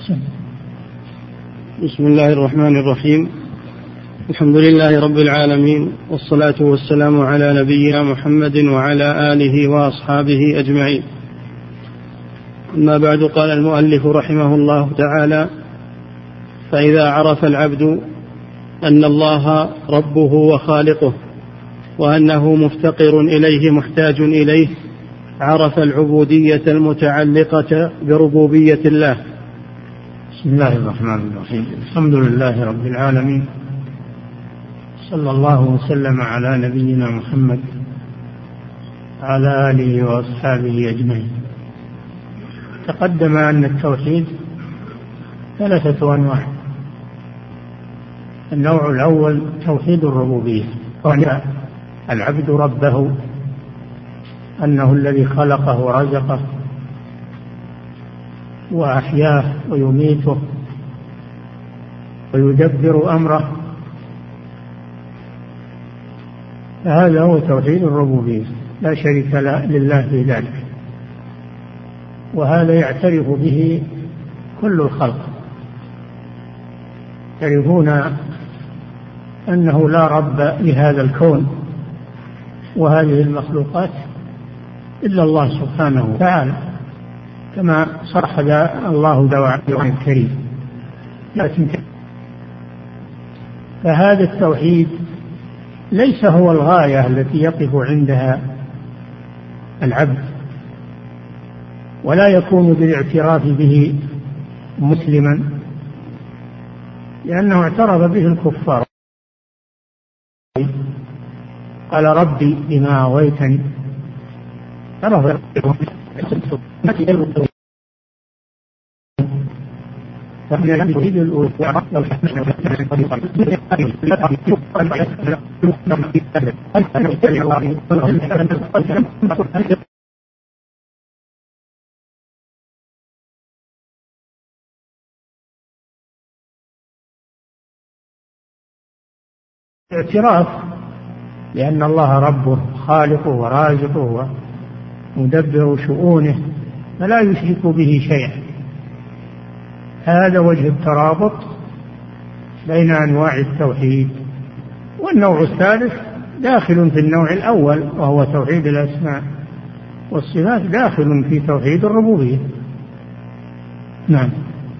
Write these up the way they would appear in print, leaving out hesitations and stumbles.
بسم الله الرحمن الرحيم. الحمد لله رب العالمين، والصلاة والسلام على نبينا محمد وعلى آله وأصحابه أجمعين. أما بعد، قال المؤلف رحمه الله تعالى: فإذا عرف العبد أن الله ربه وخالقه وأنه مفتقر إليه محتاج إليه، عرف العبودية المتعلقة بربوبية الله. بسم الله الرحمن الرحيم. الحمد لله رب العالمين، صلى الله وسلم على نبينا محمد على آله وأصحابه أجمعين. تقدم أن التوحيد 3 أنواع. النوع الأول توحيد الربوبية، وأن العبد ربه، أنه الذي خلقه ورزقه وأحياه ويميته ويدبر أمره، فهذا هو توحيد الربوبية، لا شريك لله في ذلك، وهذا يعترف به كل الخلق، يعرفون أنه لا رب لهذا الكون وهذه المخلوقات إلا الله سبحانه وتعالى، كما صرح الله دعاء الكريم. فهذا التوحيد ليس هو الغاية التي يقف عندها العبد، ولا يكون بالاعتراف به مسلما، لأنه اعترف به الكفار. قال ربي بما أغويتني، اعتراف لأن الله ربه خالقه ورازقه ومدبر شؤونه، فلا يشرك به شيئا. هذا وجه الترابط بين أنواع التوحيد. والنوع الثالث داخل في النوع الأول، وهو توحيد الأسماء والصفات، داخل في توحيد الربوبية. نعم.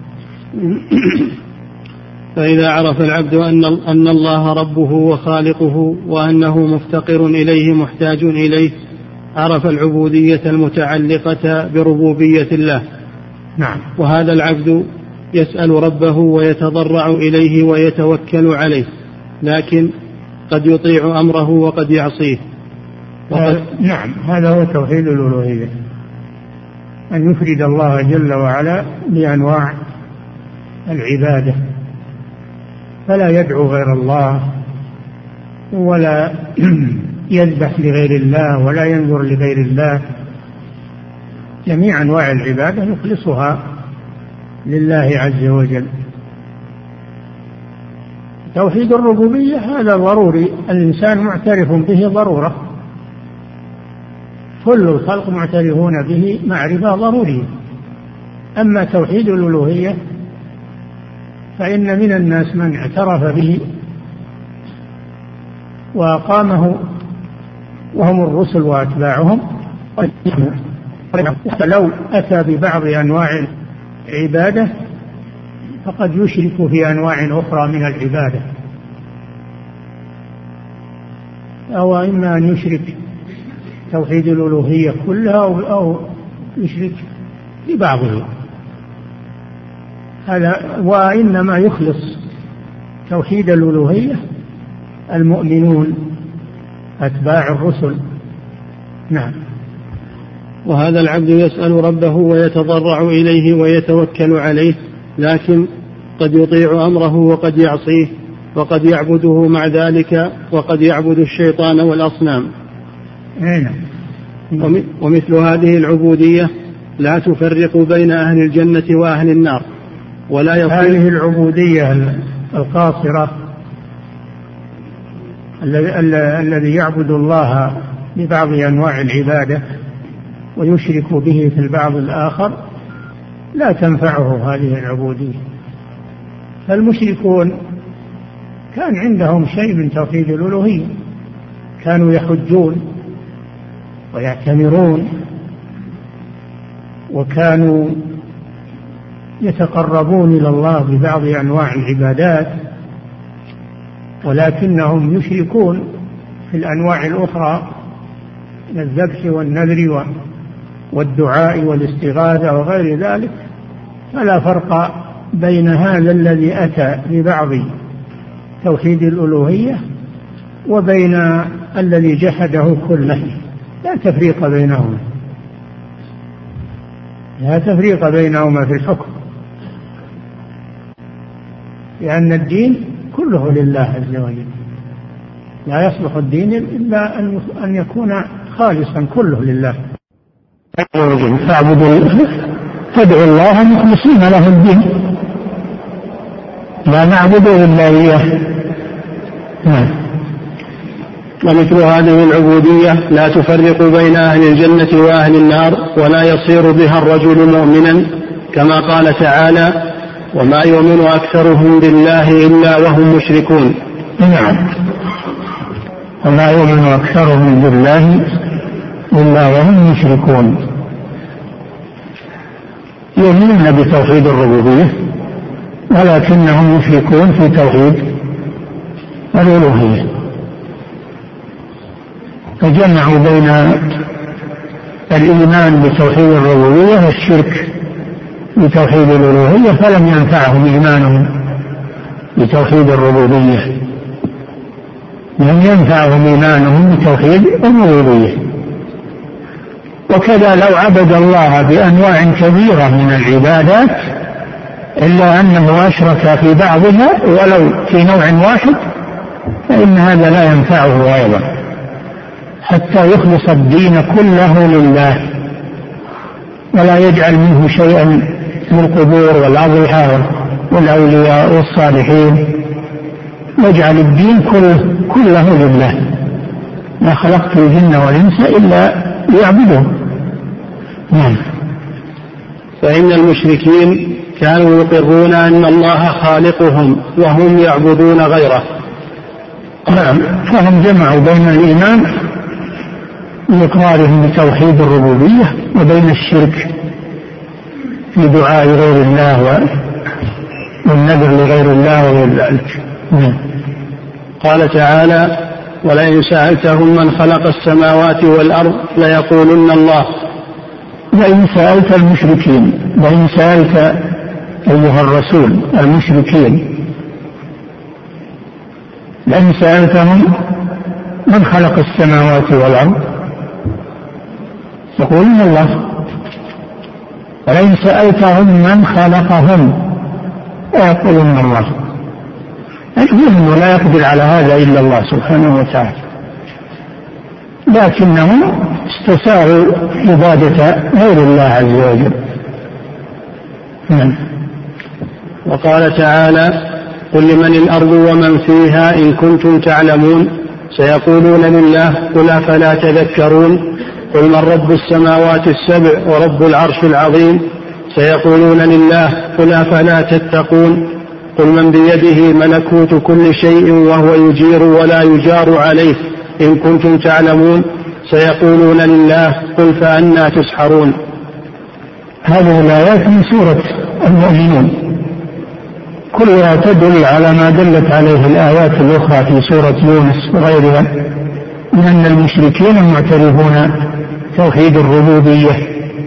فإذا عرف العبد أن الله ربه وخالقه وأنه مفتقر إليه محتاج إليه، عرف العبودية المتعلقة بربوبية الله. نعم. وهذا العبد يسأل ربه ويتضرع إليه ويتوكل عليه، لكن قد يطيع أمره وقد يعصيه. نعم، هذا هو توحيد الألوهية، أن يفرد الله جل وعلا بأنواع العبادة، فلا يدعو غير الله، ولا يذبح لغير الله، ولا ينظر لغير الله. جميع أنواع العبادة يخلصها لله عز وجل. توحيد الربوبية هذا ضروري، الإنسان معترف به ضرورة، كل الخلق معترفون به معرفة ضرورية. أما توحيد الألوهية فإن من الناس من اعترف به وأقامه، وهم الرسل وأتباعهم، لو أتى ببعض أنواع العبادة فقد يشرك في أنواع أخرى من العبادة، أو إما أن يشرك توحيد الألوهية كلها أو يشرك ببعضه. هذا وإنما يخلص توحيد الألوهية المؤمنون أتباع الرسل. نعم. وهذا العبد يسأل ربه ويتضرع إليه ويتوكل عليه، لكن قد يطيع أمره وقد يعصيه، وقد يعبده مع ذلك، وقد يعبد الشيطان والأصنام. ومثل هذه العبودية لا تفرق بين أهل الجنة وأهل النار، ولا يصير هذه العبودية القاصرة الذي يعبد الله ببعض أنواع العبادة ويشرك به في البعض الآخر، لا تنفعه هذه العبودية. فالمشركون كان عندهم شيء من توحيد الألوهية، كانوا يحجون ويعتمرون وكانوا يتقربون إلى الله ببعض أنواع العبادات، ولكنهم يشركون في الأنواع الأخرى من الذبح والنذر والدعاء والاستغاثة وغير ذلك. فلا فرق بين هذا الذي أتى ببعض توحيد الألوهية وبين الذي جحده كله، لا تفريق بينهما، لا تفريق بينهما في الحكم، لأن الدين كله لله عز وجل، لا يصلح الدين إلا أن يكون خالصا كله لله. فادعوا الله مخلصين له الدين، لا نعبد إلا إياه. ومثل هذه العبودية لا تفرق بين أهل الجنة وأهل النار، ولا يصير بها الرجل مؤمنا، كما قال تعالى: وما يؤمن أكثرهم بالله إلا وهم مشركون. نعم، وما يؤمن أكثرهم بالله إلا وهم مشركون. يؤمنون بتوحيد الربوبية ولكنهم يشركون في توحيد الألوهية، فجمعوا بين الإيمان بتوحيد الربوبية والشرك بتوحيد الألوهية، فلم ينفعهم إيمانهم بتوحيد الربوبية، لم ينفعهم إيمانهم بتوحيد الربوبية. وكذا لو عبد الله بأنواع كبيرة من العبادات إلا أنه أشرك في بعضها ولو في نوع واحد، فإن هذا لا ينفعه أيضا، حتى يخلص الدين كله لله ولا يجعل منه شيئا للقبور والأضرحة والأولياء والصالحين، يجعل الدين كله لله. ما خلقت الجن والإنس إلا ليعبدون. نعم. فإن المشركين كانوا يقرون أن الله خالقهم وهم يعبدون غيره. نعم، فهم جمعوا بين الإيمان بإقرارهم بتوحيد الربوبية وبين الشرك في دعاء غير الله والنذر لغير الله وغير ذلك. قال تعالى: ولئن سألتهم من خلق السماوات والأرض ليقولن الله. لئن سألت المشركين، لئن سألت أيها الرسول المشركين، لئن سألتهم من خلق السماوات والأرض يقولون الله. ولئن سألتهم من خلقهم يقولون الله. أنه لا يقدر على هذا إلا الله سبحانه وتعالى، لكنهم استساغوا عبادة غير الله عز وجل. وقال تعالى: قل لمن الأرض ومن فيها إن كنتم تعلمون سيقولون لله قل أفلا تذكرون قل من رب السماوات السبع ورب العرش العظيم سيقولون لله قل أفلا تتقون قل من بيده ملكوت كل شيء وهو يجير ولا يجار عليه إن كنتم تعلمون سيقولون لله قل فأنى تسحرون. هذه الآيات من سورة المؤمنون كلها تدل على ما دلت عليه الآيات الأخرى في سورة يونس وغيرها من أن المشركين معترفون توحيد الربوبية،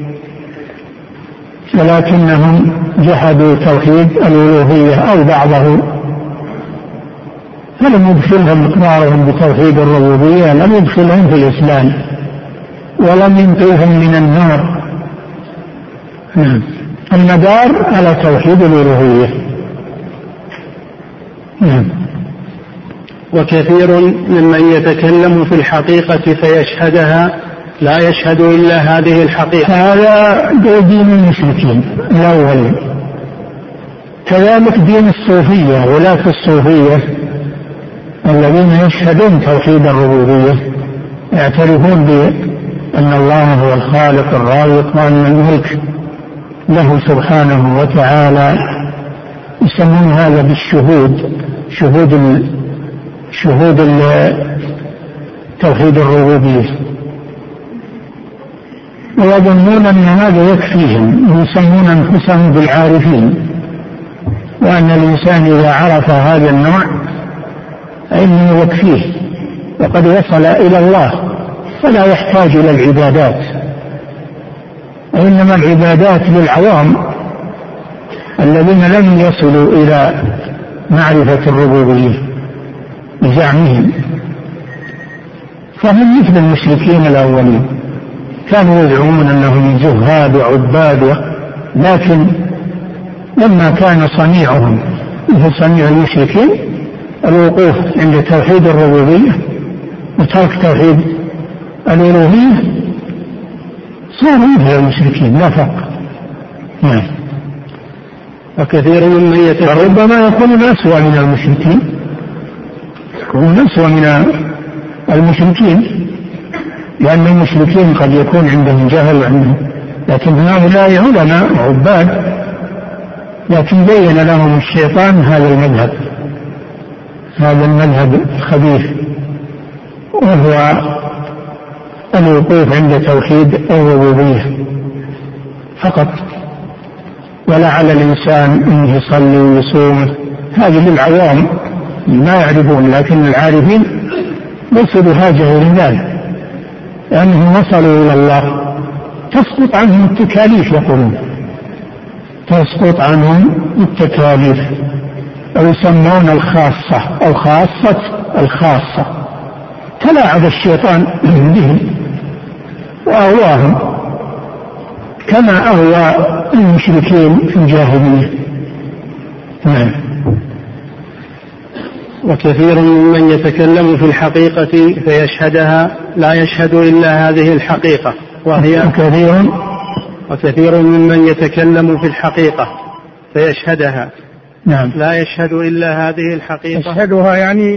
ولكنهم جحدوا توحيد الألوهية أو بعضه، فلم يدخلهم إقرارهم بتوحيد الربوبية، لم يدخلهم في الإسلام ولم ينقذهم من النار. المدار على توحيد الألوهية. وكثير ممن يتكلم في الحقيقة فيشهدها لا يشهد إلا هذه الحقيقة. هذا دين المشركين الأول. كذلك دين الصوفية، ولاة الصوفية الذين يشهدون توحيد الربوبية، يعترفون بأن الله هو الخالق الرازق مالك الملك، له سبحانه وتعالى، يسمون هذا بالشهود، شهود توحيد الربوبية، ويظنون أن هذا يكفيهم، ويسمون أنفسهم بالعارفين، وأن الإنسان إذا عرف هذا النوع فإنه يكفيه وقد وصل إلى الله، فلا يحتاج إلى العبادات، وإنما العبادات للعوام الذين لم يصلوا إلى معرفة الربوبية بزعمهم، فهم مثل المشركين الأولين، كانوا يزعمون أنهم زهاد وعباد، لكن لما كان صنيعهم مثل صنيع المشركين الوقوف عند توحيد الربوبية وترك توحيد الألوهية، صاروا مثل المشركين لا فرق. وكثير ممن ربما يكون أسوأ من المشركين، يكون أسوأ من المشركين، لأن المشركين قد يكون عندهم جهل وعندهم، لكن هؤلاء علماء وعباد، لكن بين لهم الشيطان هذا المذهب الخبيث، وهو الوقوف عند توحيد الربوبية فقط، ولا على الإنسان أن يصلي ويصوم، هذه للعوام ما يعرفون، لكن العارفين ليسوا بحاجة إلى ذلك، لأنهم وصلوا إلى الله، تسقط عنهم التكاليف، يقولون تسقط عنهم التكاليف، أو يسمون الخاصة أو خاصة الخاصة، تلاعب الشيطان بهم وأغواهم كما أغوى المشركين في الجاهلية. وكثير ممن يتكلم في الحقيقة فيشهدها لا يشهد إلا هذه الحقيقة، وكثير ممن يتكلم في الحقيقة فيشهدها لا يشهد إلا هذه الحقيقة، يشهدها يعني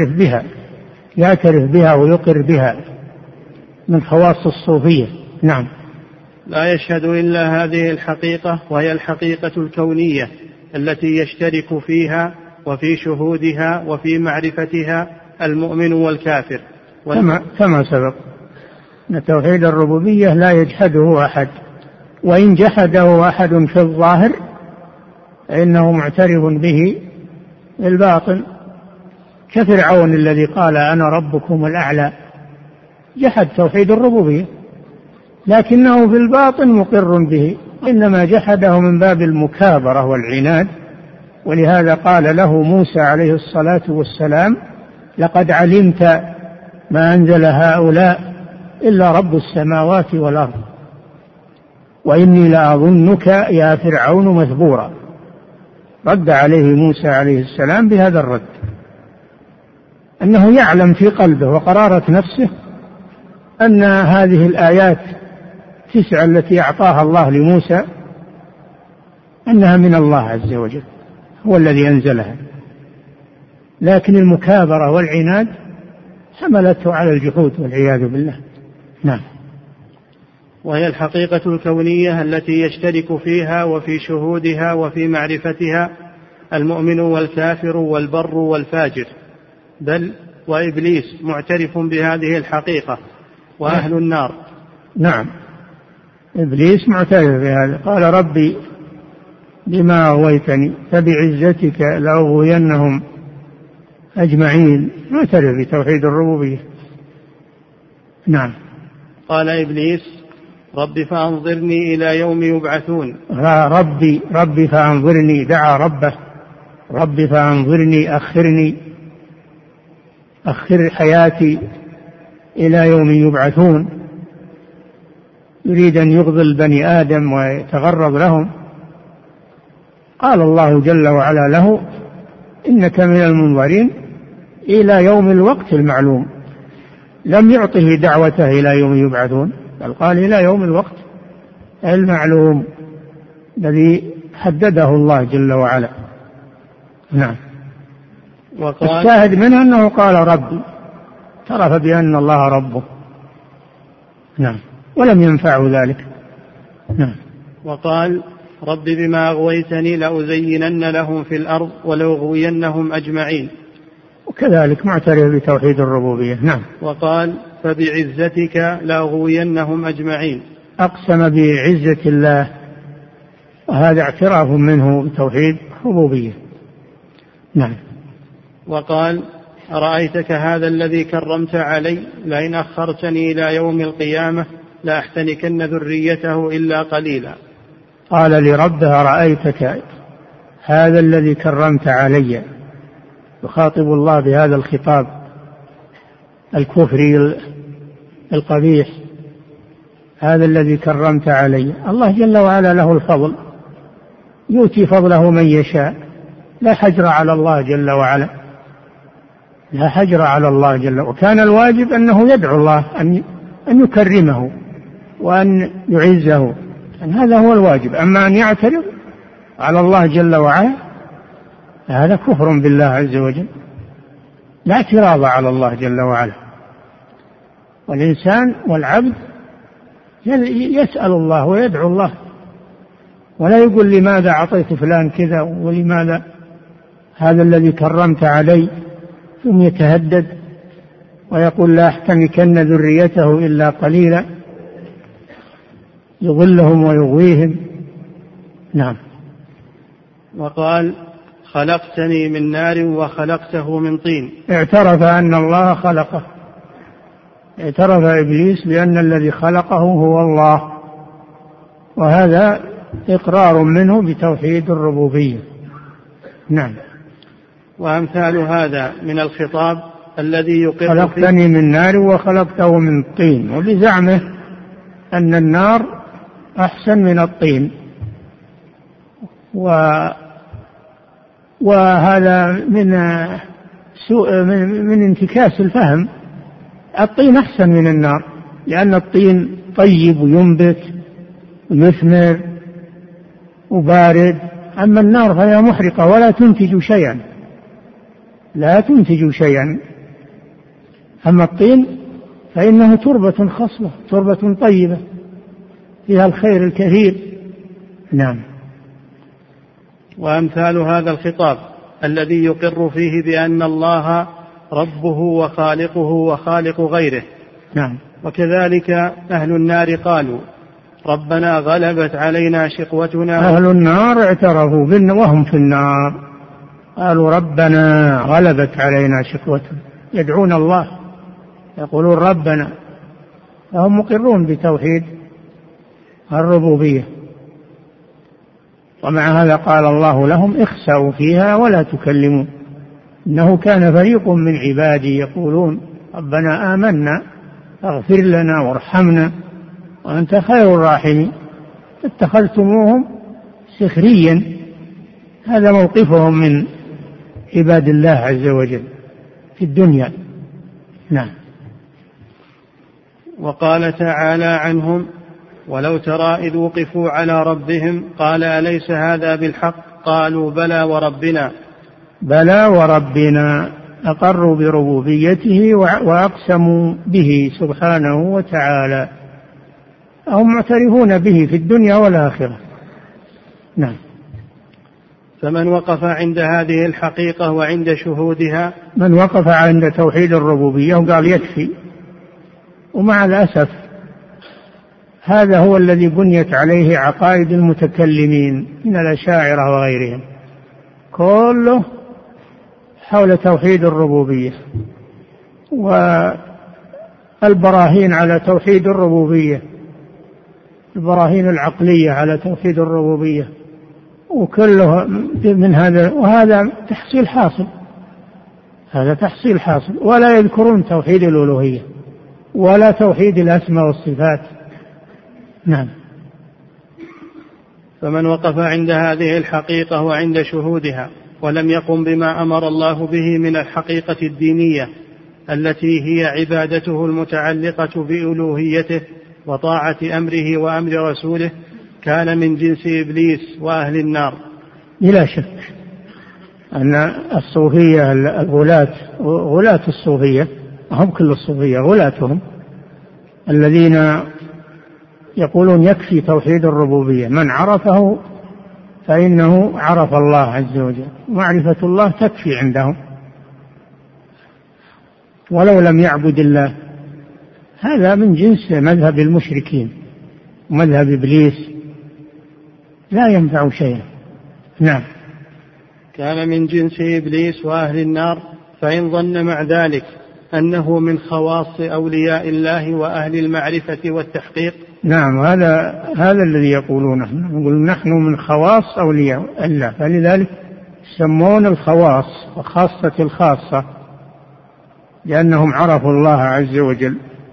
يعترف بها ويقر بها، من خواص الصوفية. لا يشهد إلا هذه الحقيقة، وهي الحقيقة الكونية التي يشترك فيها وفي شهودها وفي معرفتها المؤمن والكافر، كما سبق أن توحيد الربوبية لا يجحده أحد، وإن جحده أحد في الظاهر فإنه معترف به بالباطن، كفرعون الذي قال أنا ربكم الأعلى، جحد توحيد الربوبية لكنه في الباطن مقر به، إنما جحده من باب المكابرة والعناد. ولهذا قال له موسى عليه الصلاة والسلام لقد علمت ما أنزل هؤلاء إلا رب السماوات والأرض وإني لأظنك يا فرعون مثبورا. رد عليه موسى عليه السلام بهذا الرد، أنه يعلم في قلبه وقرارة نفسه أن هذه الآيات 9 التي أعطاها الله لموسى أنها من الله عز وجل، هو الذي أنزلها، لكن المكابرة والعناد حملته على الجحود والعياذ بالله. وهي الحقيقة الكونية التي يشترك فيها وفي شهودها وفي معرفتها المؤمن والكافر والبر والفاجر، بل وإبليس معترف بهذه الحقيقة وأهل النار. إبليس معترف بهذا، قال ربي بما أغويتني فبعزتك لأغوينهم أجمعين، معترف بتوحيد الربوبية. قال إبليس رب فأنظرني إلى يوم يبعثون. ربي فأنظرني، دعا ربه ربي فأنظرني، أخر حياتي إلى يوم يبعثون، يريد أن يغضل بني آدم ويتغرض لهم. قال الله جل وعلا له إنك من المنظرين إلى يوم الوقت المعلوم، لم يعطه دعوته إلى يوم يبعثون، بل قال إلى يوم الوقت المعلوم الذي حدده الله جل وعلا. الشاهد منه أنه قال ربي، اعترف بأن الله ربه، ولم ينفعه ذلك. وقال رب بما أغويتني لأزينن لهم في الأرض ولأغوينهم أجمعين. وكذلك معترف بتوحيد الربوبية. نعم. وقال فبعزتك لأغوينهم أجمعين. أقسم بعزة الله، وهذا اعتراف منه بتوحيد الربوبية. نعم. وقال أرأيتك هذا الذي كرمت علي لئن أخرتني إلى يوم القيامة لأحتنكن ذريته إلا قليلا. قال لربه أرأيتك هذا الذي كرمت علي، يخاطب الله بهذا الخطاب الكفري القبيح، هذا الذي كرمت علي. الله جل وعلا له الفضل، يؤتي فضله من يشاء، لا حجر على الله جل وعلا، لا حجر على الله جل وعلا. وكان الواجب أنه يدعو الله أن يكرمه وأن يعزه، أن هذا هو الواجب. أما أن يعترض على الله جل وعلا هذا كفر بالله عز وجل، لا اعتراض على الله جل وعلا. والإنسان والعبد يسأل الله ويدعو الله، ولا يقول لماذا أعطيت فلان كذا ولماذا هذا الذي كرمت علي، ثم يتهدد ويقول لا أحتنكن ذريته إلا قليلا، يضلهم ويغويهم. نعم. وقال خلقتني من نار وخلقته من طين. اعترف أن الله خلقه، اعترف إبليس بأن الذي خلقه هو الله، وهذا إقرار منه بتوحيد الربوبية. نعم. وأمثال هذا من الخطاب الذي يقر خلقتني من نار وخلقته من طين، وبزعمه أن النار أحسن من الطين، وهذا من انتكاس الفهم. الطين أحسن من النار، لأن الطين طيب وينبت ويثمر وبارد، أما النار فهي محرقة ولا تنتج شيئا، لا تنتج شيئا. أما الطين فإنه تربة خصبة، تربة طيبة فيها الخير الكثير. نعم. وأمثال هذا الخطاب الذي يقر فيه بأن الله ربه وخالقه وخالق غيره. نعم. وكذلك أهل النار قالوا ربنا غلبت علينا شقوتنا. أهل النار اعترفوا وهم في النار، قالوا ربنا غلبت علينا شقوتنا، يدعون الله يقولون ربنا، فهم مقرون بتوحيد الربوبية. ومع هذا قال الله لهم اخسأوا فيها ولا تكلمون إنه كان فريق من عبادي يقولون ربنا آمنا فاغفر لنا وارحمنا وأنت خير الراحمين اتخذتموهم سخريا. هذا موقفهم من عباد الله عز وجل في الدنيا. نعم. وقال تعالى عنهم ولو ترى إذ وقفوا على ربهم قال أليس هذا بالحق قالوا بلى وربنا. بلى وربنا، أقروا بربوبيته وأقسموا به سبحانه وتعالى، هم معترفون به في الدنيا والآخرة. نعم. فمن وقف عند هذه الحقيقة وعند شهودها، من وقف عند توحيد الربوبية وقال يكفي، ومع الأسف هذا هو الذي بنيت عليه عقائد المتكلمين من الأشاعرة وغيرهم، كله حول توحيد الربوبية، والبراهين على توحيد الربوبية، البراهين العقلية على توحيد الربوبية، وكله من هذا، وهذا تحصيل حاصل، هذا تحصيل حاصل، ولا يذكرون توحيد الألوهية ولا توحيد الأسماء والصفات. نعم. فمن وقف عند هذه الحقيقة وعند شهودها ولم يقم بما أمر الله به من الحقيقة الدينية التي هي عبادته المتعلقة بألوهيته وطاعة أمره وأمر رسوله كان من جنس إبليس وأهل النار. بلا شك أن الصوفية غلاة الصوفية، هم كل الصوفية غلاتهم الذين يقولون يكفي توحيد الربوبية، من عرفه فإنه عرف الله عز وجل، معرفة الله تكفي عندهم ولو لم يعبد الله. هذا من جنس مذهب المشركين ومذهب إبليس، لا ينفع شيئا. نعم. كان من جنس إبليس وأهل النار، فإن ظن مع ذلك أنه من خواص أولياء الله وأهل المعرفة والتحقيق. نعم، هذا الذي يقولونه، نقول نحن من خواص أولياء الله، فلذلك يسمون الخواص وخاصة الخاصة، لأنهم عرفوا الله عز وجل،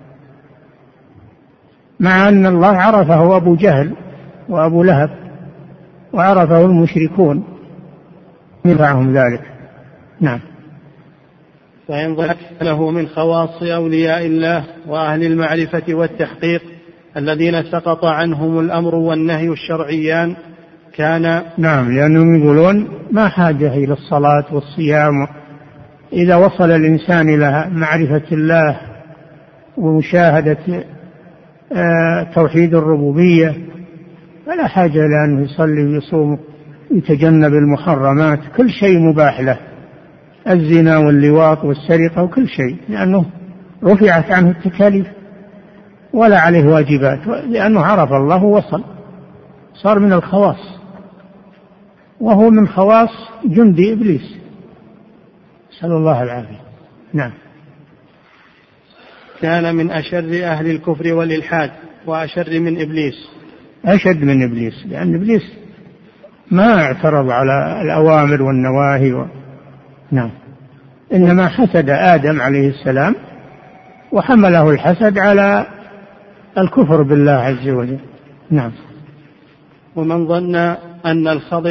مع أن الله عرفه أبو جهل وأبو لهب وعرفه المشركون، ينفعهم ذلك. نعم. فإن ظن له من خواص أولياء الله وأهل المعرفة والتحقيق الذين سقط عنهم الأمر والنهي الشرعيان كان. نعم، لأنهم يقولون ما حاجة إلى الصلاة والصيام، إذا وصل الإنسان إلى معرفة الله ومشاهدة توحيد الربوبية فلا حاجة إلى أن يصلي ويصوم يتجنب المحرمات، كل شيء مباح له، الزنا واللواط والسرقة وكل شيء، لأنه رفعت عنه التكاليف ولا عليه واجبات، لأنه عرف الله وصل، صار من الخواص، وهو من خواص جند إبليس، نسأل الله العافية. نعم. كان من أشر أهل الكفر والإلحاد وأشر من إبليس. أشد من إبليس، لأن إبليس ما اعترض على الأوامر والنواهي نعم، إنما حسد آدم عليه السلام وحمله الحسد على الكفر بالله عز وجل. نعم. ومن ظن أن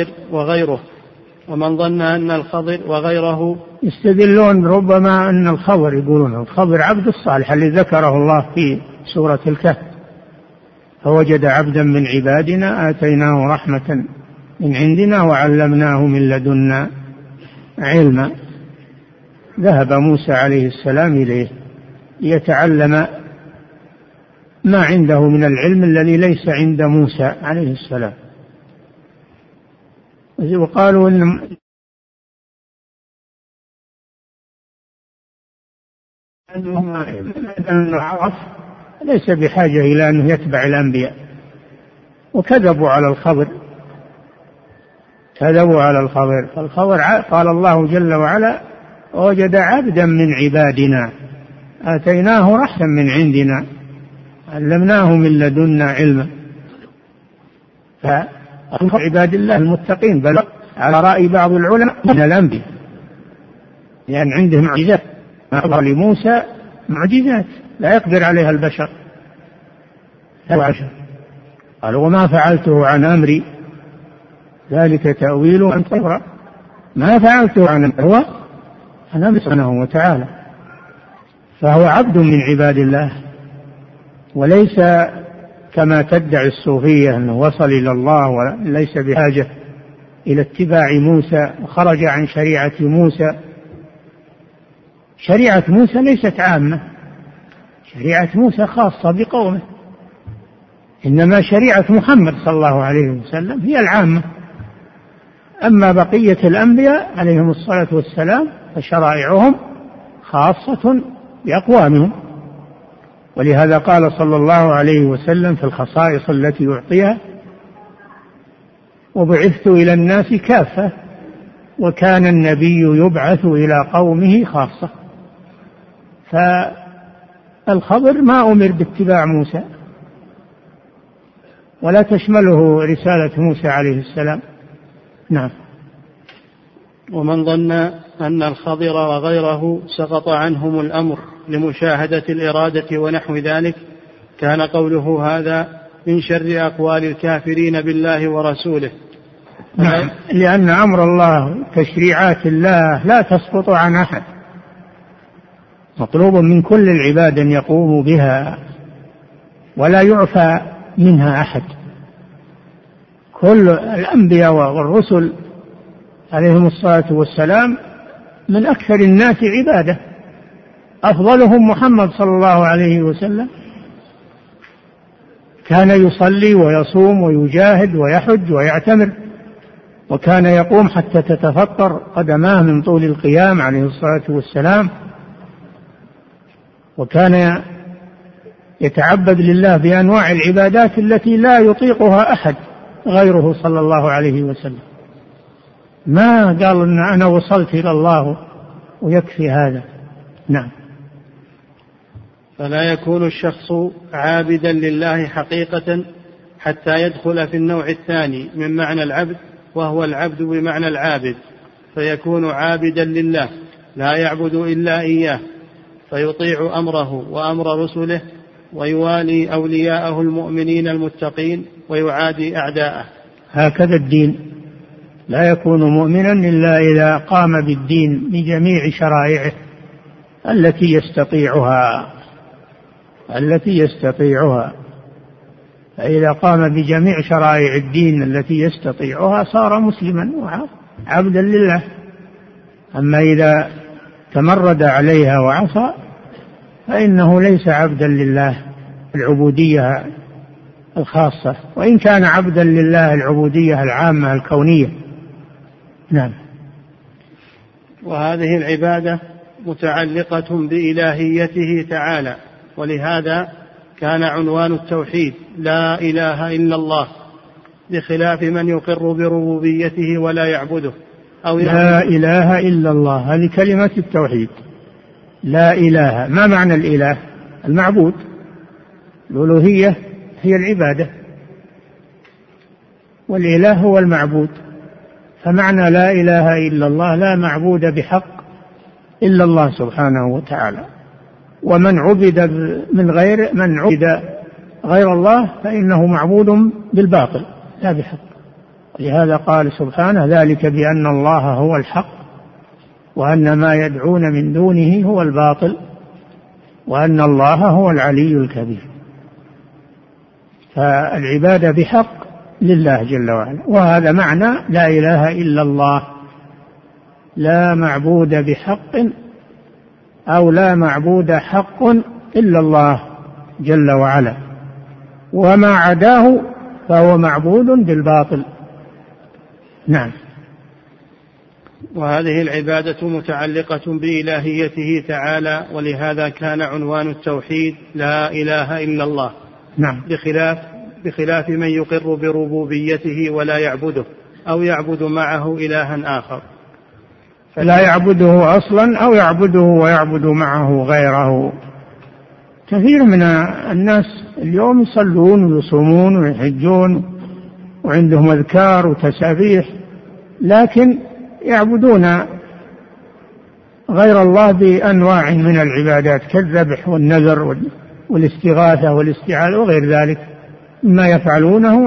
الخضر وغيره يستدلون ربما أن الخضر، يقولون الخضر عبد الصالح اللي ذكره الله في سورة الكهف، فوجد عبدا من عبادنا آتيناه رحمة من عندنا وعلمناه من لدنا علما. ذهب موسى عليه السلام إليه ليتعلم ما عنده من العلم الذي ليس عند موسى عليه السلام. وقالوا أنه عرف ليس بحاجة إلى أنه يتبع الأنبياء، وكذبوا على الخضر، فالخضر قال الله جل وعلا وجد عبدا من عبادنا آتيناه رحمة من عندنا علمناه من لدنا علما. فعباد الله المتقين، بل على رأي بعض العلماء من الأنبياء، لأن عندهم معجزات، ما لموسى معجزات لا يقدر عليها البشر. قالوا وما فعلته عن أمري ذلك تأويل أن تقرأ، ما فعلته عن أمري هو أنا سبحانه وتعالى، فهو عبد من عباد الله، وليس كما تدعي الصوفية أنه وصل إلى الله وليس بحاجة إلى اتباع موسى وخرج عن شريعة موسى. شريعة موسى ليست عامة، شريعة موسى خاصة بقومه، إنما شريعة محمد صلى الله عليه وسلم هي العامة. أما بقية الأنبياء عليهم الصلاة والسلام فشرائعهم خاصة بأقوامهم، ولهذا قال صلى الله عليه وسلم في الخصائص التي يعطيها وبعثت إلى الناس كافة وكان النبي يبعث إلى قومه خاصة. فالخضر ما أمر باتباع موسى ولا تشمله رسالة موسى عليه السلام. نعم. ومن ظن أن الخضر وغيره سقط عنهم الأمر لمشاهدة الإرادة ونحو ذلك كان قوله هذا من شر أقوال الكافرين بالله ورسوله. نعم، لأن أمر الله تشريعات الله لا تسقط عن أحد، مطلوب من كل العباد أن يقوموا بها ولا يعفى منها أحد. كل الأنبياء والرسل عليهم الصلاة والسلام من أكثر الناس عبادة، أفضلهم محمد صلى الله عليه وسلم، كان يصلي ويصوم ويجاهد ويحج ويعتمر، وكان يقوم حتى تتفطر قدماه من طول القيام عليه الصلاة والسلام، وكان يتعبد لله بأنواع العبادات التي لا يطيقها أحد غيره صلى الله عليه وسلم. ما قال إن أنا وصلت إلى الله ويكفي هذا. نعم. فلا يكون الشخص عابدا لله حقيقة حتى يدخل في النوع الثاني من معنى العبد، وهو العبد بمعنى العابد، فيكون عابدا لله لا يعبد إلا إياه، فيطيع أمره وأمر رسله، ويوالي أولياءه المؤمنين المتقين، ويعادي أعداءه. هكذا الدين، لا يكون مؤمنا إلا إذا قام بالدين بجميع شرائعه التي يستطيعها، فإذا قام بجميع شرائع الدين التي يستطيعها صار مسلما وعبدا لله. أما إذا تمرد عليها وعصى فإنه ليس عبدا لله العبودية الخاصة، وإن كان عبدا لله العبودية العامة الكونية. نعم. وهذه العبادة متعلقة بإلهيته تعالى، ولهذا كان عنوان التوحيد لا إله إلا الله، بخلاف من يقر بربوبيته ولا يعبده أو لا إله إلا الله، هذه كلمة التوحيد. لا إله، ما معنى الإله؟ المعبود. الألوهية هي العبادة، والإله هو المعبود. فمعنى لا إله إلا الله لا معبود بحق إلا الله سبحانه وتعالى، ومن عبد من عبد غير الله فإنه معبود بالباطل لا بحق. لهذا قال سبحانه: ذلك بأن الله هو الحق وأن ما يدعون من دونه هو الباطل وأن الله هو العلي الكبير. فالعبادة بحق لله جل وعلا، وهذا معنى لا إله إلا الله، لا معبود بحق أو لا معبود حق إلا الله جل وعلا، وما عداه فهو معبود بالباطل. نعم. وهذه العبادة متعلقة بإلهيته تعالى، ولهذا كان عنوان التوحيد لا إله إلا الله. نعم. بخلاف من يقر بربوبيته ولا يعبده أو يعبد معه إلها آخر، فلا يعبده أصلا أو يعبده ويعبد معه غيره. كثير من الناس اليوم يصلون ويصومون ويحجون وعندهم أذكار وتسابيح، لكن يعبدون غير الله بأنواع من العبادات كالذبح والنذر والاستغاثة والاستعاذة وغير ذلك مما يفعلونه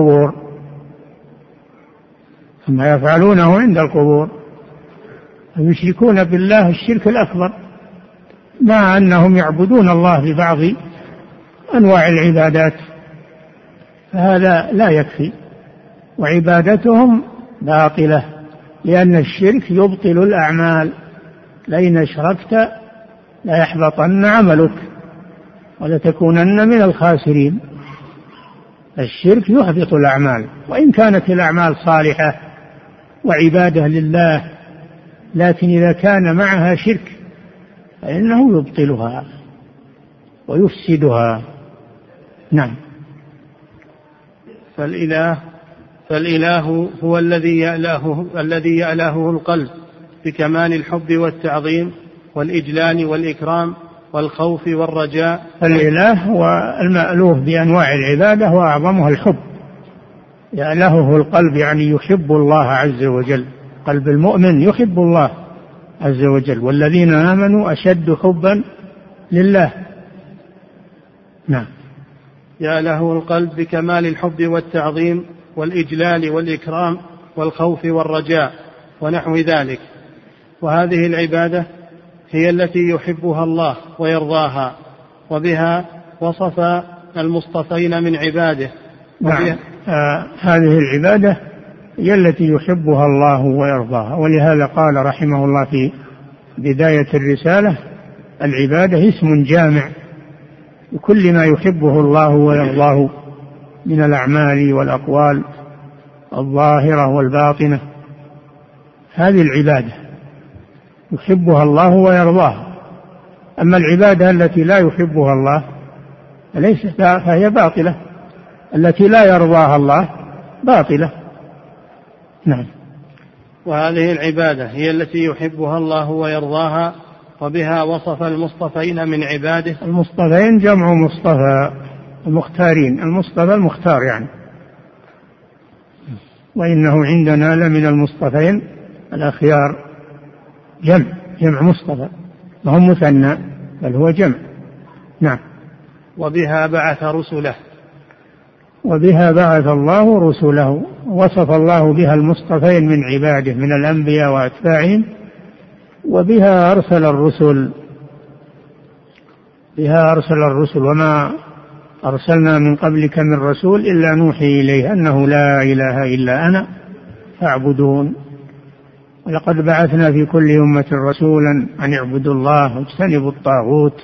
عند القبور، يشركون بالله الشرك الأكبر، مع أنهم يعبدون الله ببعض أنواع العبادات، فهذا لا يكفي، وعبادتهم باطلة، لأن الشرك يبطل الأعمال، لئن أشركت ليحبطن عملك ولتكونن من الخاسرين. الشرك يحبط الأعمال، وإن كانت الأعمال صالحة وعبادة لله، لكن إذا كان معها شرك فإنه يبطلها ويفسدها. نعم. فالإله هو الذي يألهه القلب بكمال الحب والتعظيم والإجلال والإكرام والخوف والرجاء. الإله هو المألوه بأنواع العبادة وأعظمها الحب. يألهه القلب يعني يحب الله عز وجل، قلب المؤمن يحب الله عز وجل، والذين آمنوا أشد حبا لله. نعم. يألهه القلب بكمال الحب والتعظيم والإجلال والإكرام والخوف والرجاء ونحو ذلك. وهذه العبادة هي التي يحبها الله ويرضاها، وبها وصف المصطفين من عباده. نعم. هذه العبادة هي التي يحبها الله ويرضاها، ولهذا قال رحمه الله في بداية الرسالة: العبادة اسم جامع لكل ما يحبه الله ويرضاه من الأعمال والأقوال الظاهرة والباطنة. هذه العبادة يحبها الله ويرضاها. أما العبادة التي لا يحبها الله فهي باطلة، التي لا يرضاها الله باطلة. نعم. وهذه العبادة هي التي يحبها الله ويرضاها، وبها وصف المصطفين من عباده. المصطفين جمع مصطفى، المختارين، المصطفى المختار يعني. وإنه عندنا لمن المصطفين الأخيار، جمع مصطفى، وهم مثنى بل هو جمع. نعم. وبها بعث رسله، وبها بعث الله رسله، وصف الله بها المصطفين من عباده من الأنبياء وأتباعهم، وبها أرسل الرسل، بها أرسل الرسل. وما أرسلنا من قبلك من رسول إلا نوحي إليه أنه لا إله إلا أنا فاعبدون. ولقد بعثنا في كل أمة رسولا أن اعبدوا الله واجتنبوا الطاغوت.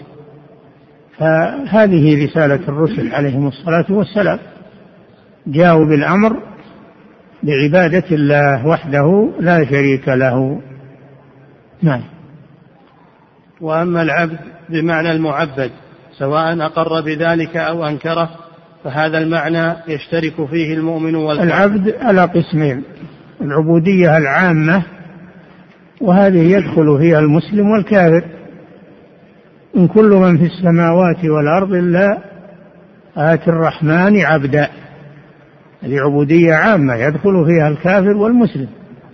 فهذه رسالة الرسل عليهم الصلاة والسلام، جاءوا بالأمر بعبادة الله وحده لا شريك له. نعم. وأما العبد بمعنى المعبد سواء أقر بذلك أو أنكره، فهذا المعنى يشترك فيه المؤمن والكافر. العبد على قسمين: العبودية العامة، وهذه يدخل فيها المسلم والكافر. إن كل من في السماوات والأرض إلا آتي الرحمن عبدا، هذه عبودية عامة يدخل فيها الكافر والمسلم،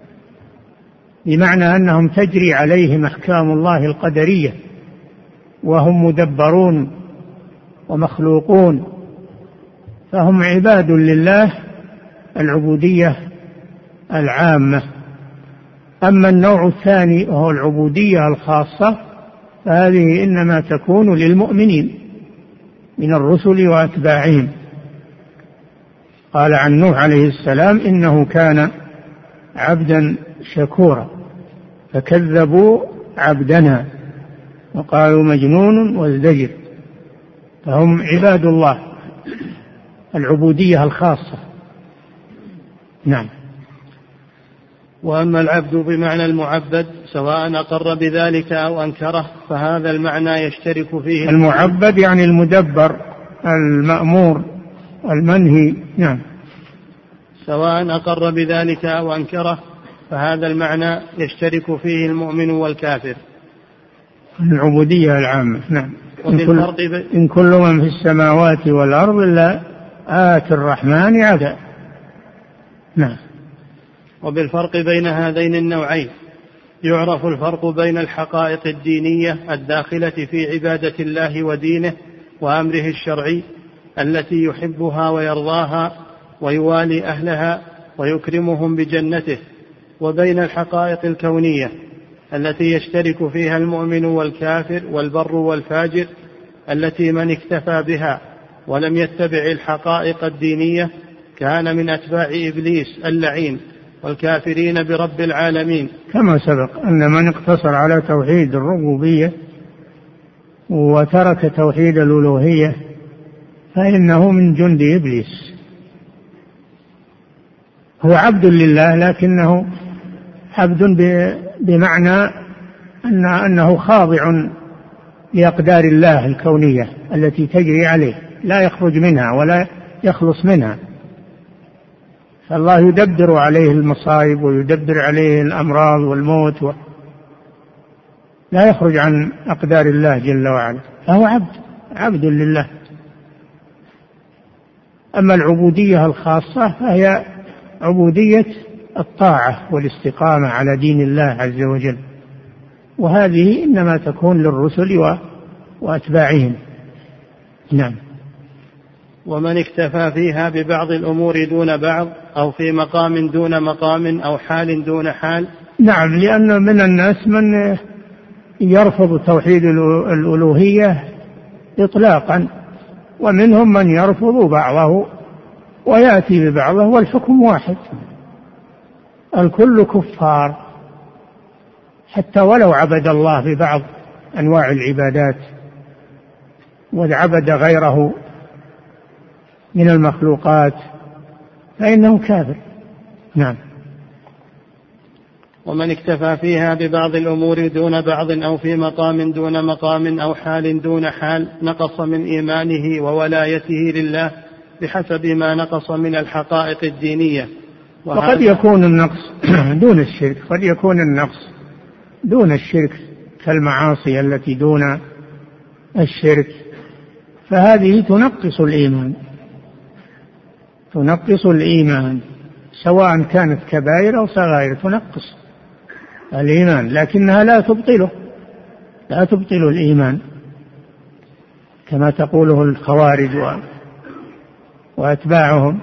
بمعنى أنهم تجري عليهم أحكام الله القدرية، وهم مدبرون ومخلوقون، فهم عباد لله، العبودية العامة. أما النوع الثاني وهو العبودية الخاصة، فهذه إنما تكون للمؤمنين من الرسل وأتباعهم. قال عن نوح عليه السلام إنه كان عبدا شكورا، فكذبوا عبدنا وقالوا مجنون وازدجر. فهم عباد الله، العبودية الخاصة. نعم. وأما العبد بمعنى المعبد سواء أقر بذلك أو أنكره، فهذا المعنى يشترك فيه المعبد يعني المدبر، المأمور، المنهي. نعم. سواء أقر بذلك أو أنكره، فهذا المعنى يشترك فيه المؤمن والكافر. العبودية العامة. نعم. إن كل من في السماوات والأرض إلا آتي الرحمن عبدا. نعم. وبالفرق بين هذين النوعين يعرف الفرق بين الحقائق الدينية الداخلة في عبادة الله ودينه وأمره الشرعي التي يحبها ويرضاها ويوالي أهلها ويكرمهم بجنته، وبين الحقائق الكونية التي يشترك فيها المؤمن والكافر والبر والفاجر، التي من اكتفى بها ولم يتبع الحقائق الدينية كان من أتباع إبليس اللعين والكافرين برب العالمين. كما سبق أن من اقتصر على توحيد الربوبية وترك توحيد الألوهية فإنه من جند إبليس. هو عبد لله لكنه عبد بمعنى أنه خاضع لأقدار الله الكونية التي تجري عليه، لا يخرج منها ولا يخلص منها. فالله يدبر عليه المصائب ويدبر عليه الأمراض والموت لا يخرج عن أقدار الله جل وعلا، فهو عبد لله. أما العبودية الخاصة فهي عبودية الطاعة والاستقامة على دين الله عز وجل، وهذه إنما تكون للرسل وأتباعهم. نعم. ومن اكتفى فيها ببعض الأمور دون بعض أو في مقام دون مقام أو حال دون حال. نعم، لأن من الناس من يرفض توحيد الألوهية إطلاقا، ومنهم من يرفض بعضه ويأتي ببعضه والحكم واحد، الكل كفار حتى ولو عبد الله ببعض أنواع العبادات وعبد غيره من المخلوقات فإنه كافر. نعم. ومن اكتفى فيها ببعض الأمور دون بعض أو في مقام دون مقام أو حال دون حال نقص من إيمانه وولايته لله بحسب ما نقص من الحقائق الدينية. وقد يكون النقص دون الشرك، قد يكون النقص دون الشرك كالمعاصي التي دون الشرك، فهذه تنقص الإيمان، تنقص الإيمان سواء كانت كبائر أو صغائر، تنقص الإيمان لكنها لا تبطله، لا تبطل الإيمان كما تقوله الخوارج وأتباعهم.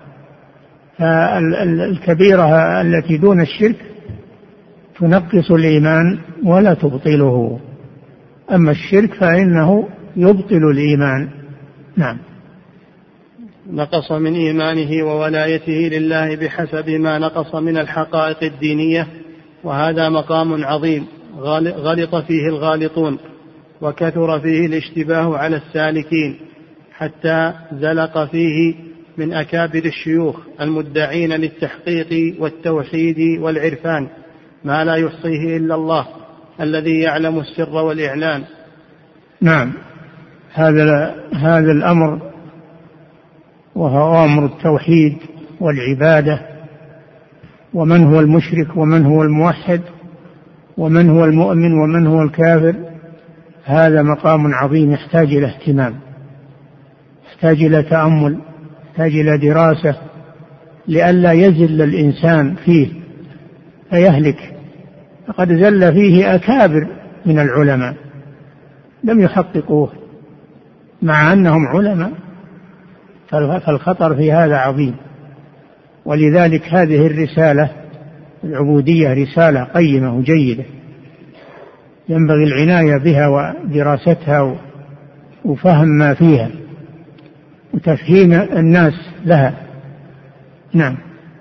فالكبيرة التي دون الشرك تنقص الإيمان ولا تبطله، أما الشرك فإنه يبطل الإيمان. نعم. نقص من إيمانه وولايته لله بحسب ما نقص من الحقائق الدينية، وهذا مقام عظيم غلط فيه الغالطون وكثر فيه الاشتباه على السالكين، حتى زلق فيه من أكابر الشيوخ المدعين للتحقيق والتوحيد والعرفان ما لا يحصيه إلا الله الذي يعلم السر والإعلان. نعم. هذا الأمر وهو أمر التوحيد والعبادة، ومن هو المشرك ومن هو الموحد ومن هو المؤمن ومن هو الكافر، هذا مقام عظيم يحتاج إلى اهتمام، يحتاج إلى تأمل، يحتاج إلى دراسة لئلا يزل الإنسان فيه فيهلك. فقد زل فيه أكابر من العلماء لم يحققوه مع أنهم علماء، فالخطر في هذا عظيم. ولذلك هذه الرسالة العبودية رسالة قيمة وجيدة ينبغي العناية بها ودراستها وفهم ما فيها وتفهيم الناس لها. نعم.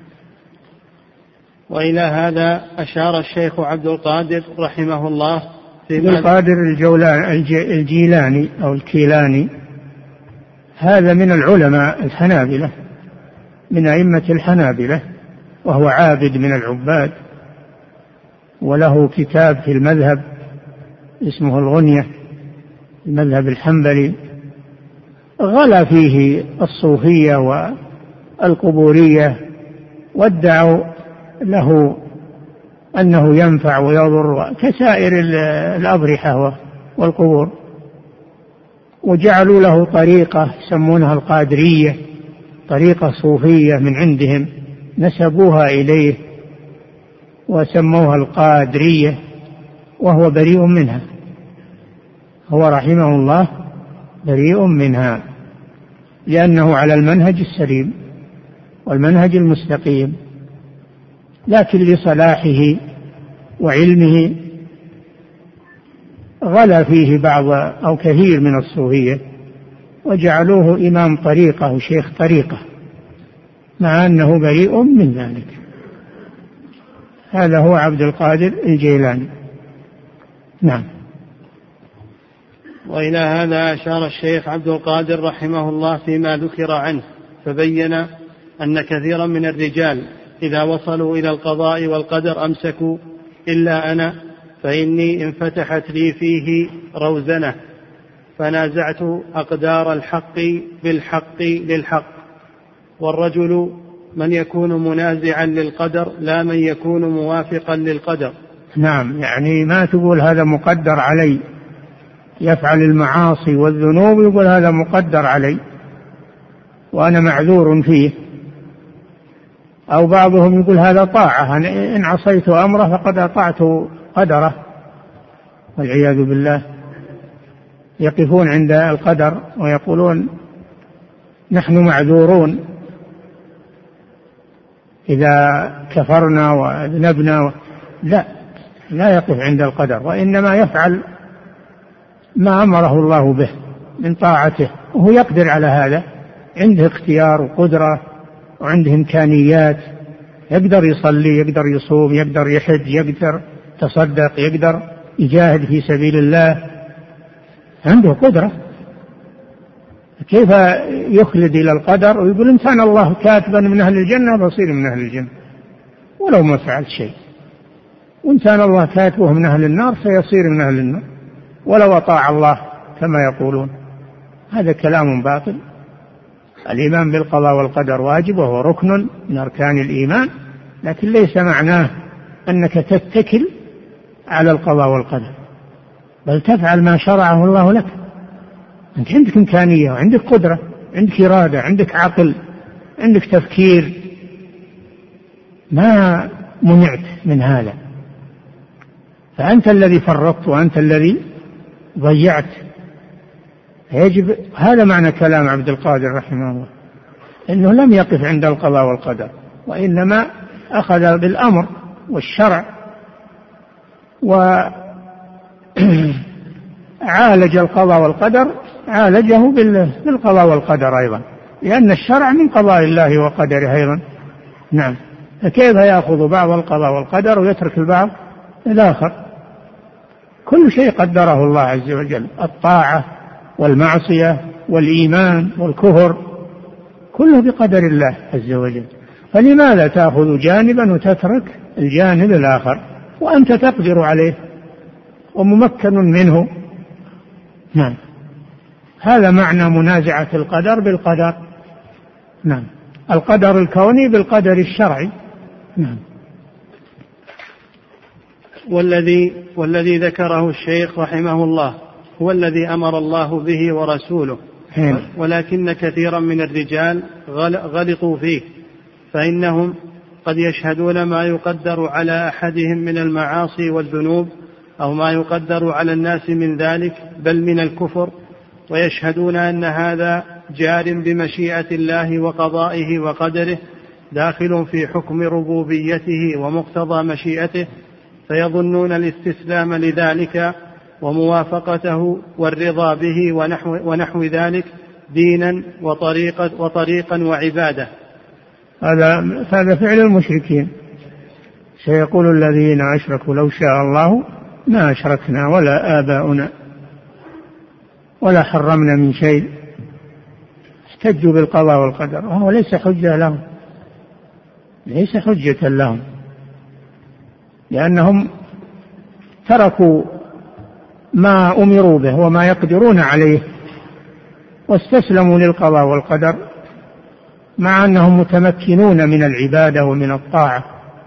وإلى هذا أشار الشيخ عبد القادر رحمه الله عبد القادر الجيلاني أو الكيلاني، هذا من العلماء الحنابلة، من أئمة الحنابلة، وهو عابد من العباد، وله كتاب في المذهب اسمه الغنية، المذهب الحنبلي، غلا فيه الصوفية والقبورية وادعوا له أنه ينفع ويضر كسائر الأضرحة والقبور، وجعلوا له طريقة يسمونها القادرية، طريقة صوفية من عندهم نسبوها إليه وسموها القادرية، وهو بريء منها، هو رحمه الله بريء منها، لأنه على المنهج السليم والمنهج المستقيم، لكن لصلاحه وعلمه غلا فيه بعض أو كثير من الصوفية وجعلوه إمام طريقة وشيخ طريقة مع أنه بريء من ذلك. هذا هو عبد القادر الجيلاني. نعم. وإلى هذا أشار الشيخ عبد القادر رحمه الله فيما ذكر عنه، فبين أن كثيرا من الرجال إذا وصلوا إلى القضاء والقدر أمسكوا إلا أنا فإني انفتحت لي فيه روزنة فنازعت أقدار الحق بالحق للحق. والرجل من يكون منازعا للقدر لا من يكون موافقا للقدر. نعم، يعني ما تقول هذا مقدر علي، يفعل المعاصي والذنوب يقول هذا مقدر علي وأنا معذور فيه، أو بعضهم يقول هذا طاعة، إن عصيت أمره فقد أطعت قدره، والعياذ بالله. يقفون عند القدر ويقولون نحن معذورون إذا كفرنا وأذنبنا. لا يقف عند القدر، وإنما يفعل ما أمره الله به من طاعته، وهو يقدر على هذا، عنده اختيار وقدرة وعنده إمكانيات، يقدر يصلي، يقدر يصوم، يقدر يحج، يقدر يتصدق، يقدر يجاهد في سبيل الله، عنده قدرة. كيف يخلد إلى القدر ويقول إن كان الله كاتبا من أهل الجنة بصير من أهل الجنة ولو ما فعل شيء، وإن كان الله كاتبه من أهل النار سيصير من أهل النار ولو أطاع الله كما يقولون. هذا كلام باطل. الإيمان بالقضاء والقدر واجب وهو ركن من أركان الإيمان، لكن ليس معناه أنك تتكل على القضاء والقدر، بل تفعل ما شرعه الله لك. أنت عندك إمكانية وعندك قدرة، عندك إرادة، عندك عقل، عندك تفكير، ما منعت من هذا، فأنت الذي فرطت وأنت الذي ضيعت. يجب هذا معنى كلام عبد القادر رحمه الله، إنه لم يقف عند القضاء والقدر، وإنما أخذ بالأمر والشرع وعالج القضاء والقدر، عالجه بالقضاء والقدر أيضا، لأن الشرع من قضاء الله وقدره أيضا. نعم. فكيف يأخذ بعض القضاء والقدر ويترك البعض الآخر؟ كل شيء قدره الله عز وجل، الطاعة والمعصية والإيمان والكفر كله بقدر الله عز وجل. فلماذا تأخذ جانبا وتترك الجانب الآخر وأنت تقدر عليه وممكن منه؟ نعم. هذا معنى منازعة القدر بالقدر. نعم. القدر الكوني بالقدر الشرعي. نعم. والذي ذكره الشيخ رحمه الله هو الذي أمر الله به ورسوله، ولكن كثيرا من الرجال غلطوا فيه، فإنهم قد يشهدون ما يقدر على أحدهم من المعاصي والذنوب، أو ما يقدر على الناس من ذلك بل من الكفر، ويشهدون أن هذا جار بمشيئة الله وقضائه وقدره، داخل في حكم ربوبيته ومقتضى مشيئته، فيظنون الاستسلام لذلك وموافقته والرضا به ونحو ذلك دينا وطريقا وعبادة. هذا فعل المشركين. سيقول الذين أشركوا لو شاء الله ما أشركنا ولا آباؤنا ولا حرمنا من شيء. احتجوا بالقضاء والقدر وهو ليس حجة لهم، ليس حجة لهم، لأنهم تركوا ما أمروا به وما يقدرون عليه واستسلموا للقضاء والقدر، مع أنهم متمكنون من العبادة ومن الطاعة.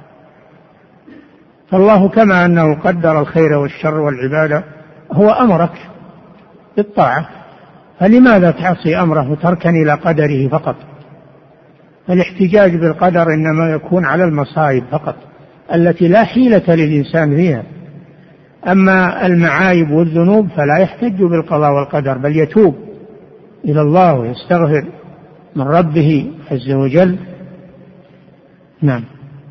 فالله كما أنه قدر الخير والشر والعبادة هو أمرك بالطاعة، فلماذا تعصي أمره وتركن إلى قدره فقط؟ الاحتجاج بالقدر إنما يكون على المصائب فقط التي لا حيلة للإنسان فيها. أما المعايب والذنوب فلا يحتج بالقضاء والقدر، بل يتوب إلى الله ويستغفر من ربه عز وجل. نعم.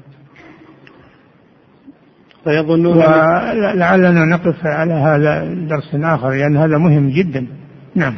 ولعلنا نقف على هذا درس آخر لأن هذا مهم جدا. نعم.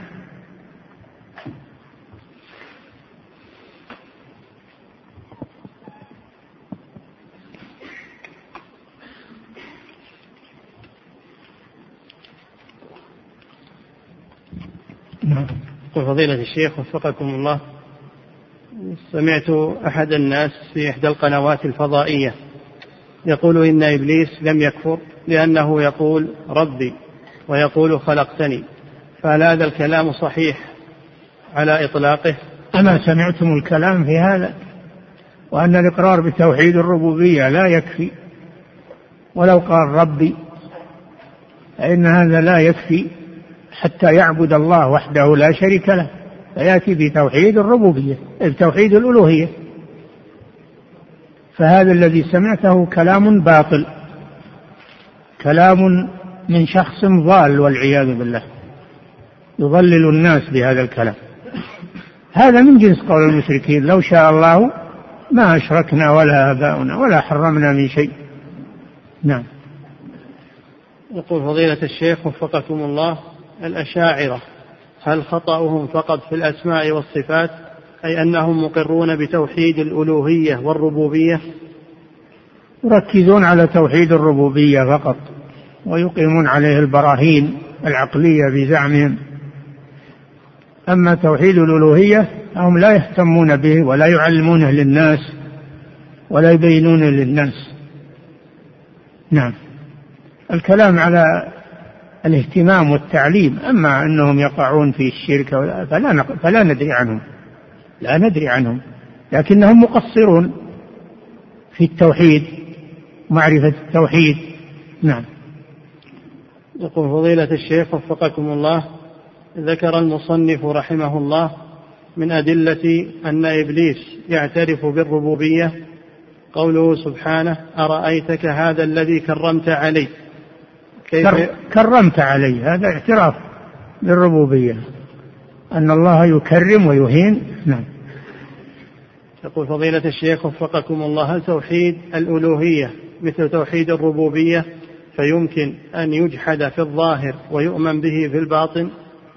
فضيلة الشيخ وفقكم الله، سمعت أحد الناس في إحدى القنوات الفضائية يقول إن إبليس لم يكفر لأنه يقول ربي ويقول خلقتني، فهل هذا الكلام صحيح على إطلاقه؟ أما سمعتم الكلام في هذا، وأن الإقرار بتوحيد الربوبية لا يكفي، ولو قال ربي فإن هذا لا يكفي حتى يعبد الله وحده لا شريك له، فيأتي بتوحيد الربوبية بتوحيد الألوهية. فهذا الذي سمعته كلام باطل، كلام من شخص ضال والعياذ بالله، يضلل الناس بهذا الكلام. هذا من جنس قول المشركين لو شاء الله ما أشركنا ولا آباؤنا ولا حرمنا من شيء. نعم. يقول فضيلة الشيخ وفقكم الله، الأشاعرة هل خطأهم فقط في الأسماء والصفات، أي أنهم مقرون بتوحيد الألوهية والربوبية؟ يركزون على توحيد الربوبية فقط ويقيمون عليه البراهين العقلية بزعمهم. أما توحيد الألوهية هم لا يهتمون به ولا يعلمونه للناس ولا يبينونه للناس. نعم. الكلام على الاهتمام والتعليم، أما أنهم يقعون في الشرك فلا ندري عنهم، لا ندري عنهم، لكنهم مقصرون في التوحيد، معرفة التوحيد. نعم. يقول فضيلة الشيخ وفقكم الله، ذكر المصنف رحمه الله من أدلة أن إبليس يعترف بالربوبية قوله سبحانه: أرأيتك هذا الذي كرمت علي. كرمت علي، هذا اعتراف بالربوبية، أن الله يكرم ويهين. نعم. يقول فضيلة الشيخ وفقكم الله، هل توحيد الألوهية مثل توحيد الربوبية فيمكن أن يجحد في الظاهر ويؤمن به في الباطن؟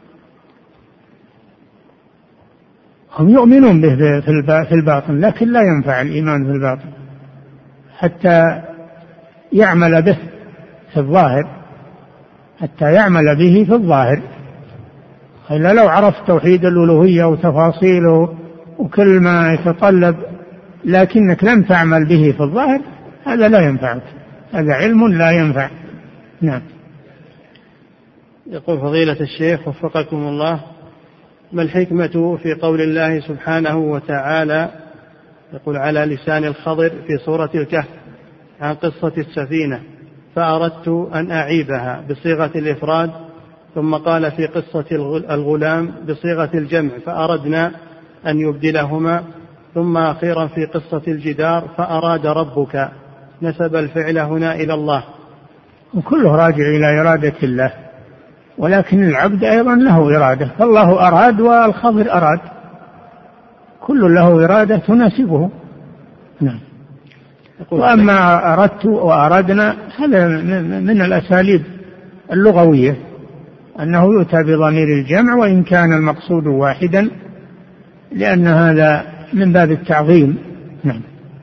هم يؤمنون به في الباطن، لكن لا ينفع الإيمان في الباطن حتى يعمل به في الظاهر، حتى يعمل به في الظاهر. إلا لو عرفت توحيد الألوهية وتفاصيله وكل ما يتطلب لكنك لم تعمل به في الظاهر، هذا لا ينفعك، هذا علم لا ينفع. نعم. يقول فضيلة الشيخ وفقكم الله، ما الحكمة في قول الله سبحانه وتعالى يقول على لسان الخضر في سورة الكهف عن قصة السفينة: فأردت أن أعيبها بصيغة الإفراد، ثم قال في قصة الغلام بصيغة الجمع: فأردنا أن يبدلهما، ثم أخيرا في قصة الجدار: فأراد ربك، نسب الفعل هنا إلى الله. وكله راجع إلى إرادة الله، ولكن العبد أيضا له إرادة، فالله أراد والخضر أراد، كل له إرادة تناسبه. نعم. وأما أردت وأردنا هذا من الأساليب اللغوية، أنه يؤتى بضمير الجمع وإن كان المقصود واحدا، لأن هذا من باب التعظيم. نعم.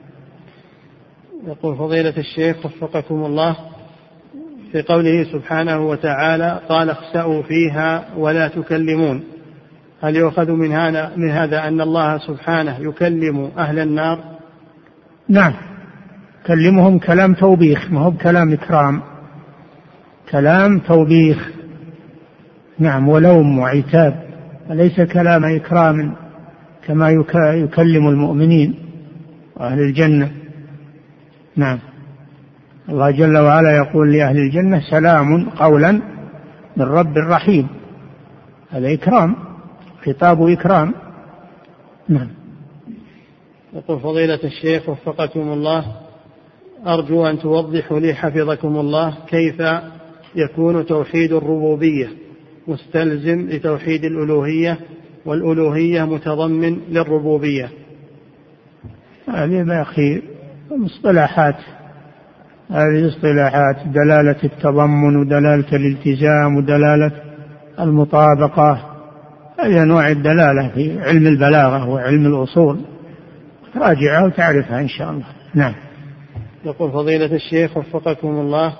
يقول فضيلة الشيخ وفقكم الله، في قوله سبحانه وتعالى: قال اخسأوا فيها ولا تكلمون، هل يؤخذ من هذا أن الله سبحانه يكلم أهل النار؟ نعم، كلمهم كلام توبيخ، ما هو بكلام إكرام، كلام توبيخ. نعم، ولوم وعتاب، وليس كلام إكرام كما يكلم المؤمنين وأهل الجنة. نعم. الله جل وعلا يقول لأهل الجنة: سلام قولا من رب رحيم، هذا إكرام، خطاب إكرام. نعم. يقول فضيلة الشيخ وفقكم الله، أرجو أن توضحوا لي حفظكم الله كيف يكون توحيد الربوبية مستلزم لتوحيد الألوهية والألوهية متضمن للربوبية. هذه ما أخي مصطلحات، هذه اصطلاحات، دلالة التضمن ودلالة الالتزام ودلالة المطابقة، هذه أنواع الدلالة في علم البلاغة وعلم الأصول، راجعها وتعرفها إن شاء الله. نعم. يقول فضيلة الشيخ وفقكم الله،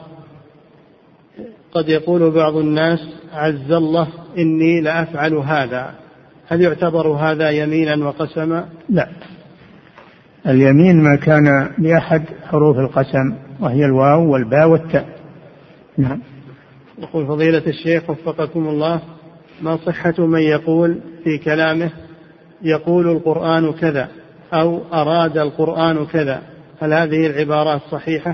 قد يقول بعض الناس: عز الله إني لأفعل هذا، هل يعتبر هذا يمينا وقسما؟ لا، اليمين ما كان بأحد حروف القسم، وهي الواو والباء والتاء. نعم. يقول فضيلة الشيخ وفقكم الله، ما صحة من يقول في كلامه: يقول القرآن كذا أو أراد القرآن كذا، هل هذه العبارات صحيحة؟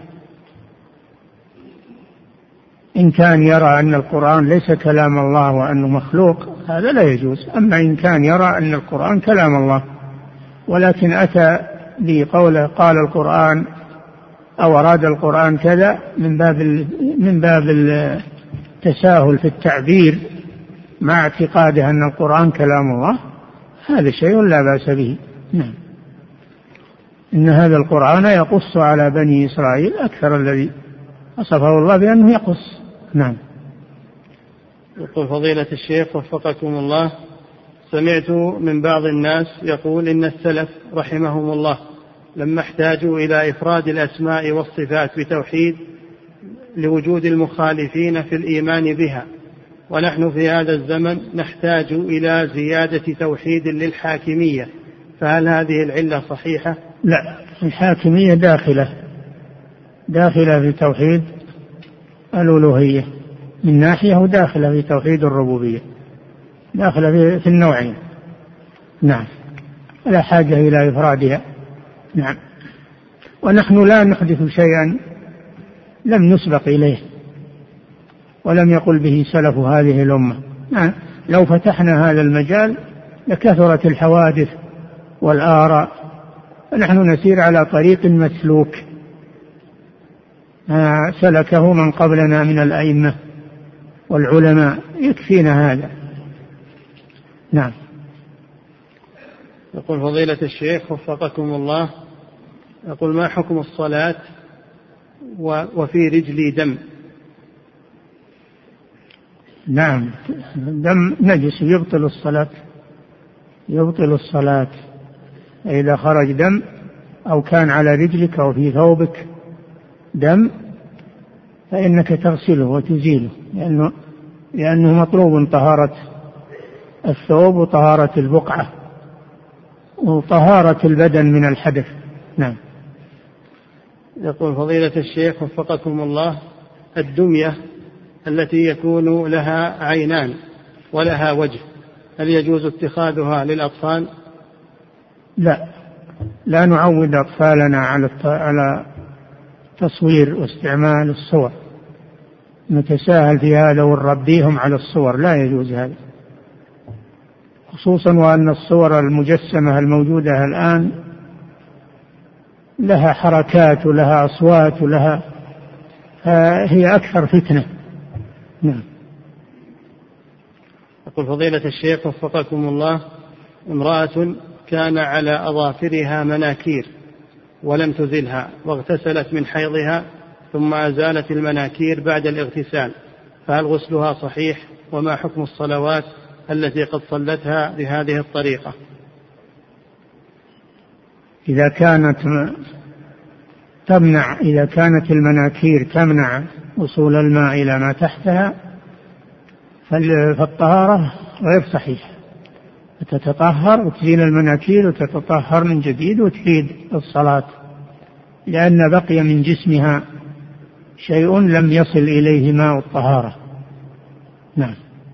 إن كان يرى أن القرآن ليس كلام الله وأنه مخلوق هذا لا يجوز، أما إن كان يرى أن القرآن كلام الله ولكن أتى بقوله قال القرآن أو أراد القرآن كذا من باب التساهل في التعبير مع اعتقاده أن القرآن كلام الله، هذا شيء لا بأس به. نعم. إن هذا القرآن يقص على بني إسرائيل أكثر الذي وصفه الله بأنه يقص. نعم. يقول فضيلة الشيخ وفقكم الله، سمعت من بعض الناس يقول إن السلف رحمهم الله لما احتاجوا إلى إفراد الأسماء والصفات بتوحيد لوجود المخالفين في الإيمان بها، ونحن في هذا الزمن نحتاج إلى زيادة توحيد للحاكمية، فهل هذه العلة صحيحة؟ لا، الحاكمية داخلة في توحيد الألوهية من ناحية، وداخلة في توحيد الربوبية، داخلة في النوعين. نعم، لا حاجة إلى إفرادها. نعم، ونحن لا نحدث شيئا لم نسبق إليه ولم يقل به سلف هذه الأمة. نعم، لو فتحنا هذا المجال لكثرت الحوادث والآراء، فنحن نسير على طريق مسلوك سلكه من قبلنا من الأئمة والعلماء، يكفينا هذا. نعم. يقول فضيلة الشيخ وفقكم الله، يقول ما حكم الصلاة وفي رجلي دم؟ نعم، دم نجس يبطل الصلاة. إذا خرج دم أو كان على رجلك أو في ثوبك دم فإنك تغسله وتزيله، لأنه مطلوب طهارة الثوب وطهارة البقعة وطهارة البدن من الحدث. نعم. يقول فضيلة الشيخ وفقكم الله، الدمية التي يكون لها عينان ولها وجه، هل يجوز اتخاذها للأطفال؟ لا نعود أطفالنا على تصوير واستعمال الصور، نتساهل في هذا ونربيهم على الصور، لا يجوز هذا، خصوصا وأن الصور المجسمة الموجودة الآن لها حركات ولها أصوات ولها، هي أكثر فتنة. نعم. يقول فضيلة الشيخ وفقكم الله، امرأة كان على أظافرها مناكير ولم تزلها واغتسلت من حيضها ثم أزالت المناكير بعد الاغتسال، فهل غسلها صحيح؟ وما حكم الصلوات التي قد صلتها بهذه الطريقة؟ إذا كانت المناكير تمنع وصول الماء إلى ما تحتها فالطهارة غير صحيحة، تتطهر وتزيل المناكير وتتطهر من جديد وتعيد الصلاة، لأن بقي من جسمها شيء لم يصل إليه ماء الطهارة. نعم.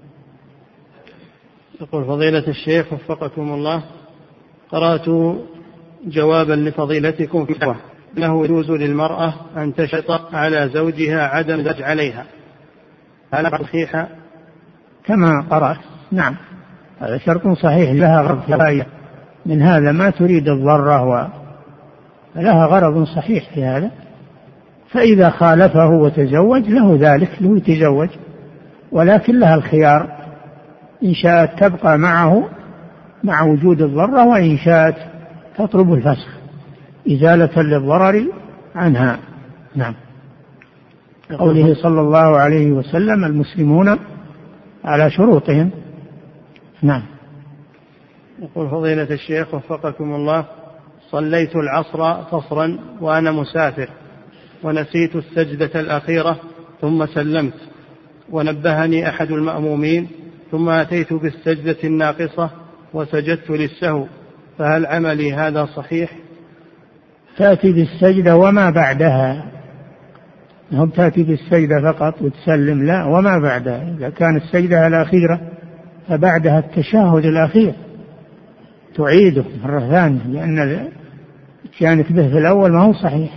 يقول فضيلة الشيخ وفقكم الله، قرأت جوابا لفضيلتكم في الفتوى أنه يجوز للمرأة أن تشرط على زوجها عدم الزواج عليها، هل صحيحة؟ كما قرأت. نعم، هذا شرط صحيح، لها غرض من هذا، ما تريد الضرة لها غرض صحيح في هذا، فإذا خالفه وتزوج له ذلك، له يتزوج، ولكن لها الخيار إن شاءت تبقى معه مع وجود الضرة، وإن شاءت تطلب الفسخ إزالة للضرر عنها. نعم. قوله صلى الله عليه وسلم المسلمون على شروطهم. نعم. يقول فضيلة الشيخ وفقكم الله، صليت العصر قصرا وأنا مسافر ونسيت السجدة الأخيرة ثم سلمت، ونبهني أحد المأمومين، ثم أتيت بالسجدة الناقصة وسجدت للسهو، فهل عملي هذا صحيح؟ تأتي بالسجدة وما بعدها، هم تأتي بالسجدة فقط وتسلم، لا، وما بعدها. إذا كان السجدة الأخيرة فبعدها التشهد الأخير تعيده مرة ثانية، لأن كانت به في الأول ما هو صحيح،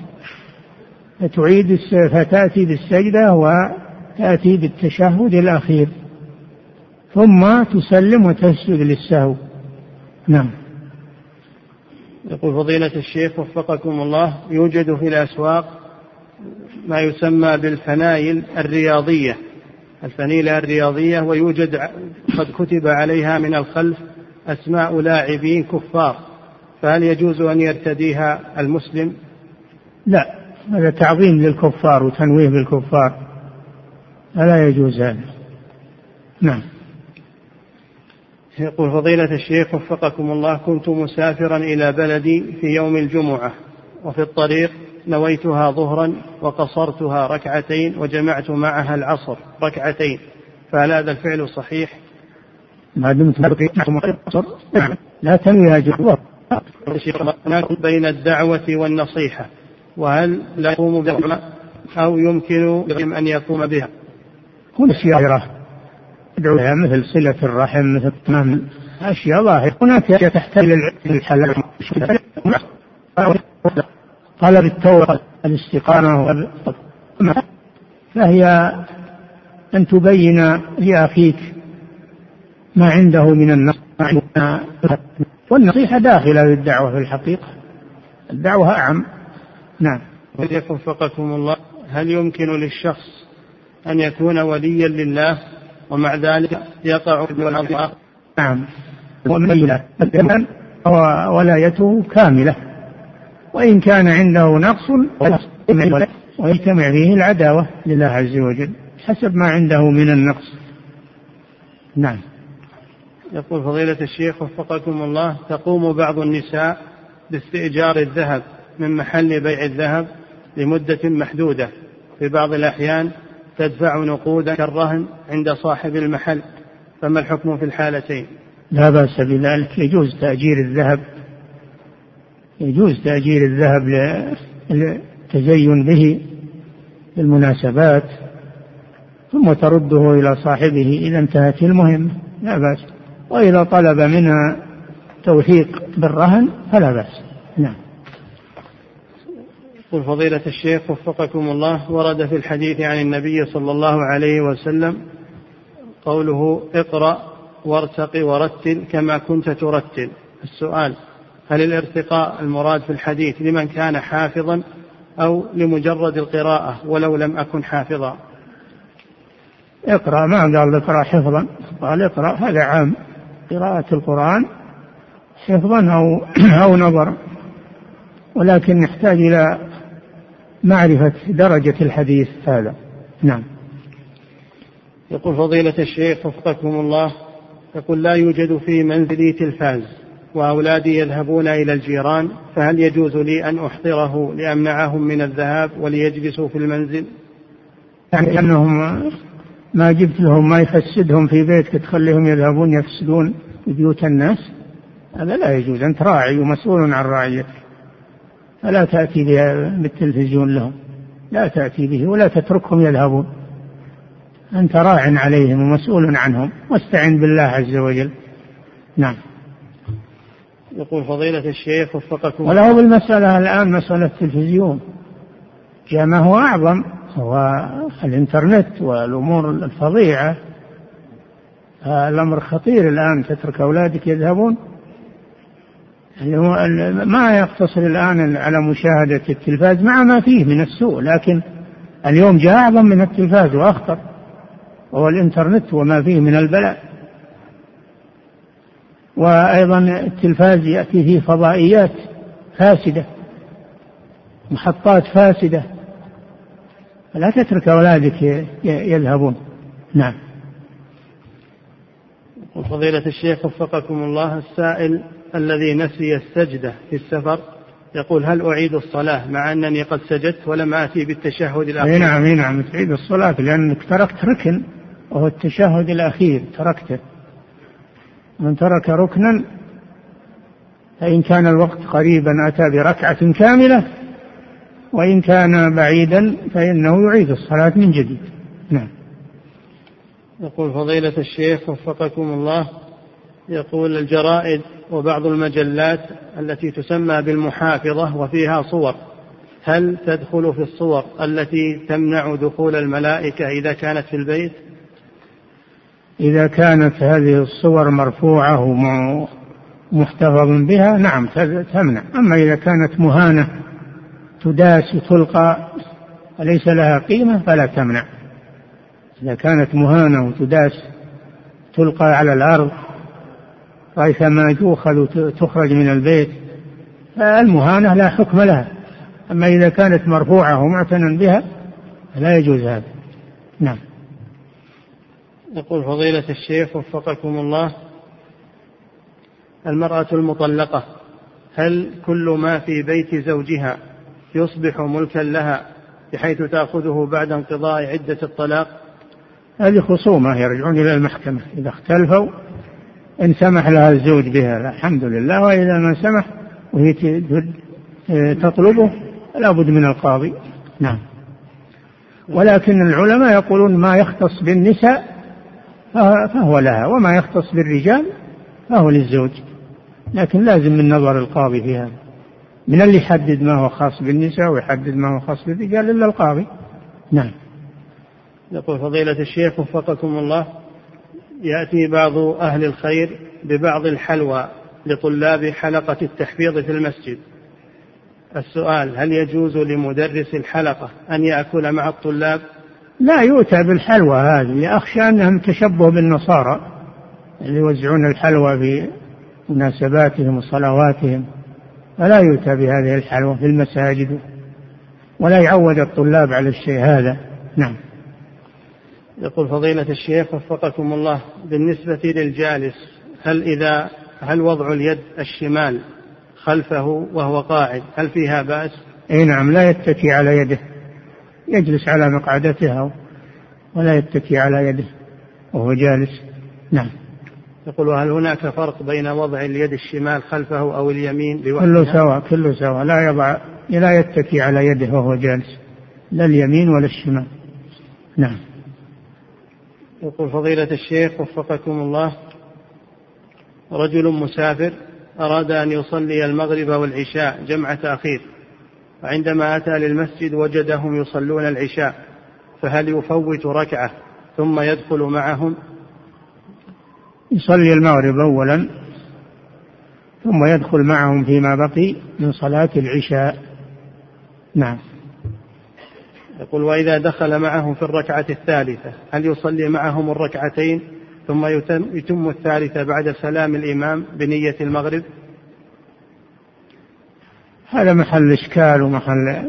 فتأتي بالسجدة وتأتي بالتشهد الأخير ثم تسلم وتسجد للسهو. نعم. يقول فضيلة الشيخ وفقكم الله، يوجد في الأسواق ما يسمى بالفنايل الرياضية، الفنيلة الرياضية، ويوجد قد كتب عليها من الخلف أسماء لاعبين كفار، فهل يجوز أن يرتديها المسلم؟ لا، هذا تعظيم للكفار وتنويه بالكفار، فلا يجوز هذا. نعم. يقول فضيلة الشيخ وفقكم الله، كنت مسافرا إلى بلدي في يوم الجمعة، وفي الطريق نويتها ظهرا وقصرتها ركعتين وجمعت معها العصر ركعتين، فهل هذا الفعل صحيح؟ ما دمت لا تنوي أجر. بين الدعوة والنصيحة، وهل لا يقوم بها أو يمكن أن يقوم بها؟ كل أشياء يدعو لها مثل صلة الرحم، مثل تمام أشياء ظاهرة. هناك تحتاج للحلال، طلب التوبة، الاستقامة، فهي أن تبين لأخيك ما عنده من النصح، والنصيحة داخلة للدعوة في الحقيقة، الدعوة أعم. نعم. وفقكم الله، هل يمكن للشخص أن يكون وليا لله ومع ذلك يقع في الأرض؟ نعم، ولايته كاملة، وإن كان عنده نقص ويجتمع فيه العداوة لله عز وجل حسب ما عنده من النقص. نعم. يقول فضيلة الشيخ وفقكم الله، تقوم بعض النساء باستئجار الذهب من محل بيع الذهب لمدة محدودة، في بعض الأحيان تدفع نقودا كالرهن عند صاحب المحل، فما الحكم في الحالتين؟ لا بأس بذلك، يجوز تأجير الذهب، يجوز تأجير الذهب للتزين به للمناسبات، ثم ترده إلى صاحبه إذا انتهت المهمة، لا بأس. وإذا طلب منها توثيق بالرهن فلا بأس. نعم. قل فضيلة الشيخ وفقكم الله، ورد في الحديث عن النبي صلى الله عليه وسلم قوله اقرأ وارتق ورتل كما كنت ترتل. السؤال: هل الارتقاء المراد في الحديث لمن كان حافظا أو لمجرد القراءة ولو لم أكن حافظا؟ اقرأ، ما قال اقرأ حفظا، قال اقرأ، هذا عام، قراءة القرآن حفظا أو نظرا، ولكن نحتاج إلى معرفة درجة الحديث هذا. نعم. يقول فضيلة الشيخ وفقكم الله، يقول لا يوجد في منزلي تلفاز وأولادي يذهبون إلى الجيران، فهل يجوز لي أن أحضره لأمنعهم من الذهاب وليجلسوا في المنزل؟ يعني أنهم ما جبت لهم ما يفسدهم في بيتك تخليهم يذهبون يفسدون بيوت الناس، هذا لا يجوز. أنت راعي ومسؤول عن رعيتك، فلا تأتي بالتلفزيون لهم، لا تأتي به ولا تتركهم يذهبون، أنت راع عليهم ومسؤول عنهم، واستعن بالله عز وجل. نعم. يقول فضيلة الشيخ وفقكم وله بالمسألة الآن مسألة التلفزيون جاء ما هو أعظم، هو الإنترنت والأمور الفظيعة، الأمر خطير الآن، تترك أولادك يذهبون، ما يقتصر الآن على مشاهدة التلفاز مع ما فيه من السوء، لكن اليوم جاء أعظم من التلفاز وأخطر، وهو الإنترنت وما فيه من البلاء. وأيضا التلفاز يأتي فيه فضائيات فاسدة، محطات فاسدة، لا تترك أولادك يذهبون. نعم. فضيلة الشيخ وفقكم الله، السائل الذي نسي السجدة في السفر يقول: هل أعيد الصلاة مع أنني قد سجدت ولم آتي بالتشهد الأخير؟ نعم تعيد الصلاة، لأنك تركت ركن وهو التشهد الأخير، تركته. من ترك ركنا فإن كان الوقت قريبا أتى بركعة كاملة، وإن كان بعيدا فإنه يعيد الصلاة من جديد. نعم. يقول فضيلة الشيخ وفقكم الله، يقول الجرائد وبعض المجلات التي تسمى بالمحافظة وفيها صور، هل تدخل في الصور التي تمنع دخول الملائكة إذا كانت في البيت؟ إذا كانت هذه الصور مرفوعة ومحتفظ بها نعم تمنع، أما إذا كانت مهانة تداس وتلقى وليس لها قيمة فلا تمنع. إذا كانت مهانة وتداس تلقى على الأرض ريثما تؤخذ وتخرج من البيت فالمهانة لا حكم لها، أما إذا كانت مرفوعة ومعتنى بها لا يجوز هذا. نعم. يقول فضيلة الشيخ وفقكم الله، المرأة المطلقة هل كل ما في بيت زوجها يصبح ملكا لها بحيث تأخذه بعد انقضاء عدة الطلاق؟ هذه خصومة يرجعون إلى المحكمة، إذا اختلفوا إن سمح لها الزوج بها الحمد لله، وإذا ما سمح وهي تطلبه لا بد من القاضي. نعم. ولكن العلماء يقولون ما يختص بالنساء فهو لها، وما يختص بالرجال فهو للزوج، لكن لازم من نظر القاضي في هذا، من اللي يحدد ما هو خاص بالنساء ويحدد ما هو خاص بالرجال إلا القاضي. نعم. يقول فضيلة الشيخ وفقكم الله، يأتي بعض أهل الخير ببعض الحلوى لطلاب حلقة التحفيظ في المسجد. السؤال: هل يجوز لمدرس الحلقة أن يأكل مع الطلاب؟ لا يؤتى بالحلوى هذه، أخشى أنهم تشبه بالنصارى اللي يوزعون الحلوى في مناسباتهم وصلواتهم، فلا يؤتى بهذه الحلوى في المساجد، ولا يعود الطلاب على الشيء هذا. نعم. يقول فضيلة الشيخ وفقكم الله، بالنسبة للجالس هل وضع اليد الشمال خلفه وهو قاعد هل فيها بأس؟ اي نعم، لا يتكي على يده، يجلس على مقعدتها ولا يتكي على يده وهو جالس. نعم. يقول هل هناك فرق بين وضع اليد الشمال خلفه أو اليمين بوحدها؟ كله سواء، لا يتكي على يده وهو جالس، لا اليمين ولا الشمال. نعم. يقول فضيلة الشيخ وفقكم الله، رجل مسافر أراد أن يصلي المغرب والعشاء جمع تأخير، وعندما أتى للمسجد وجدهم يصلون العشاء، فهل يفوت ركعة ثم يدخل معهم؟ يصلي المغرب أولا ثم يدخل معهم فيما بقي من صلاة العشاء. نعم. يقول وإذا دخل معهم في الركعة الثالثة هل يصلي معهم الركعتين ثم يتم الثالثة بعد سلام الإمام بنية المغرب؟ هذا محل إشكال ومحل،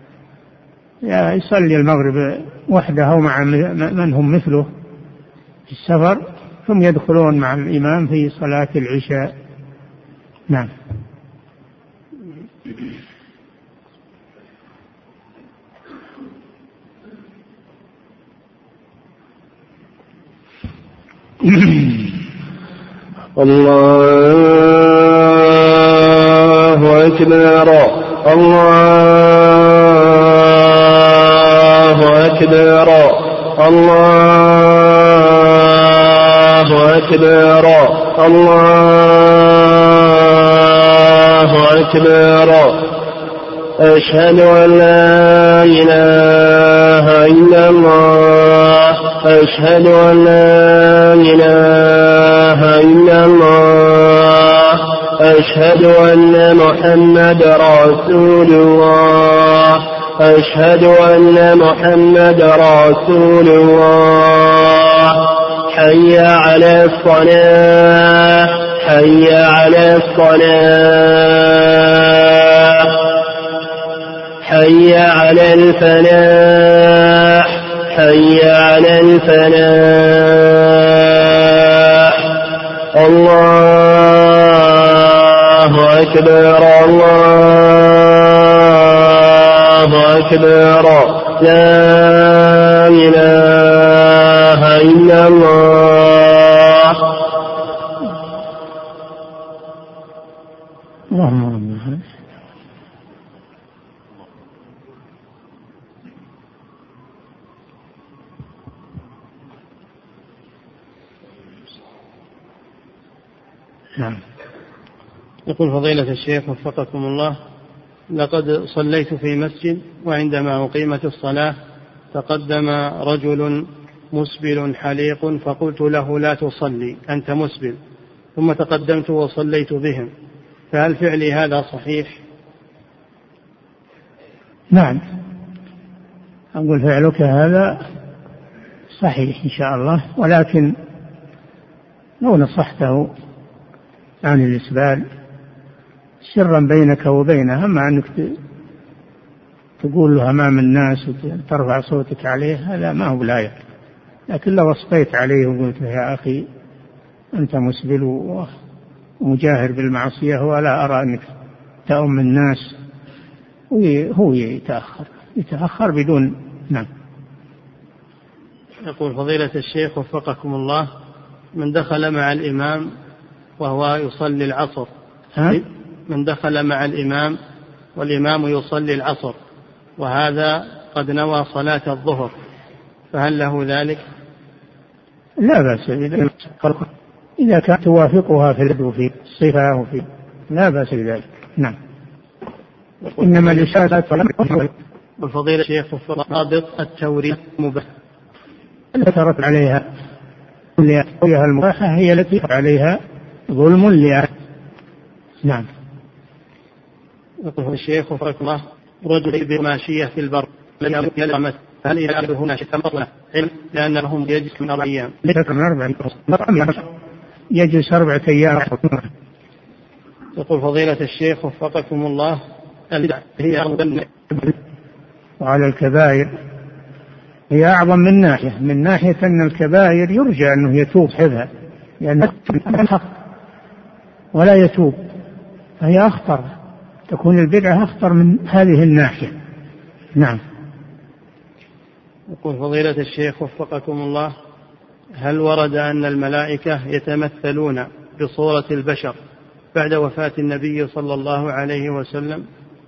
يصلي المغرب وحده أو مع من هم مثله في السفر، ثم يدخلون مع الإمام في صلاة العشاء. نعم. الله أكبر الله أكبر الله أكبر الله أكبر. أشهد أن لا إله إلا الله أشهد أن لا إله إلا الله أشهد أن محمد رسول الله أشهد أن محمد رسول الله. حي على الصلاة حي على الصلاة حي على الفلاح حي على الفلاح. الله أكبر الله أكبر. لا إله إلا الله. اللهم نعم. يقول فضيلة الشيخ وفقكم الله، لقد صليت في مسجد وعندما أقيمت الصلاة تقدم رجل مسبل حليق فقلت له لا تصلي أنت مسبل، ثم تقدمت وصليت بهم، فهل فعلي هذا صحيح؟ نعم، أقول فعلك هذا صحيح إن شاء الله، ولكن لو نصحته عن الإسبال سرا بينك وبينه، أما أنك تقول له أمام الناس وترفع صوتك عليه هذا ما هو بلايق. لكن لو وصيت عليه وقلت له يا أخي أنت مسبل ومجاهر بالمعصية ولا أرى أنك تؤم الناس، هو يتأخر بدون. نعم. يقول فضيلة الشيخ وفقكم الله، من دخل مع الإمام وهو يصلي العصر، من دخل مع الإمام والإمام يصلي العصر وهذا قد نوى صلاة الظهر، فهل له ذلك؟ لا بأس إذا كانت توافقها في الصفة وفي لا بأس بذلك. نعم. إنما الإشارة والفضيلة الشيخ رابط التوريث مباح التي ترت عليها المباحة هي التي عليها ظلم لأهل. نعم. يقول الشيخ وفقكم الله، رجل بماشية في البر لم يلمس، هل يجعل هنا شتم علم لأنهم يجلس من 4 أيام؟ يجلس 4 أيام. يقول فضيلة الشيخ وفقكم الله، هي وعلى الكبائر هي أعظم من ناحية أن الكبائر يرجى أنه يتوب حذها لأنه الحق ولا يتوب، فهي أخطر، تكون البدعة أخطر من هذه الناحية. نعم. يقول فضيلة الشيخ وفقكم الله، هل ورد أن الملائكة يتمثلون بصورة البشر بعد وفاة النبي صلى الله عليه وسلم؟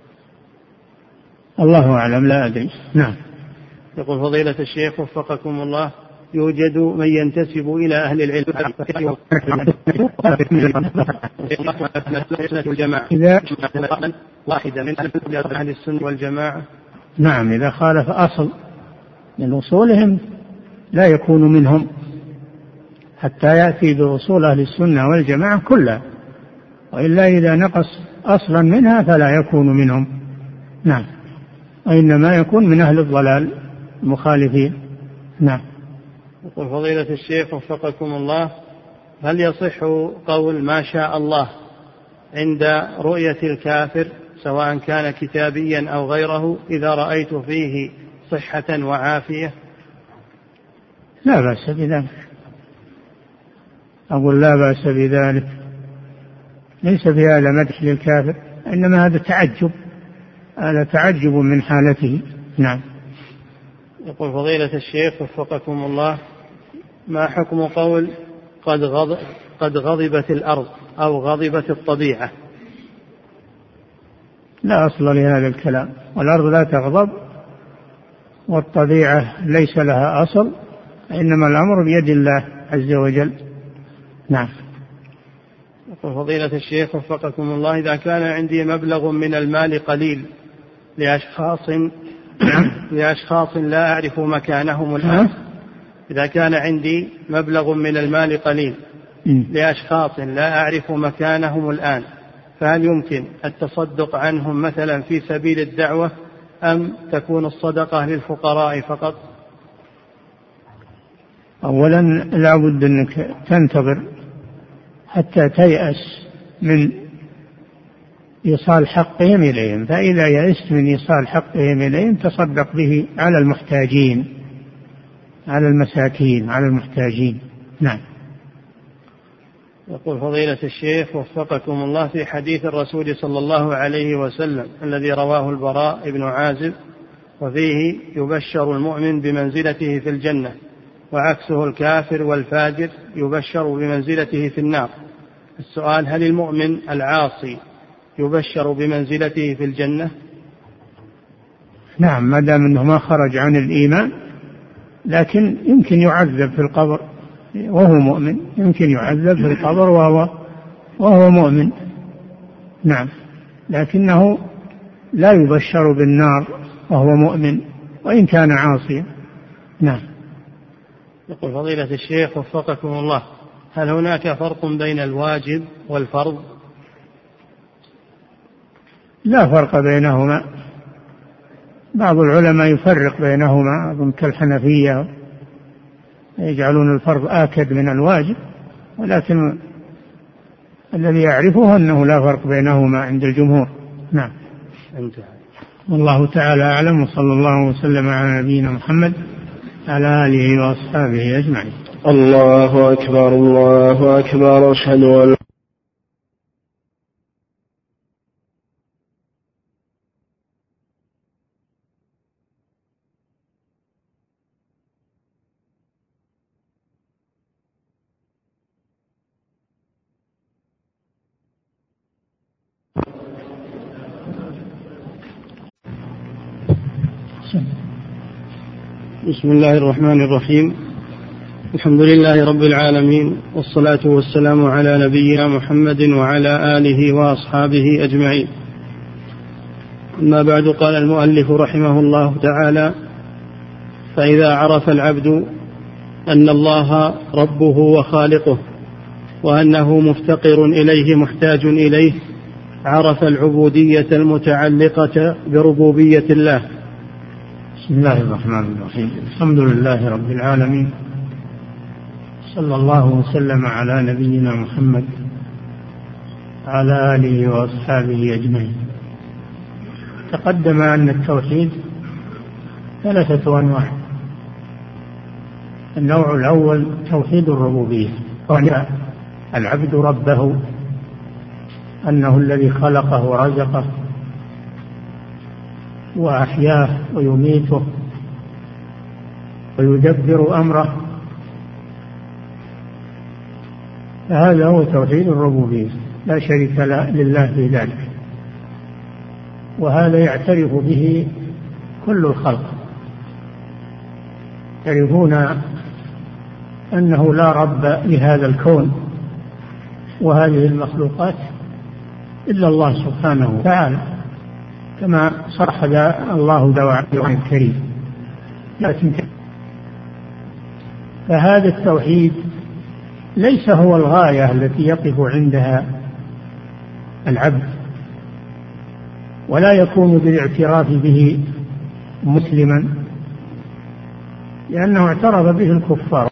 الله أعلم، لا أدري. نعم. يقول فضيلة الشيخ وفقكم الله، يوجد من ينتسب إلى أهل العلم الجماعة واحدة من أهل السنة والجماعة. نعم، إذا خالف أصل من أصولهم لا يكون منهم حتى يأتي بأصول أهل السنة والجماعة كلها، وإلا إذا نقص أصلا منها فلا يكون منهم. نعم، وإنما يكون من أهل الضلال المخالفين. نعم. يقول فضيلة الشيخ وفقكم الله، هل يصح قول ما شاء الله عند رؤية الكافر سواء كان كتابيا أو غيره إذا رأيت فيه صحة وعافية؟ لا بأس بذلك، أقول لا بأس بذلك، ليس في هذا مدح للكافر، إنما هذا تعجب من حالته. نعم. يقول فضيلة الشيخ وفقكم الله، ما حكم قول قد غضبت الأرض أو غضبت الطبيعة؟ لا أصل لهذا الكلام، والأرض لا تغضب والطبيعة ليس لها أصل، إنما الأمر بيد الله عز وجل. نعم. يقول فضيلة الشيخ وفقكم الله، إذا كان عندي مبلغ من المال قليل لأشخاص لا أعرف مكانهم الآن، إذا كان عندي مبلغ من المال قليل لأشخاص لا أعرف مكانهم الآن، فهل يمكن التصدق عنهم مثلا في سبيل الدعوة أم تكون الصدقة للفقراء فقط؟ أولا لا بد أنك تنتظر حتى تيأس من إيصال حقهم إليهم، فإذا يأست من إيصال حقهم إليهم تصدق به على المحتاجين، على المساكين، على المحتاجين. نعم. يقول فضيلة الشيخ وفقكم الله، في حديث الرسول صلى الله عليه وسلم الذي رواه البراء بن عازب وفيه يبشر المؤمن بمنزلته في الجنة وعكسه الكافر والفاجر يبشر بمنزلته في النار، السؤال هل المؤمن العاصي يبشر بمنزلته في الجنة؟ نعم، ما دام أنه ما خرج عن الإيمان، لكن يمكن يعذب في القبر وهو مؤمن، يمكن يعذب في القبر وهو مؤمن. نعم، لكنه لا يبشر بالنار وهو مؤمن وإن كان عاصيا. نعم. يقول فضيلة الشيخ وفقكم الله، هل هناك فرق بين الواجب والفرض؟ لا فرق بينهما، بعض العلماء يفرق بينهما، أظن كالحنفية يجعلون الفرض آكد من الواجب، ولكن الذي يعرفه أنه لا فرق بينهما عند الجمهور. نعم. والله تعالى أعلم، وصلى الله وسلم على نبينا محمد على آله وأصحابه أجمعين. الله أكبر، الله أكبر، أشهد أن بسم الله الرحمن الرحيم. الحمد لله رب العالمين، والصلاة والسلام على نبينا محمد وعلى آله وأصحابه أجمعين. أما بعد، قال المؤلف رحمه الله تعالى: فإذا عرف العبد أن الله ربه وخالقه وأنه مفتقر إليه محتاج إليه، عرف العبودية المتعلقة بربوبية الله. بسم الله الرحمن الرحيم. الحمد لله رب العالمين، صلى الله وسلم على نبينا محمد وعلى آله وأصحابه أجمعين. تقدم أن التوحيد 3 أنواع. النوع الأول توحيد الربوبية، وأن العبد ربه، أنه الذي خلقه ورزقه وأحياه ويميته ويدبر أمره، فهذا هو توحيد الربوبية، لا شريك لله في ذلك، وهذا يعترف به كل الخلق، يعرفون أنه لا رب لهذا الكون وهذه المخلوقات إلا الله سبحانه وتعالى، كما صرح الله دعاء الكريم. لكن فهذا التوحيد ليس هو الغاية التي يقف عندها العبد، ولا يكون بالاعتراف به مسلما، لأنه اعترف به الكفار.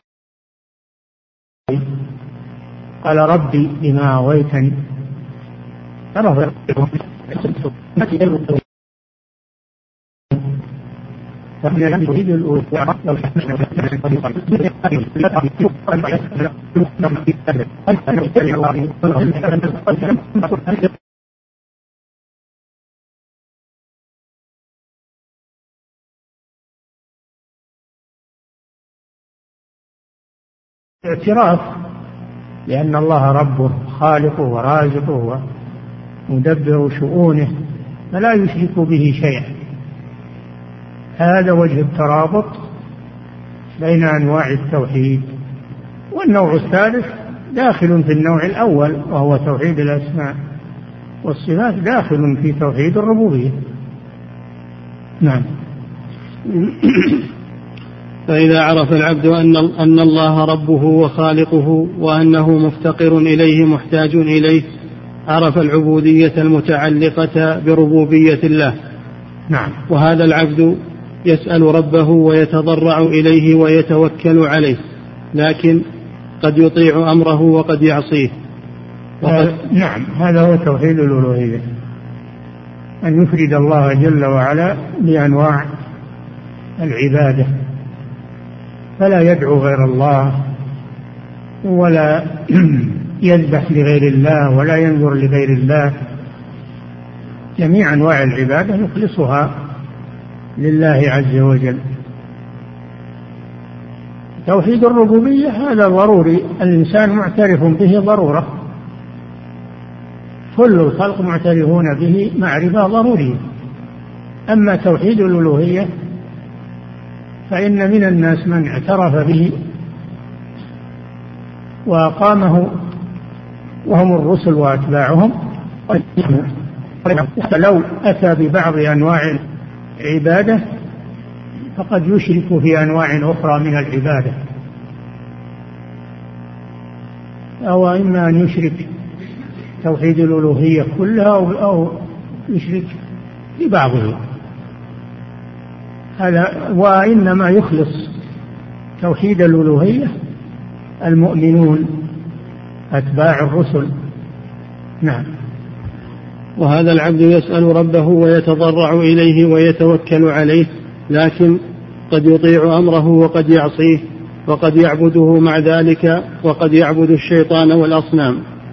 قال ربي بما أغويتني، اعتراف لأن الله ربه خالقه ورازقه ومدبر شؤونه، فلا يشرك به شيئا. هذا وجه الترابط بين أنواع التوحيد. والنوع الثالث داخل في النوع الأول، وهو توحيد الأسماء والصفات، داخل في توحيد الربوبية. نعم. فإذا عرف العبد أن الله ربه وخالقه وأنه مفتقر إليه محتاج إليه، عرف العبودية المتعلقة بربوبية الله. نعم. وهذا العبد يسأل ربه ويتضرع إليه ويتوكل عليه، لكن قد يطيع أمره وقد يعصيه. نعم، هذا هو توحيد الألوهية، أن يفرد الله جل وعلا بأنواع العبادة، فلا يدعو غير الله، ولا يذبح لغير الله، ولا ينذر لغير الله. جميع أنواع العبادة يخلصها لله عز وجل. توحيد الربوبية هذا ضروري، الإنسان معترف به ضرورة، كل الخلق معترفون به معرفة ضرورية. أما توحيد الألوهية فإن من الناس من اعترف به وأقامه، وهم الرسل وأتباعهم، لو أتى ببعض أنواع العبادة فقد يشرك في أنواع أخرى من العبادة، أو إما أن يشرك توحيد الألوهية كلها أو يشرك ببعضه. هذا وإنما يخلص توحيد الألوهية المؤمنون أتباع الرسل. نعم. وهذا العبد يسأل ربه ويتضرع إليه ويتوكل عليه، لكن قد يطيع أمره وقد يعصيه، وقد يعبده مع ذلك، وقد يعبد الشيطان والأصنام.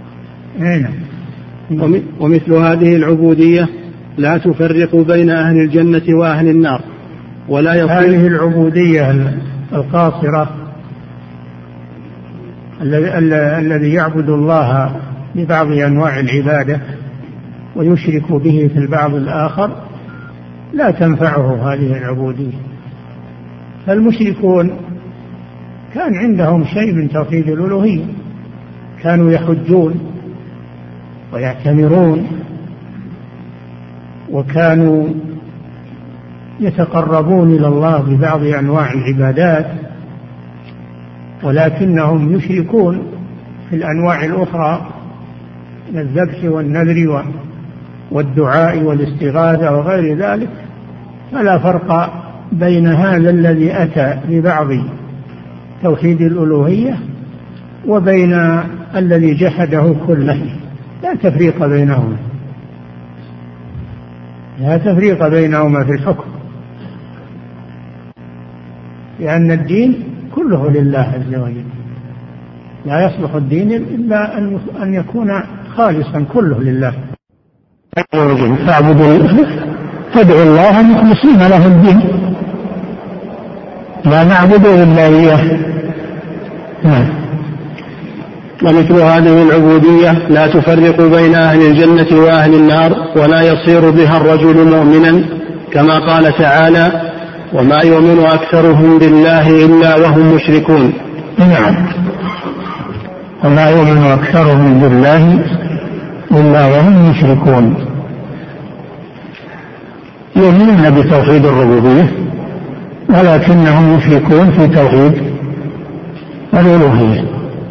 ومثل هذه العبودية لا تفرق بين أهل الجنة وأهل النار، ولا يصير. هذه العبودية القاصرة الذي يعبد الله ببعض أنواع العبادة ويشرك به في البعض الآخر لا تنفعه هذه العبودية. فالمشركون كان عندهم شيء من توحيد الألوهية، كانوا يحجون ويعتمرون وكانوا يتقربون إلى الله ببعض أنواع العبادات، ولكنهم يشركون في الأنواع الأخرى من الذبح والنذر والدعاء والاستغاثة وغير ذلك. فلا فرق بين هذا الذي أتى ببعض توحيد الألوهية وبين الذي جحده كله، لا تفريق بينهما، لا تفريق بينهما في الحكم، لأن الدين كله لله عز وجل، لا يصلح الدين إلا أن يكون خالصا كله لله. فادعوا الله مخلصين له الدين، لا نعبد إلا إياه. ومثل هذه العبودية لا تفرق بين أهل الجنة وأهل النار، ولا يصير بها الرجل مؤمنا، كما قال تعالى: وما يؤمن أكثرهم بالله إلا وهم مشركون. نعم، وما يؤمن أكثرهم بالله إلا وهم مشركون. يؤمنون بتوحيد الربوبية ولكنهم يشركون في توحيد الألوهية،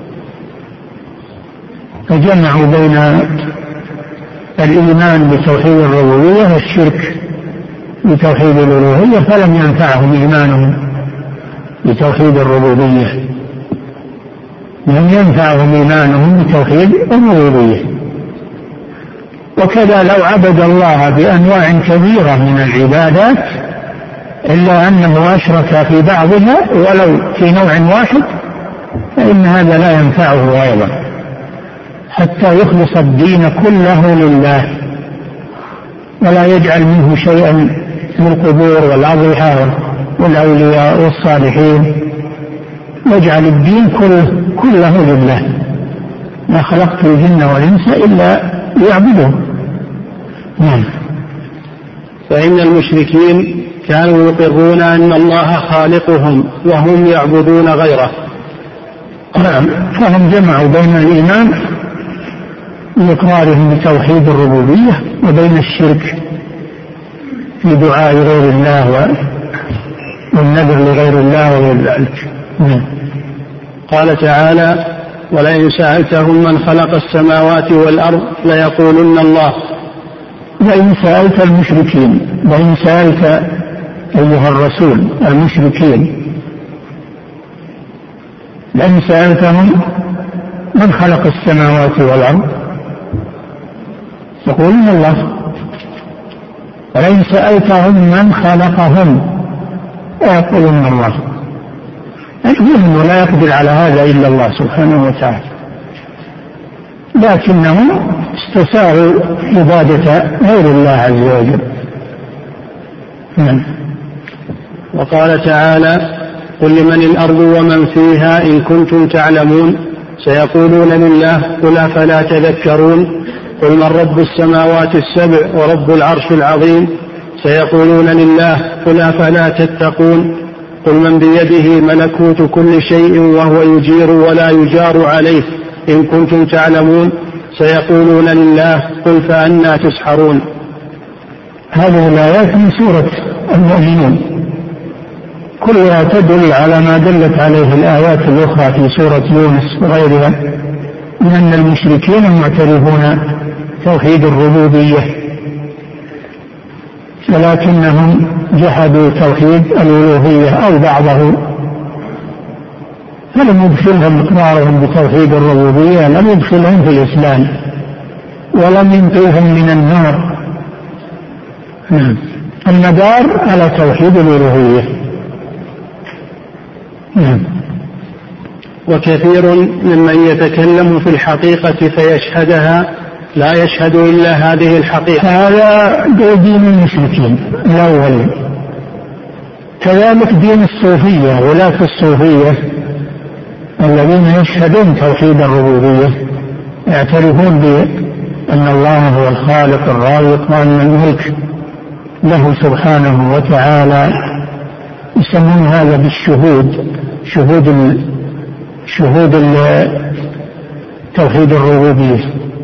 فجمعوا بين الإيمان بتوحيد الربوبية والشرك بتوحيد الألوهية، فلم ينفعهم إيمانهم بتوحيد الربوبية، لم ينفعهم إيمانهم بتوحيد الربوبية. وكذا لو عبد الله بأنواع كبيرة من العبادات إلا أنه أشرك في بعضها ولو في نوع واحد، فإن هذا لا ينفعه أيضا، حتى يخلص الدين كله لله ولا يجعل منه شيئا من القبور والأضرحة والأولياء والصالحين، يجعل الدين كله لله. ما خلقت الجن والإنس إلا ليعبدون. فإن المشركين كانوا يقرون أن الله خالقهم وهم يعبدون غيره. نعم، فهم جمعوا بين الإيمان بإقرارهم بتوحيد الربوبية وبين الشرك في دعاء غير الله والنذر لغير الله وذلك. قال تعالى: ولئن سألتهم من خلق السماوات والأرض ليقولن الله. لئن سألت المشركين، لئن سألت أيها الرسول المشركين، لئن سألتهم من خلق السماوات والأرض يقولون الله، ولئن سألتهم من خلقهم يقولون الله. أنه لا يقدر على هذا إلا الله سبحانه وتعالى، لكنهم استساروا عبادة غير الله عز وجل. وقال تعالى: قل لمن الأرض ومن فيها إن كنتم تعلمون سيقولون لله قل أفلا تذكرون قل من رب السماوات السبع ورب العرش العظيم سيقولون لله قل أفلا تتقون قل من بيده ملكوت كل شيء وهو يجير ولا يجار عليه إن كنتم تعلمون سيقولون لله قل فأنى تسحرون. هذه الآيات من سورة المؤمنون كلها تدل على ما دلت عليه الآيات الأخرى في سورة يونس وغيرها من أن المشركين معترفون توحيد الربوبية، ولكنهم جحدوا توحيد الألوهية أو بعضه، فلم يدخلهم إقرارهم بتوحيد الربوبية، لم يدخلهم في الإسلام ولم ينقذهم من النار. المدار على توحيد الألوهية. وكثير ممن يتكلم في الحقيقة فيشهدها لا يشهد إلا هذه الحقيقة. هذا دين المشركين الأول. كذلك دين الصوفية، ولاة الصوفية الذين يشهدون توحيد الربوبية يعترفون بأن الله هو الخالق الرازق وأن الملك له سبحانه وتعالى، يسمون هذا بالشهود، شهود توحيد الربوبية،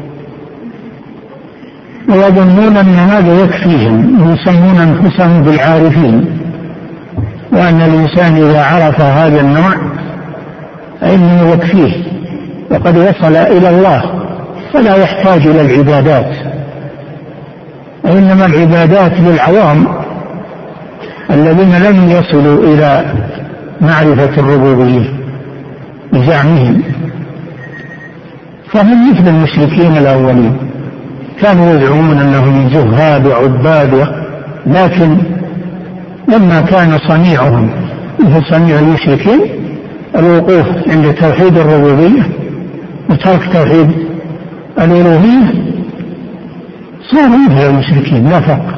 ويظنون أن هذا يكفيهم، ويسمون أنفسهم بالعارفين، وأن الإنسان إذا عرف هذا النوع فإنه يكفيه وقد وصل إلى الله فلا يحتاج إلى العبادات، وإنما العبادات للعوام الذين لم يصلوا إلى معرفة الربوبية بزعمهم، فهم مثل المشركين الأولين، كانوا يزعمون أنهم زهاد وعباد، لكن لما كان صنيعهم مثل صنيع المشركين الوقوف عند توحيد الربوبية وترك توحيد الألوهية صاروا مثل المشركين لا فرق.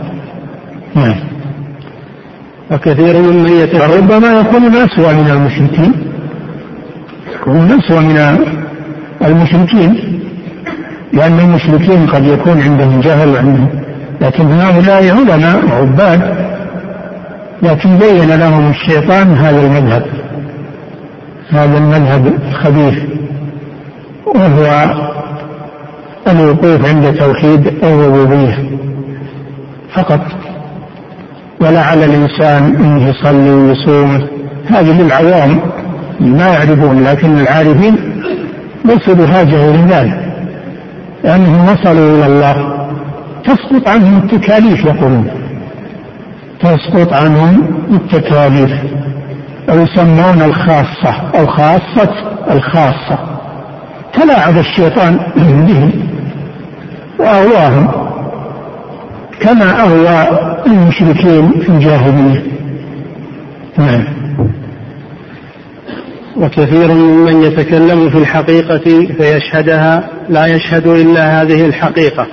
وكثير ممن ربما يكون أسوأ من المشركين، يكون أسوأ من المشركين، لأن المشركين قد يكون عندهم جهل عندهم، لكن هؤلاء علماء وعباد، لكن بين لهم الشيطان هذا المذهب الخبيث، وهو الوقوف عند توحيد الربوبية فقط، ولا على الإنسان أن يصلي ويصوم، هذه للعوام ما يعرفون، لكن العارفين ليسوا بحاجة إلى ذلك، لأنهم وصلوا إلى الله تسقط عنهم التكاليف، يقولون تسقط عنهم التكاليف، أو يسمون الخاصة أو خاصة الخاصة، تلاعب الشيطان بهم وأغواهم كما أغوى المشركين في الجاهلية. وكثير ممن يتكلم في الحقيقة فيشهدها لا يشهد إلا هذه الحقيقة،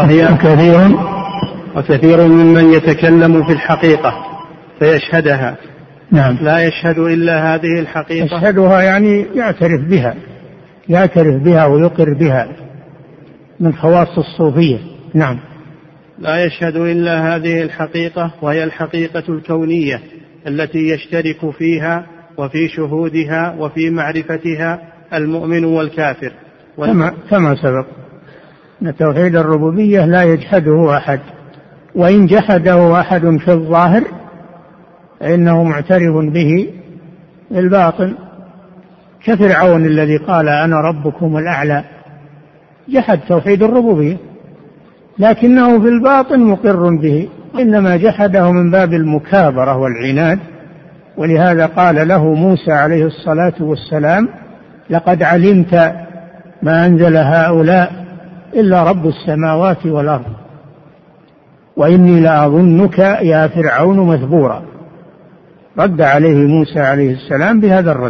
وكثير ممن يتكلم في الحقيقة فيشهدها لا يشهد إلا هذه الحقيقة، يشهدها يعني يعترف بها ويقر بها، من خواص الصوفية. لا يشهد إلا هذه الحقيقة، وهي الحقيقة الكونية التي يشترك فيها وفي شهودها وفي معرفتها المؤمن والكافر. كما سبق أن توحيد الربوبية لا يجحده أحد، وإن جحده أحد في الظاهر فإنه معترف به الباطن، كفرعون الذي قال أنا ربكم الأعلى، جحد توحيد الربوبية لكنه في الباطن مقر به، إنما جحده من باب المكابرة والعناد. ولهذا قال له موسى عليه الصلاة والسلام لقد علمت ما أنزل هؤلاء إلا رب السماوات والأرض وإني لأظنك يا فرعون مثبورا. رد عليه موسى عليه السلام بهذا الرد،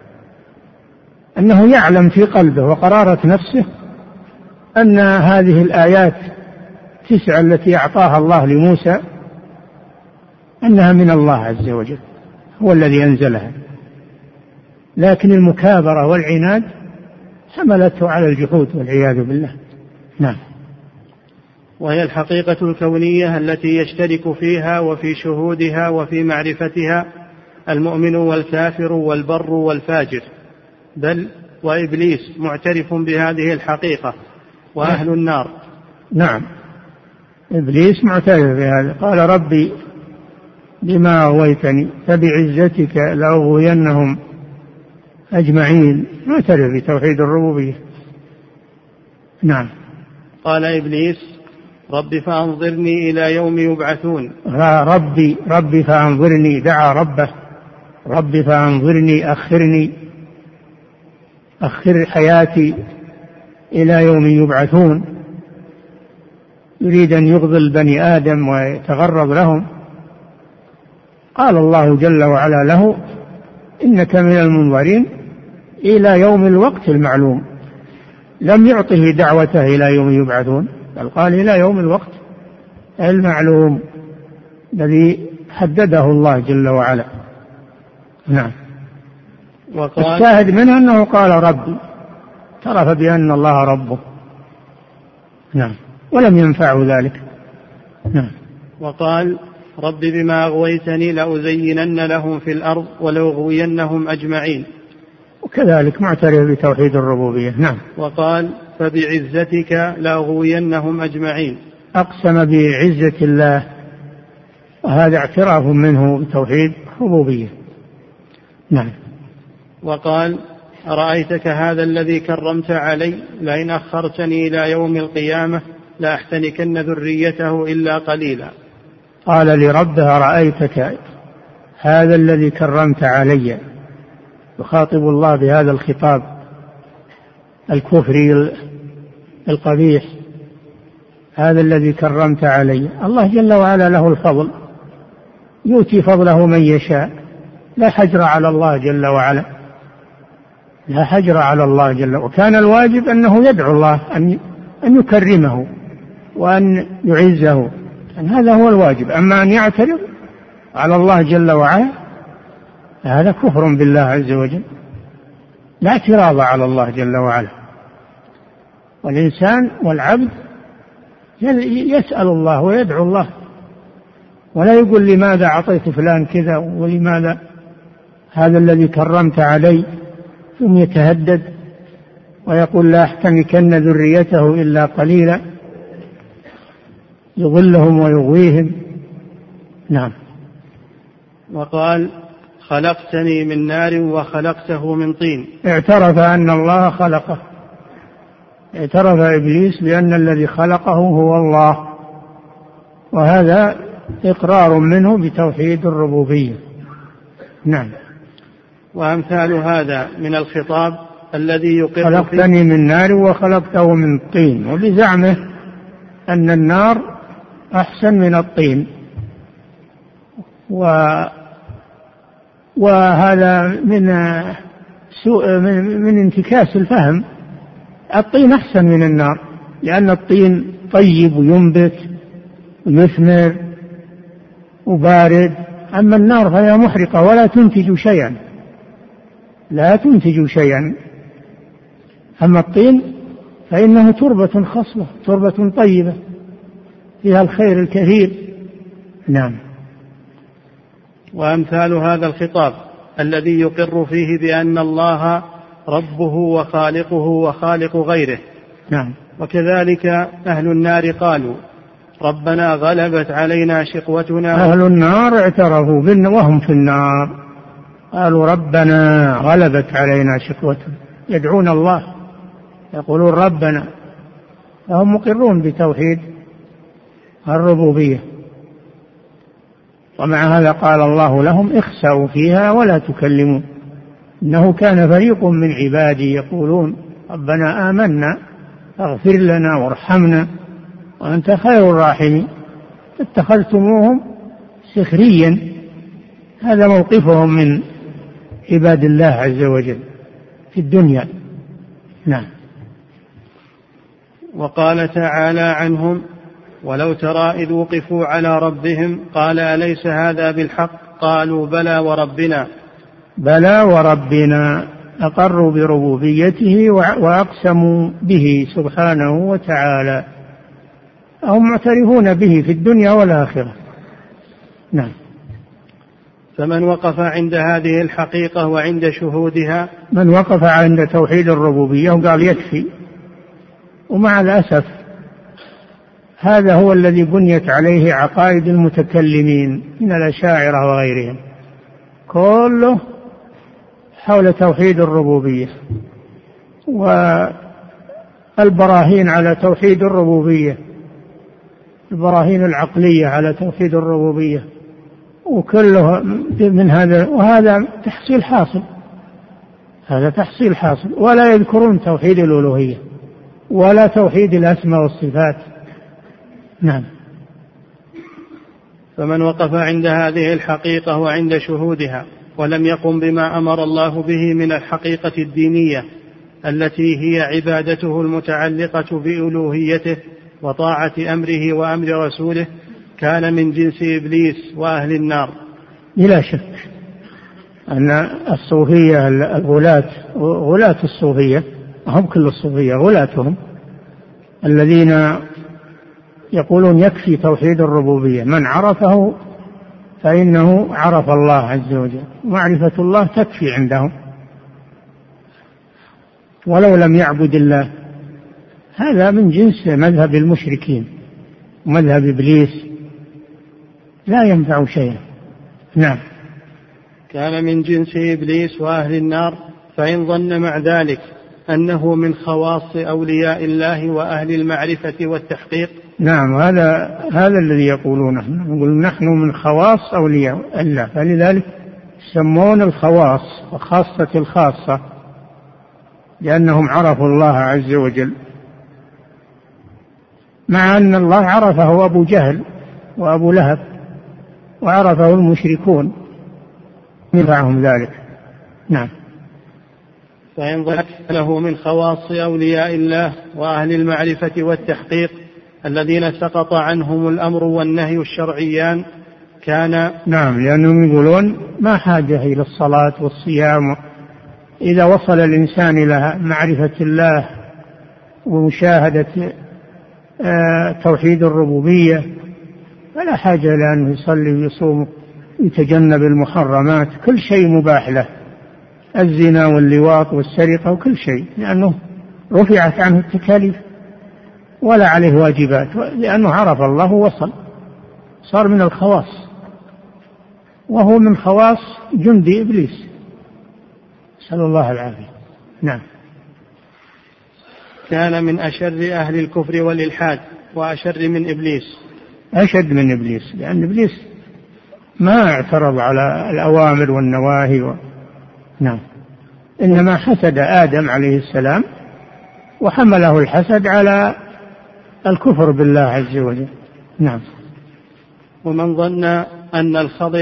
أنه يعلم في قلبه وقرارة نفسه أن هذه الآيات 9 التي أعطاها الله لموسى أنها من الله عز وجل، هو الذي أنزلها، لكن المكابرة والعناد حملته على الجحود والعياذ بالله. وهي الحقيقة الكونية التي يشترك فيها وفي شهودها وفي معرفتها المؤمن والكافر والبر والفاجر، بل وإبليس معترف بهذه الحقيقة وأهل النار. إبليس معترف بهذا، قال ربي بما أغويتني فبعزتك لأغوينهم أجمعين، معترف بتوحيد الربوبية. قال إبليس ربي فأنظرني إلى يوم يبعثون. ربي فأنظرني، دعا ربه ربي فأنظرني، أخر حياتي إلى يوم يبعثون، يريد أن يغضل بني آدم ويتغرض لهم. قال الله جل وعلا له إنك من المنظرين إلى يوم الوقت المعلوم، لم يعطه دعوته إلى يوم يبعثون، بل قال إلى يوم الوقت المعلوم الذي حدده الله جل وعلا. الشاهد منه أنه قال ربي، اعترف بأن الله ربه، نعم، ولم ينفعه ذلك. نعم. وقال رب بما أغويتني لأزينن لهم في الأرض ولأغوينهم أجمعين. وكذلك معترف بتوحيد الربوبية. نعم. وقال فبعزتك لأغوينهم أجمعين. أقسم بعزة الله، وهذا اعتراف منه بتوحيد الربوبية. نعم. وقال أرأيتك هذا الذي كرمت علي لئن أخرتني إلى يوم القيامة لأحتنكن ذريته إلا قليلا. قال لربه أرأيتك هذا الذي كرمت علي، يخاطب الله بهذا الخطاب الكفري القبيح، هذا الذي كرمت علي. الله جل وعلا له الفضل، يؤتي فضله من يشاء، لا حجر على الله جل وعلا، لا حجر على الله جل وعلا. وكان الواجب أنه يدعو الله أن يكرمه وأن يعزه، هذا هو الواجب. أما أن يعترض على الله جل وعلا هذا كفر بالله عز وجل، لا اعتراض على الله جل وعلا. والإنسان والعبد يسأل الله ويدعو الله، ولا يقول لماذا أعطيت فلان كذا ولماذا هذا الذي كرمت علي، ثم يتهدد ويقول لا أحتنكن ذريته إلا قليلا، يضلهم ويغويهم. نعم. وقال خلقتني من نار وخلقته من طين. اعترف أن الله خلقه، اعترف إبليس بأن الذي خلقه هو الله، وهذا إقرار منه بتوحيد الربوبية. نعم. وأمثال هذا من الخطاب الذي يقر خلقتني من نار وخلقته من طين، وبزعمه أن النار أحسن من الطين، وهذا من انتكاس الفهم. الطين أحسن من النار، لأن الطين طيب وينبت ويثمر وبارد، أما النار فهي محرقة ولا تنتج شيئا، لا تنتج شيئا. أما الطين فإنه تربة خصبة، تربة طيبة فيها الخير الكثير. نعم. وأمثال هذا الخطاب الذي يقر فيه بأن الله ربه وخالقه وخالق غيره. نعم. وكذلك أهل النار قالوا ربنا غلبت علينا شقوتنا. أهل النار اعترفوا وهم في النار قالوا ربنا غلبت علينا شقوتنا، يدعون الله يقولون ربنا، فهم مقرون بتوحيد الربوبية. ومع هذا قال الله لهم اخسأوا فيها ولا تكلمون إنه كان فريق من عبادي يقولون ربنا آمنا فاغفر لنا وارحمنا وأنت خير الراحمين اتخذتموهم سخريا. هذا موقفهم من عباد الله عز وجل في الدنيا. نعم. وقال تعالى عنهم ولو ترى إذ وقفوا على ربهم قال أليس هذا بالحق قالوا بلى وربنا. بلى وربنا، أقروا بربوبيته وأقسموا به سبحانه وتعالى، هم معترفون به في الدنيا والآخرة. نعم. فمن وقف عند هذه الحقيقة وعند شهودها، من وقف عند توحيد الربوبية وقال يكفي، ومع الأسف هذا هو الذي بنيت عليه عقائد المتكلمين من الأشاعرة وغيرهم، كله حول توحيد الربوبية، والبراهين على توحيد الربوبية، البراهين العقلية على توحيد الربوبية، وكله من هذا، وهذا تحصيل حاصل، هذا تحصيل حاصل، ولا يذكرون توحيد الألوهية ولا توحيد الأسماء والصفات. نعم. فمن وقف عند هذه الحقيقة وعند شهودها ولم يقم بما أمر الله به من الحقيقة الدينية التي هي عبادته المتعلقة بألوهيته وطاعة أمره وأمر رسوله كان من جنس إبليس وأهل النار. بلا شك أن الصوفية غلاة الصوفية، هم كل الصوفية غلاتهم الذين يقولون يكفي توحيد الربوبية، من عرفه فإنه عرف الله عز وجل. معرفة الله تكفي عندهم ولو لم يعبد الله. هذا من جنس مذهب المشركين ومذهب إبليس، لا ينفع شيئا. نعم. كان من جنس إبليس وأهل النار، فإن ظن مع ذلك أنه من خواص أولياء الله وأهل المعرفة والتحقيق. نعم، هذا الذي يقولونه، نقول نحن من خواص أولياء الله، فلذلك يسمون الخواص وخاصة الخاصة، لأنهم عرفوا الله عز وجل، مع أن الله عرفه أبو جهل وأبو لهب وعرفه المشركون، ينفعهم ذلك. نعم. فإن ظن له من خواص أولياء الله وأهل المعرفة والتحقيق الذين سقط عنهم الأمر والنهي الشرعيان كان. نعم، لأنهم يقولون ما حاجة إلى الصلاة والصيام، إذا وصل الإنسان إلى معرفة الله ومشاهدة توحيد الربوبية فلا حاجة إلى أن يصلي ويصوم يتجنب المحرمات، كل شيء مباح له، الزنا واللواط والسرقة وكل شيء، لأنه رفعت عنه التكاليف ولا عليه واجبات، لأنه عرف الله ووصل، صار من الخواص، وهو من خواص جند إبليس، نسأل الله العافية. نعم. كان من أشر أهل الكفر والإلحاد وأشر من إبليس. أشد من إبليس، لأن إبليس ما اعترض على الأوامر والنواهي نعم، إنما حسد آدم عليه السلام وحمله الحسد على الكفر بالله عز وجل. نعم. ومن ظن أن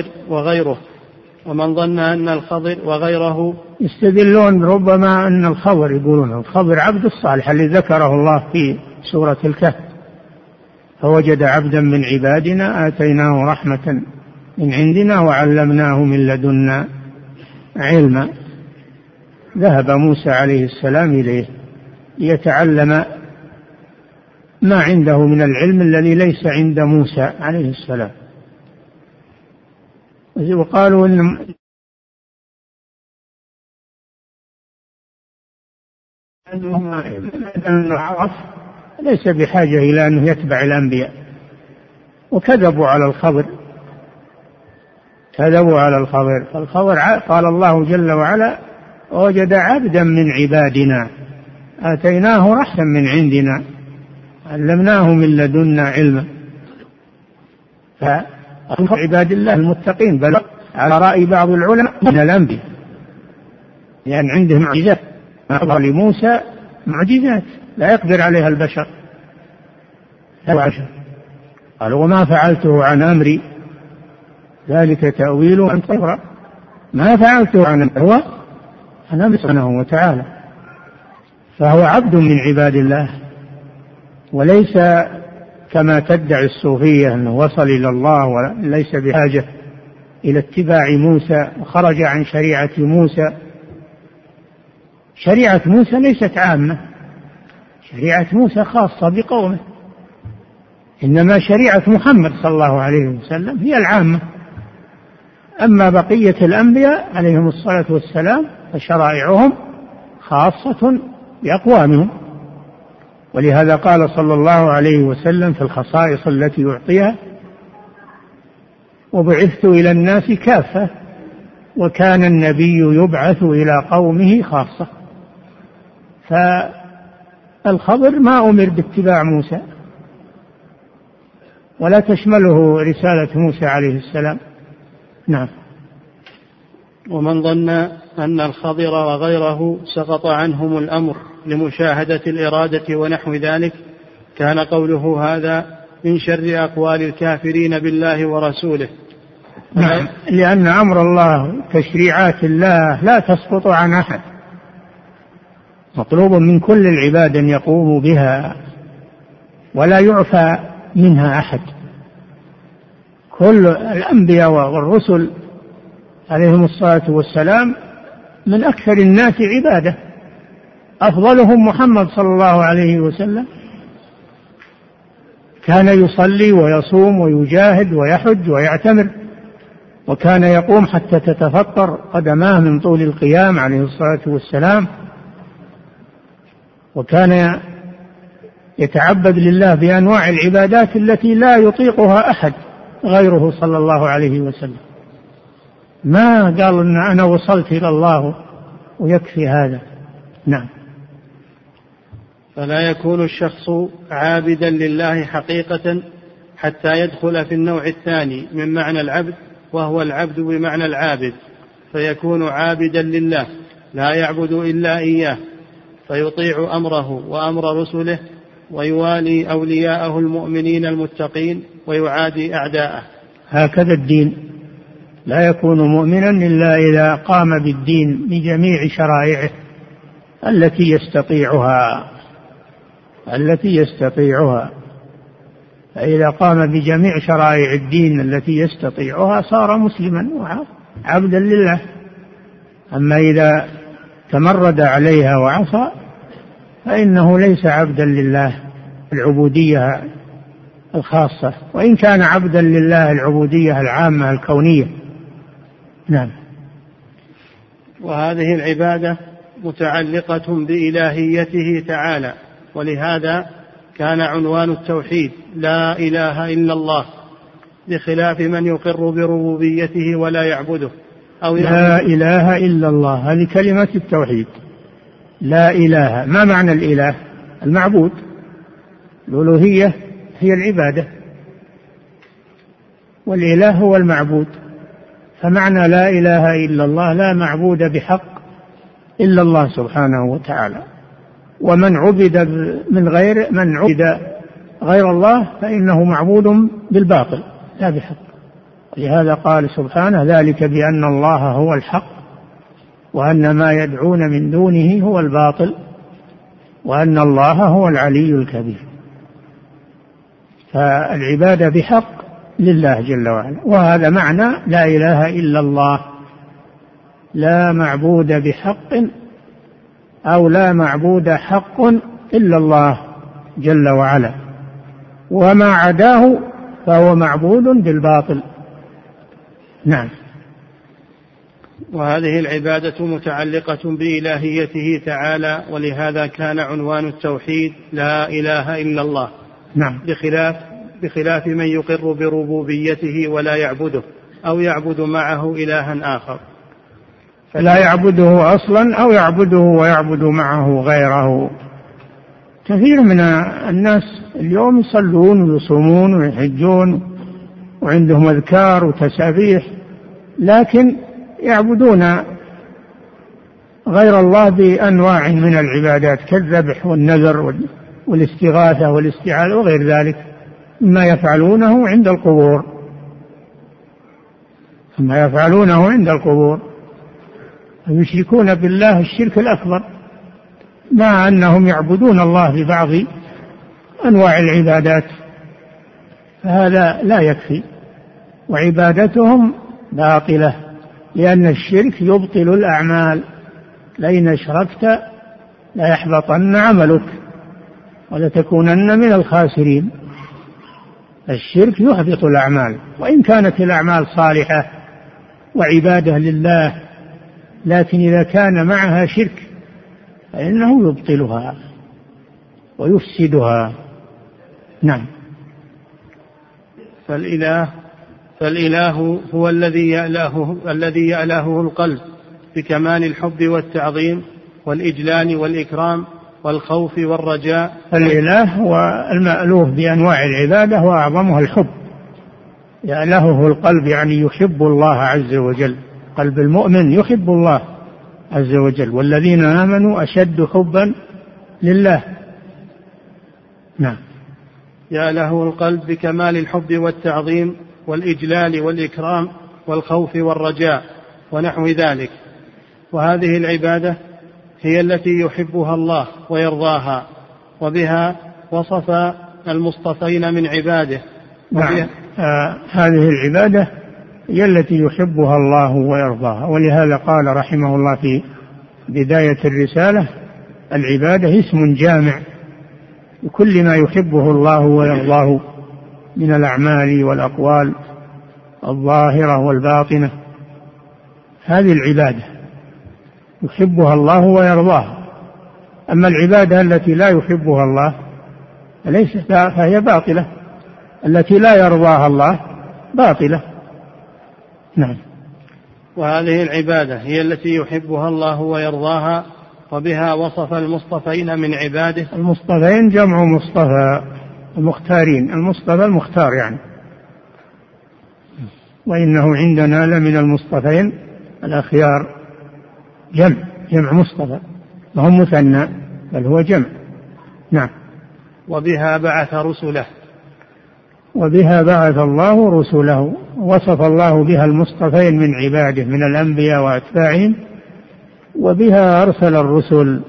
الخضر وغيره يستدلون ربما أن الخضر، يقولون الخضر عبد الصالح اللي ذكره الله في سورة الكهف، فوجد عبدا من عبادنا آتيناه رحمة من عندنا وعلمناه من لدنا علما. ذهب موسى عليه السلام إليه ليتعلم ما عنده من العلم الذي ليس عند موسى عليه السلام. وقالوا أنه عرف ليس بحاجة إلى أنه يتبع الأنبياء، وكذبوا على الخضر، فالخضر قال الله جل وعلا وجد عبدا من عبادنا آتيناه رحمة من عندنا علمناه من لدنا علما. فعباد الله المتقين، بل على رأي بعض العلماء من الأنبياء، لأن عندهم معجزات، ما لموسى معجزات لا يقدر عليها البشر. قال وما فعلته عن أمري ذلك تأويل أن تقرأ، ما فعلته عن أمري هو أنا سبحانه وتعالى. فهو عبد من عباد الله، وليس كما تدعي الصوفية أنه وصل إلى الله وليس بحاجة إلى اتباع موسى وخرج عن شريعة موسى. شريعة موسى ليست عامة، شريعة موسى خاصة بقومه، إنما شريعة محمد صلى الله عليه وسلم هي العامة. أما بقية الأنبياء عليهم الصلاة والسلام فشرائعهم خاصة بأقوامهم. ولهذا قال صلى الله عليه وسلم في الخصائص التي يعطيها وبعثت إلى الناس كافة وكان النبي يبعث إلى قومه خاصة. فالخضر ما أمر باتباع موسى ولا تشمله رسالة موسى عليه السلام. نعم. ومن ظن أن الخضر وغيره سقط عنهم الأمر لمشاهدة الإرادة ونحو ذلك كان قوله هذا من شر أقوال الكافرين بالله ورسوله. نعم. لأن أمر الله تشريعات الله لا تسقط عن أحد، مطلوب من كل العباد أن يقوموا بها ولا يعفى منها أحد. كل الأنبياء والرسل عليهم الصلاة والسلام من أكثر الناس عبادة، أفضلهم محمد صلى الله عليه وسلم، كان يصلي ويصوم ويجاهد ويحج ويعتمر وكان يقوم حتى تتفطر قدماه من طول القيام عليه الصلاة والسلام، وكان يتعبد لله بأنواع العبادات التي لا يطيقها أحد غيره صلى الله عليه وسلم. ما قال إن أنا وصلت إلى الله ويكفي هذا. نعم. فلا يكون الشخص عابدا لله حقيقة حتى يدخل في النوع الثاني من معنى العبد، وهو العبد بمعنى العابد، فيكون عابدا لله لا يعبد إلا إياه، فيطيع أمره وأمر رسله، ويوالي أولياءه المؤمنين المتقين، ويعادي أعداءه. هكذا الدين، لا يكون مؤمنا إلا إذا قام بالدين بجميع شرائعه التي يستطيعها. فإذا قام بجميع شرائع الدين التي يستطيعها صار مسلما وعبدا لله. أما إذا تمرد عليها وعصى فإنه ليس عبدا لله العبودية الخاصة، وإن كان عبدا لله العبودية العامة الكونية. نعم. وهذه العبادة متعلقة بإلهيته تعالى، ولهذا كان عنوان التوحيد لا إله إلا الله، بخلاف من يقر بربوبيته ولا يعبده أو لا إله إلا الله، هذه كلمة التوحيد. لا إله، ما معنى الإله؟ المعبود. الألوهية هي العبادة، والإله هو المعبود. فمعنى لا إله إلا الله لا معبود بحق إلا الله سبحانه وتعالى، ومن عبد من عبد غير الله فإنه معبود بالباطل لا بحق. لهذا قال سبحانه: ذلك بأن الله هو الحق وأن ما يدعون من دونه هو الباطل وأن الله هو العلي الكبير. فالعبادة بحق لله جل وعلا، وهذا معنى لا إله إلا الله، لا معبود بحق أو لا معبود حق إلا الله جل وعلا، وما عداه فهو معبود بالباطل. نعم. وهذه العبادة متعلقة بإلهيته تعالى، ولهذا كان عنوان التوحيد لا إله إلا الله. نعم. بخلاف من يقر بربوبيته ولا يعبده أو يعبد معه إلها آخر، لا يعبده أصلا أو يعبده ويعبد معه غيره. كثير من الناس اليوم يصلون ويصومون ويحجون وعندهم أذكار وتسابيح، لكن يعبدون غير الله بأنواع من العبادات كالذبح والنذر والاستغاثة والاستعاذة وغير ذلك مما يفعلونه عند القبور. يشركون بالله الشرك الأكبر مع أنهم يعبدون الله ببعض أنواع العبادات، فهذا لا يكفي، وعبادتهم باطلة، لأن الشرك يبطل الأعمال. لئن أشركت ليحبطن عملك ولتكونن من الخاسرين. الشرك يحبط الأعمال، وإن كانت الأعمال صالحة وعبادة لله، لكن إذا كان معها شرك فإنه يبطلها ويفسدها. نعم. فالإله هو الذي يألهه القلب بكمال الحب والتعظيم والإجلال والإكرام والخوف والرجاء. الإله هو المألوه بأنواع العبادة وأعظمها الحب. يألهه القلب يعني يحب الله عز وجل، قلب المؤمن يحب الله عز وجل، والذين آمنوا أشد حبا لله. نعم. يألهه القلب بكمال الحب والتعظيم والإجلال والإكرام والخوف والرجاء ونحو ذلك. وهذه العبادة هي التي يحبها الله ويرضاها، وبها وصف المصطفين من عباده. نعم. هذه العبادة هي التي يحبها الله ويرضاها، ولهذا قال رحمه الله في بداية الرسالة: العبادة اسم جامع لكل ما يحبه الله ويرضاه من الأعمال والأقوال الظاهرة والباطنة. هذه العبادة يحبها الله ويرضاها. أما العبادة التي لا يحبها الله فهي باطلة، التي لا يرضاها الله باطلة. نعم. وهذه العبادة هي التي يحبها الله ويرضاها، وبها وصف المصطفين من عباده. المصطفين جمع مصطفى، المختارين، المصطفى المختار يعني. وإنه عندنا لمن المصطفين الأخيار، جمع مصطفى، وهم مثنى بل هو جمع. نعم. وبها بعث رسله، وبها بعث الله رسله، وصف الله بها المصطفين من عباده من الأنبياء وأتباعهم، وبها أرسل الرسل،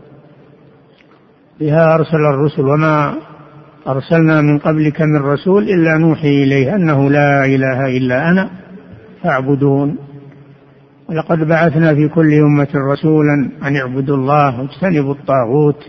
بها أرسل الرسل. وما أرسلنا من قبلك من رسول إلا نوحي إليه أنه لا إله إلا أنا فاعبدون، ولقد بعثنا في كل أمة رسولا أن اعبدوا الله واجتنبوا الطاغوت.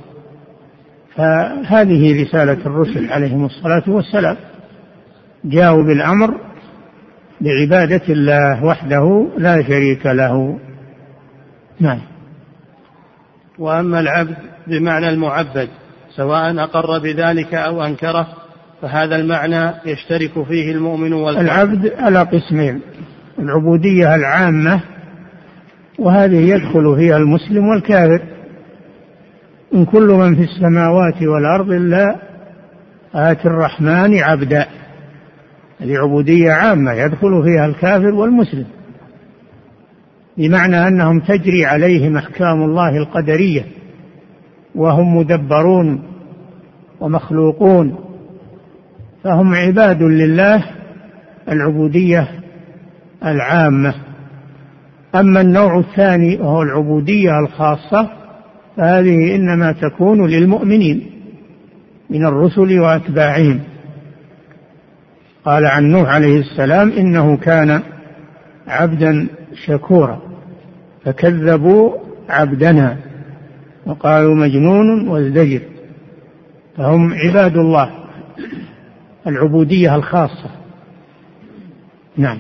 فهذه رسالة الرسل عليهم الصلاة والسلام، جاءوا بالأمر بعبادة الله وحده لا شريك له. نعم. وأما العبد بمعنى المعبد سواء أقر بذلك أو أنكره، فهذا المعنى يشترك فيه المؤمن والكافر. العبد على قسمين: العبودية العامة، وهذه يدخل فيها المسلم والكافر. إن كل من في السماوات والأرض إلا آتي الرحمن عبدا، هذه عبودية عامة يدخل فيها الكافر والمسلم، بمعنى أنهم تجري عليهم أحكام الله القدرية، وهم مدبرون ومخلوقون، فهم عباد لله، العبودية العامة. أما النوع الثاني وهو العبودية الخاصة، فهذه إنما تكون للمؤمنين من الرسل وأتباعهم. قال عن نوح عليه السلام: إنه كان عبدا شكورا فكذبوا عبدنا وقالوا مجنون وازدجر. فهم عباد الله، العبودية الخاصة. نعم.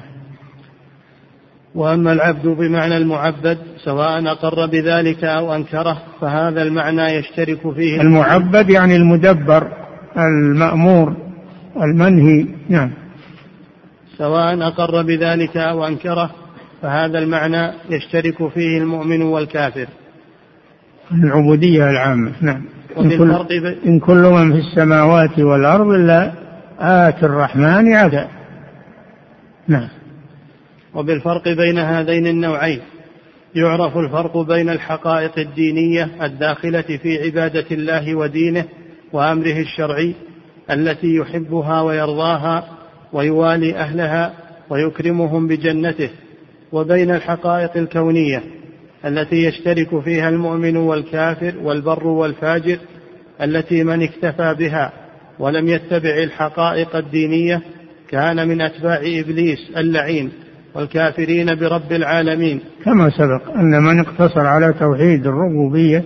وأما العبد بمعنى المعبد سواء أقر بذلك أو أنكره، فهذا المعنى يشترك فيه المعبد يعني المدبر، المأمور، المنهي. نعم. سواء أقر بذلك أو أنكره، فهذا المعنى يشترك فيه المؤمن والكافر. العبودية العامة. نعم. إن كل من في السماوات والأرض إلا آتي الرحمن عبدا. نعم. وبالفرق بين هذين النوعين يعرف الفرق بين الحقائق الدينية الداخلة في عبادة الله ودينه وأمره الشرعي التي يحبها ويرضاها ويوالي أهلها ويكرمهم بجنته، وبين الحقائق الكونية التي يشترك فيها المؤمن والكافر والبر والفاجر، التي من اكتفى بها ولم يتبع الحقائق الدينية كان من أتباع إبليس اللعين والكافرين برب العالمين. كما سبق أن من اقتصر على توحيد الربوبية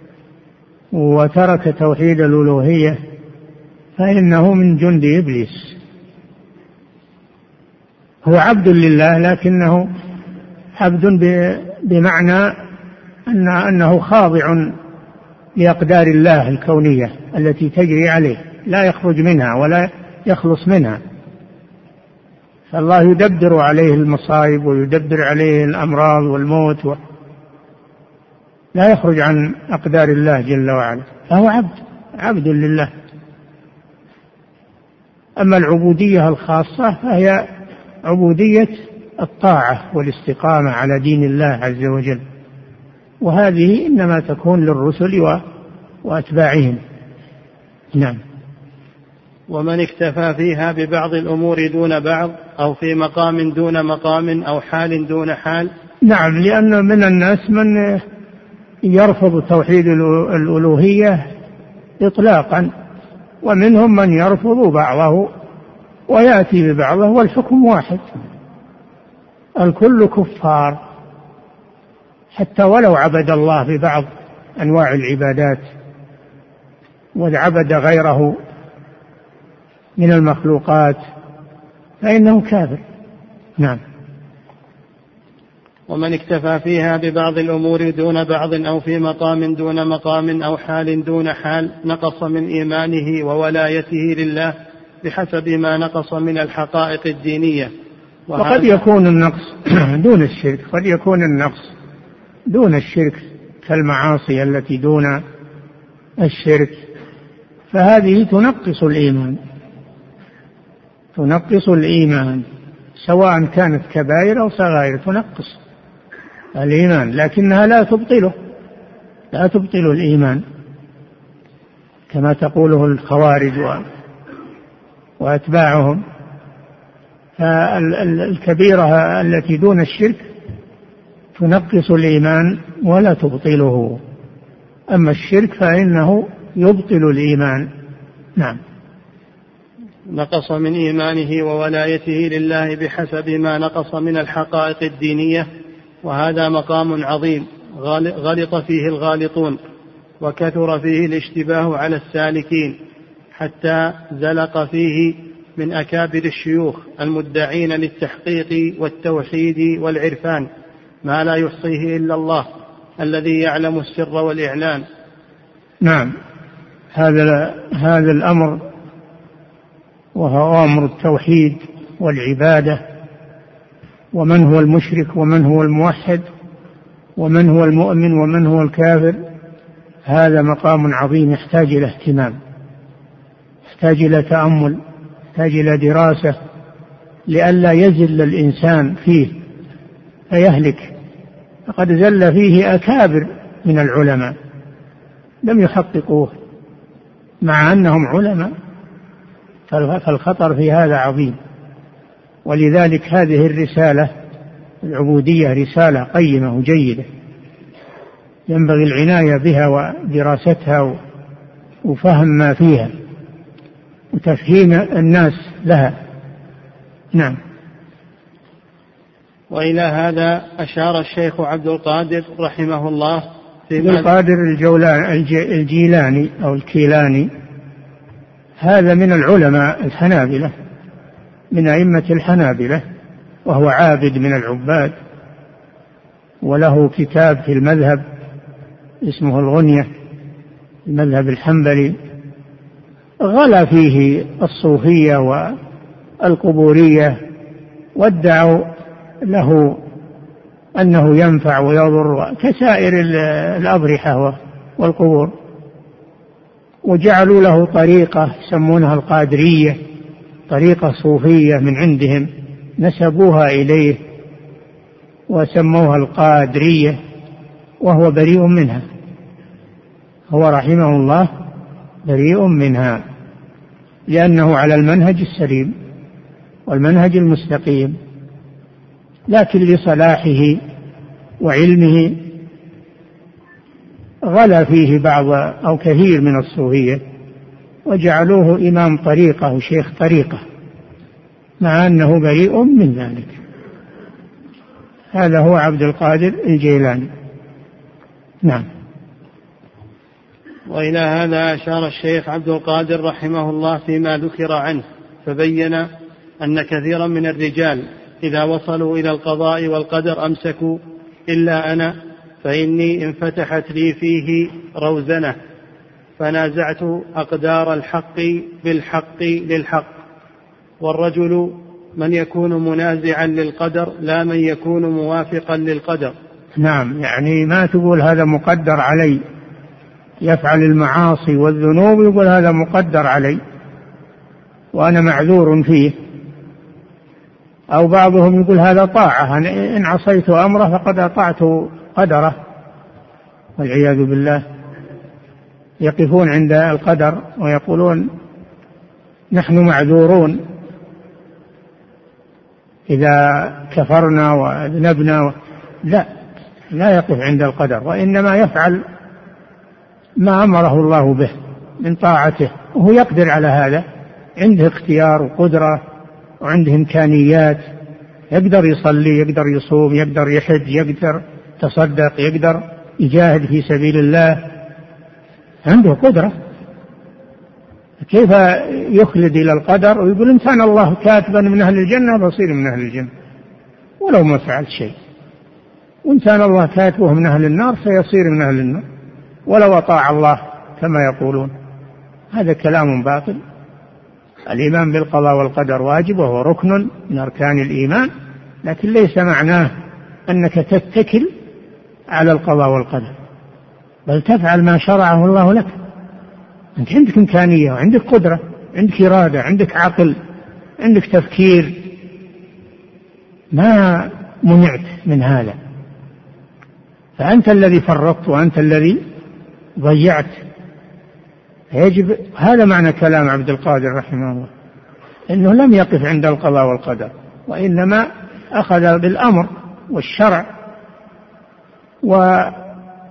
وترك توحيد الألوهية فإنه من جند إبليس. هو عبد لله، لكنه عبد بمعنى أنه خاضع لأقدار الله الكونية التي تجري عليه، لا يخرج منها ولا يخلص منها. فالله يدبر عليه المصائب ويدبر عليه الأمراض والموت لا يخرج عن أقدار الله جل وعلا، فهو عبد لله. أما العبودية الخاصة فهي عبودية الطاعة والاستقامة على دين الله عز وجل، وهذه إنما تكون للرسل وأتباعهم. نعم. ومن اكتفى فيها ببعض الأمور دون بعض أو في مقام دون مقام أو حال دون حال. نعم، لأن من الناس من يرفض توحيد الألوهية إطلاقا، ومنهم من يرفض بعضه ويأتي ببعضه والحكم واحد، الكل كفار حتى ولو عبد الله ببعض أنواع العبادات وعبد غيره من المخلوقات فإنه كافر. نعم. ومن اكتفى فيها ببعض الأمور دون بعض أو في مقام دون مقام أو حال دون حال نقص من إيمانه وولايته لله بحسب ما نقص من الحقائق الدينية. وقد يكون النقص دون الشرك، قد يكون النقص دون الشرك كالمعاصي التي دون الشرك، فهذه تنقص الإيمان، تنقص الإيمان سواء كانت كبائر أو صغائر، تنقص الإيمان، لكنها لا تبطله، لا تبطل الإيمان كما تقوله الخوارج وأتباعهم. فالكبيرة التي دون الشرك تنقص الإيمان ولا تبطله، أما الشرك فإنه يبطل الإيمان. نعم. نقص من إيمانه وولايته لله بحسب ما نقص من الحقائق الدينية، وهذا مقام عظيم غلط فيه الغالطون وكثر فيه الاشتباه على السالكين، حتى زلق فيه من أكابر الشيوخ المدعين للتحقيق والتوحيد والعرفان ما لا يحصيه إلا الله الذي يعلم السر والإعلان. نعم، هذا الأمر وهو أمر التوحيد والعبادة، ومن هو المشرك ومن هو الموحد ومن هو المؤمن ومن هو الكافر، هذا مقام عظيم يحتاج إلى اهتمام، يحتاج إلى تأمل، يحتاج إلى دراسة لئلا يزل الإنسان فيه فيهلك. فقد زل فيه أكابر من العلماء لم يحققوه مع أنهم علماء، فالخطر في هذا عظيم. ولذلك هذه الرسالة العبودية رسالة قيمة وجيدة، ينبغي العناية بها ودراستها وفهم ما فيها وتفهيم الناس لها. نعم. وإلى هذا أشار الشيخ عبد القادر رحمه الله عبد القادر الجيلاني أو الكيلاني، هذا من العلماء الحنابلة، من أئمة الحنابلة، وهو عابد من العباد، وله كتاب في المذهب اسمه الغنية، المذهب الحنبلي، غلا فيه الصوفية والقبورية، وادعوا له أنه ينفع ويضر كسائر الأضرحة والقبور، وجعلوا له طريقة يسمونها القادرية، طريقة صوفية من عندهم نسبوها إليه وسموها القادرية، وهو بريء منها، هو رحمه الله بريء منها، لأنه على المنهج السليم والمنهج المستقيم، لكن لصلاحه وعلمه غلا فيه بعض أو كثير من الصوفية وجعلوه إمام طريقة وشيخ طريقة، مع أنه بريء من ذلك. هذا هو عبد القادر الجيلاني. نعم. وإلى هذا أشار الشيخ عبد القادر رحمه الله فيما ذكر عنه، فبين أن كثيرا من الرجال إذا وصلوا إلى القضاء والقدر أمسكوا إلا أنا فإني انفتحت لي فيه روزنة فنازعت أقدار الحق بالحق للحق. والرجل من يكون منازعا للقدر لا من يكون موافقا للقدر. نعم، يعني ما تقول هذا مقدر علي، يفعل المعاصي والذنوب يقول هذا مقدر علي وأنا معذور فيه، أو بعضهم يقول هذا طاعة، إن عصيت أمره فقد أطعت قدره، والعياذ بالله. يقفون عند القدر ويقولون نحن معذورون إذا كفرنا وذنبنا. لا يقف عند القدر، وإنما يفعل ما أمره الله به من طاعته، وهو يقدر على هذا، عنده اختيار وقدرة وعنده إمكانيات، يقدر يصلي، يقدر يصوم، يقدر يحج، يقدر يتصدق، يقدر يجاهد في سبيل الله، عنده قدرة. كيف يخلد إلى القدر ويقول إن كان الله كاتبا من أهل الجنة بصير من أهل الجنة؟ ولو ما فعل شيء، وإن كان الله كاتبه من أهل النار فيصير من أهل النار ولو أطاع الله كما يقولون. هذا كلام باطل. الإيمان بالقضاء والقدر واجب وهو ركن من أركان الإيمان، لكن ليس معناه أنك تتكل على القضاء والقدر، بل تفعل ما شرعه الله لك. أنت عندك إمكانية وعندك قدرة، عندك إرادة، عندك عقل، عندك تفكير، ما منعت من هذا، فأنت الذي فرطت وأنت الذي ضيعت. يجب هذا معنى كلام عبد القادر رحمه الله، إنه لم يقف عند القضاء والقدر، وإنما أخذ بالأمر والشرع وعالج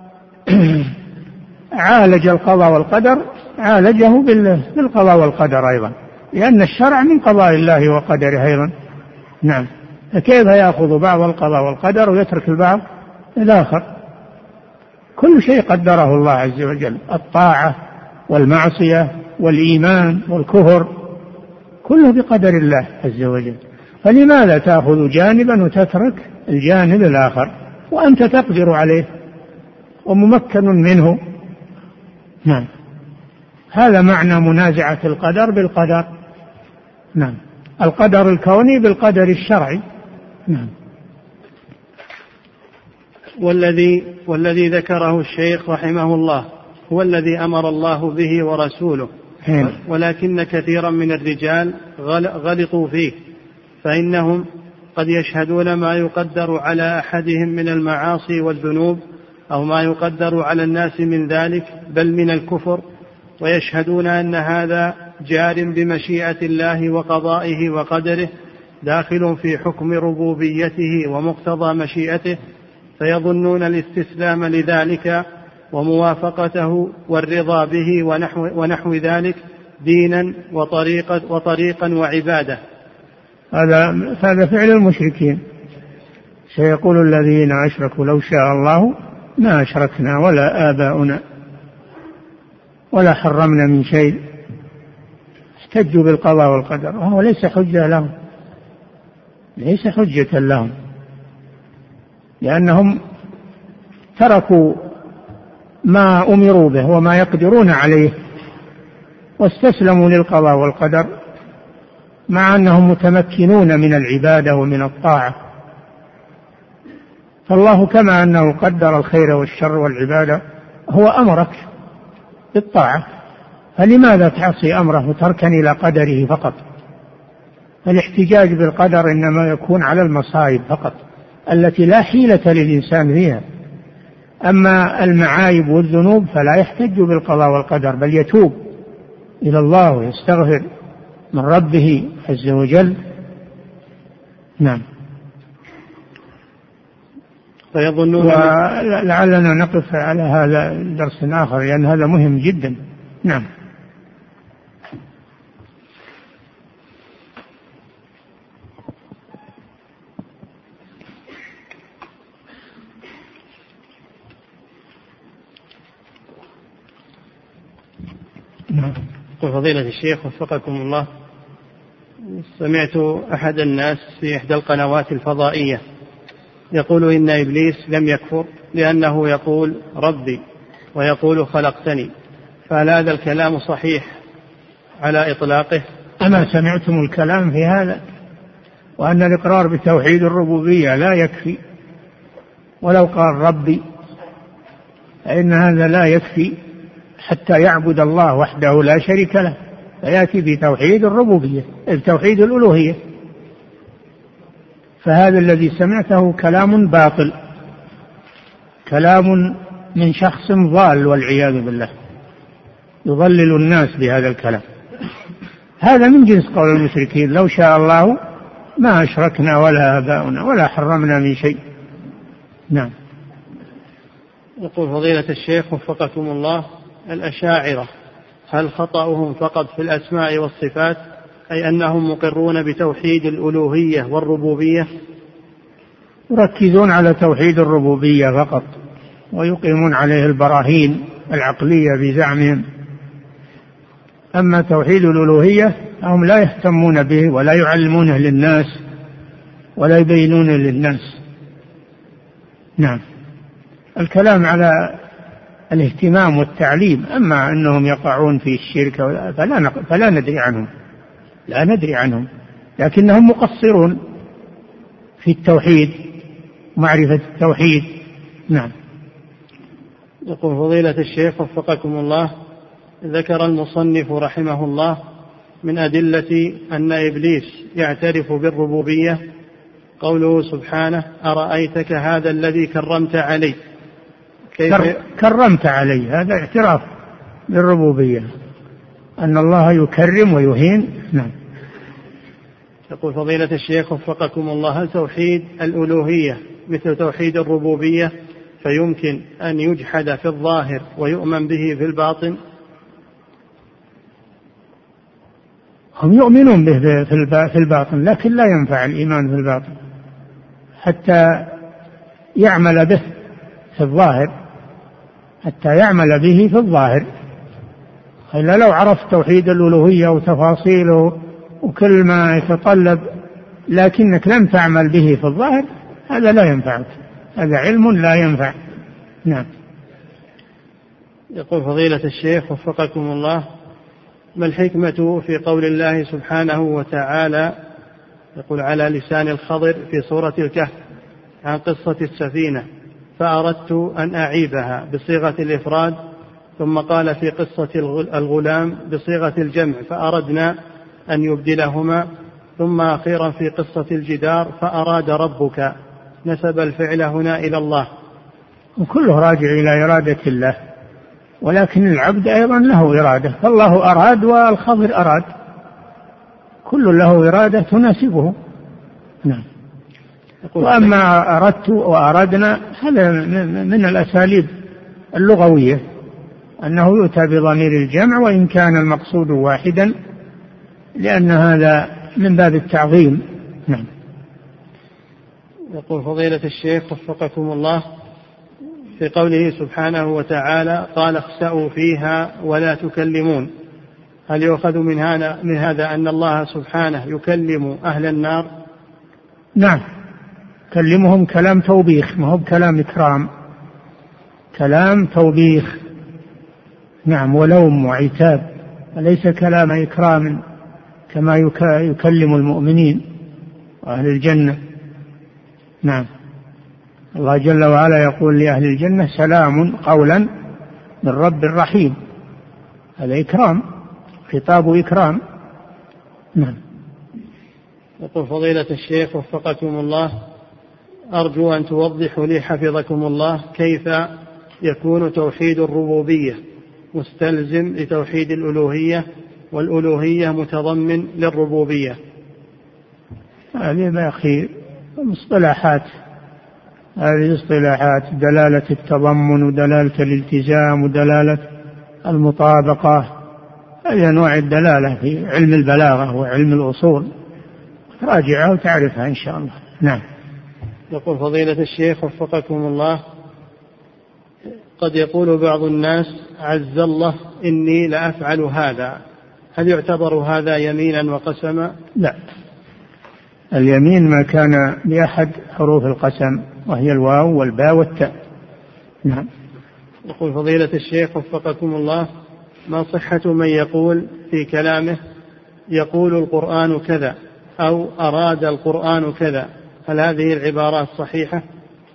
القضاء والقدر، عالجه بالقضاء والقدر أيضا، لأن الشرع من قضاء الله وقدره أيضا. نعم، فكيف يأخذ بعض القضاء والقدر ويترك البعض الآخر؟ كل شيء قدره الله عز وجل، الطاعة والمعصية والإيمان والكفر كله بقدر الله عز وجل، فلماذا تأخذ جانبا وتترك الجانب الآخر وأنت تقدر عليه وممكن منه؟ نعم، هذا معنى منازعة القدر بالقدر. نعم، القدر الكوني بالقدر الشرعي. نعم. والذي ذكره الشيخ رحمه الله هو الذي أمر الله به ورسوله، ولكن كثيرا من الرجال غلطوا فيه، فإنهم قد يشهدون ما يقدر على أحدهم من المعاصي والذنوب، أو ما يقدر على الناس من ذلك بل من الكفر، ويشهدون أن هذا جار بمشيئة الله وقضائه وقدره، داخل في حكم ربوبيته ومقتضى مشيئته، فيظنون الاستسلام لذلك وموافقته والرضا به ونحو ذلك دينا وطريقا وعبادة. هذا فعل المشركين. سيقول الذين أشركوا لو شاء الله ما أشركنا ولا آباؤنا ولا حرمنا من شيء. احتجوا بالقضاء والقدر وهو ليس حجة لهم، ليس حجة لهم، لأنهم تركوا ما أمروا به وما يقدرون عليه واستسلموا للقضاء والقدر، مع أنهم متمكنون من العبادة ومن الطاعة. فالله كما أنه قدر الخير والشر والعبادة هو أمرك بالطاعة، فلماذا تعصي أمره وتركن إلى قدره فقط؟ الاحتجاج بالقدر إنما يكون على المصائب فقط التي لا حيلة للإنسان فيها، أما المعايب والذنوب فلا يحتج بالقضاء والقدر، بل يتوب إلى الله ويستغفر من ربه عز وجل. نعم. ولعلنا نقف على هذا درس آخر لأن هذا مهم جدا. نعم. فضيلة الشيخ وفقكم الله، سمعت أحد الناس في إحدى القنوات الفضائية يقول إن إبليس لم يكفر لأنه يقول ربي ويقول خلقتني، فهل هذا الكلام صحيح على إطلاقه؟ أما سمعتم الكلام في هذا، وأن الإقرار بتوحيد الربوبية لا يكفي، ولو قال ربي فإن هذا لا يكفي حتى يعبد الله وحده لا شريك له، فيأتي بتوحيد الربوبية بتوحيد الألوهية. فهذا الذي سمعته كلام باطل، كلام من شخص ضال والعياذ بالله، يضلل الناس بهذا الكلام. هذا من جنس قول المشركين لو شاء الله ما أشركنا ولا آباؤنا ولا حرمنا من شيء. نعم. يقول فضيلة الشيخ وفقكم الله، الأشاعرة هل خطأهم فقط في الأسماء والصفات، أي أنهم مقرون بتوحيد الألوهية والربوبية؟ يركزون على توحيد الربوبية فقط ويقيمون عليه البراهين العقلية بزعمهم، أما توحيد الألوهية هم لا يهتمون به ولا يعلمونه للناس ولا يبينون للناس. نعم. الكلام على الاهتمام والتعليم، أما أنهم يقعون في الشرك فلا ندري عنهم، لا ندري عنهم، لكنهم مقصرون في التوحيد، معرفة التوحيد. نعم. يقول فضيلة الشيخ وفقكم الله، ذكر المصنف رحمه الله من أدلة أن إبليس يعترف بالربوبية قوله سبحانه: أرأيتك هذا الذي كرمت علي. كرمت علي، هذا اعتراف بالربوبية، أن الله يكرم ويهين. نعم. يقول فضيلة الشيخ وفقكم الله، هل توحيد الألوهية مثل توحيد الربوبية فيمكن أن يجحد في الظاهر ويؤمن به في الباطن؟ هم يؤمنون به في الباطن، لكن لا ينفع الإيمان في الباطن حتى يعمل به في الظاهر، حتى يعمل به في الظاهر. إلا لو عرفت توحيد الألوهية وتفاصيله وكل ما يتطلب لكنك لم تعمل به في الظاهر، هذا لا ينفعك، هذا علم لا ينفع. نعم. يقول فضيلة الشيخ وفقكم الله، ما الحكمة في قول الله سبحانه وتعالى يقول على لسان الخضر في سورة الكهف عن قصة السفينة: فأردت أن أعيبها بصيغة الإفراد، ثم قال في قصة الغلام بصيغة الجمع: فأردنا أن يبدلهما، ثم أخيرا في قصة الجدار: فأراد ربك، نسب الفعل هنا إلى الله. وكله راجع إلى إرادة الله، ولكن العبد أيضا له إرادة، فالله أراد والخضر أراد، كل له إرادة تناسبه. نعم. وأما أردت وأردنا هذا من الأساليب اللغوية، أنه يؤتى بضمير الجمع وإن كان المقصود واحدا، لأن هذا من باب التعظيم. نعم. يقول فضيلة الشيخ وفقكم الله، في قوله سبحانه وتعالى: قال اخسأوا فيها ولا تكلمون، هل يؤخذ من هذا أن الله سبحانه يكلم أهل النار؟ نعم، كلمهم كلام توبيخ، ما هو بكلام إكرام، كلام توبيخ. نعم، ولوم وعتاب، وليس كلام إكرام كما يكلم المؤمنين وأهل الجنة. نعم. الله جل وعلا يقول لأهل الجنة: سلام قولا من رب رحيم، هذا إكرام، خطاب إكرام. نعم. يقول فضيلة الشيخ وفقكم الله، أرجو أن توضحوا لي حفظكم الله كيف يكون توحيد الربوبية مستلزم لتوحيد الألوهية والألوهية متضمن للربوبية. هذه ما أخي مصطلحات، هذه اصطلاحات، دلالة التضمن ودلالة الالتزام ودلالة المطابقة، هذه أنواع الدلالة في علم البلاغة وعلم الأصول، راجعها وتعرفها إن شاء الله. نعم. يقول فضيلة الشيخ وفقكم الله، قد يقول بعض الناس: عز الله إني لأفعل هذا، هل يعتبر هذا يمينا وقسما؟ لا، اليمين ما كان بأحد حروف القسم، وهي الواو والباء والتاء. نعم. يقول فضيلة الشيخ وفقكم الله، ما صحة من يقول في كلامه يقول القرآن كذا أو أراد القرآن كذا، هل هذه العبارات صحيحة؟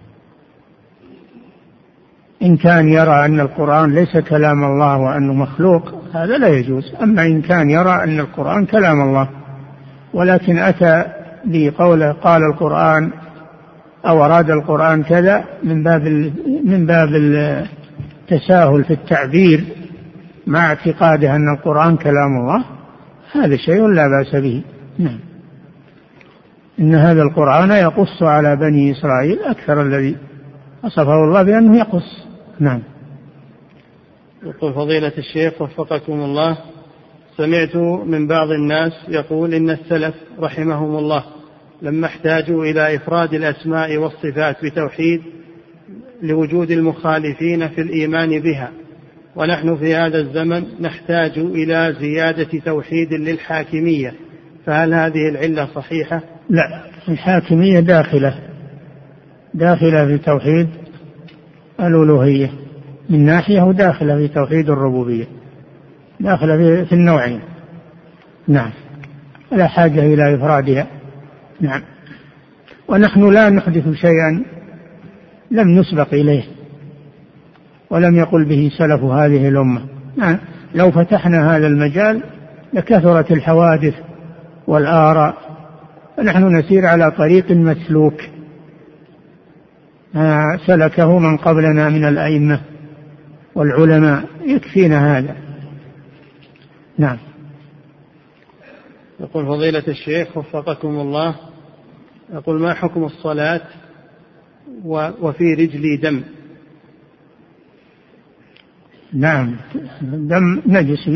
إن كان يرى أن القرآن ليس كلام الله وأنه مخلوق هذا لا يجوز، أما إن كان يرى أن القرآن كلام الله ولكن أتى بقوله قال القرآن أو أراد القرآن كذا من باب التساهل في التعبير مع اعتقاده أن القرآن كلام الله، هذا شيء لا بأس به. نعم. إن هذا القرآن يقص على بني إسرائيل أكثر الذي وصفه الله بأنه يقص. نعم. يقول فضيلة الشيخ وفقكم الله، سمعت من بعض الناس يقول إن السلف رحمهم الله لما احتاجوا إلى إفراد الأسماء والصفات بتوحيد لوجود المخالفين في الإيمان بها، ونحن في هذا الزمن نحتاج إلى زيادة توحيد للحاكمية، فهل هذه العلة صحيحة؟ لا، الحاكمية داخلة في توحيد الألوهية من ناحية، وداخلة في توحيد الربوبية، داخلة في النوعين. نعم، لا حاجة إلى إفرادها. نعم. ونحن لا نحدث شيئا لم نسبق إليه ولم يقل به سلف هذه الأمة. نعم. لو فتحنا هذا المجال لكثرت الحوادث والآراء، ونحن نسير على طريق مسلوك سلكه من قبلنا من الأئمة والعلماء، يكفينا هذا. نعم. يقول فضيلة الشيخ وفقكم الله، يقول ما حكم الصلاة وفي رجلي دم؟ نعم، دم نجس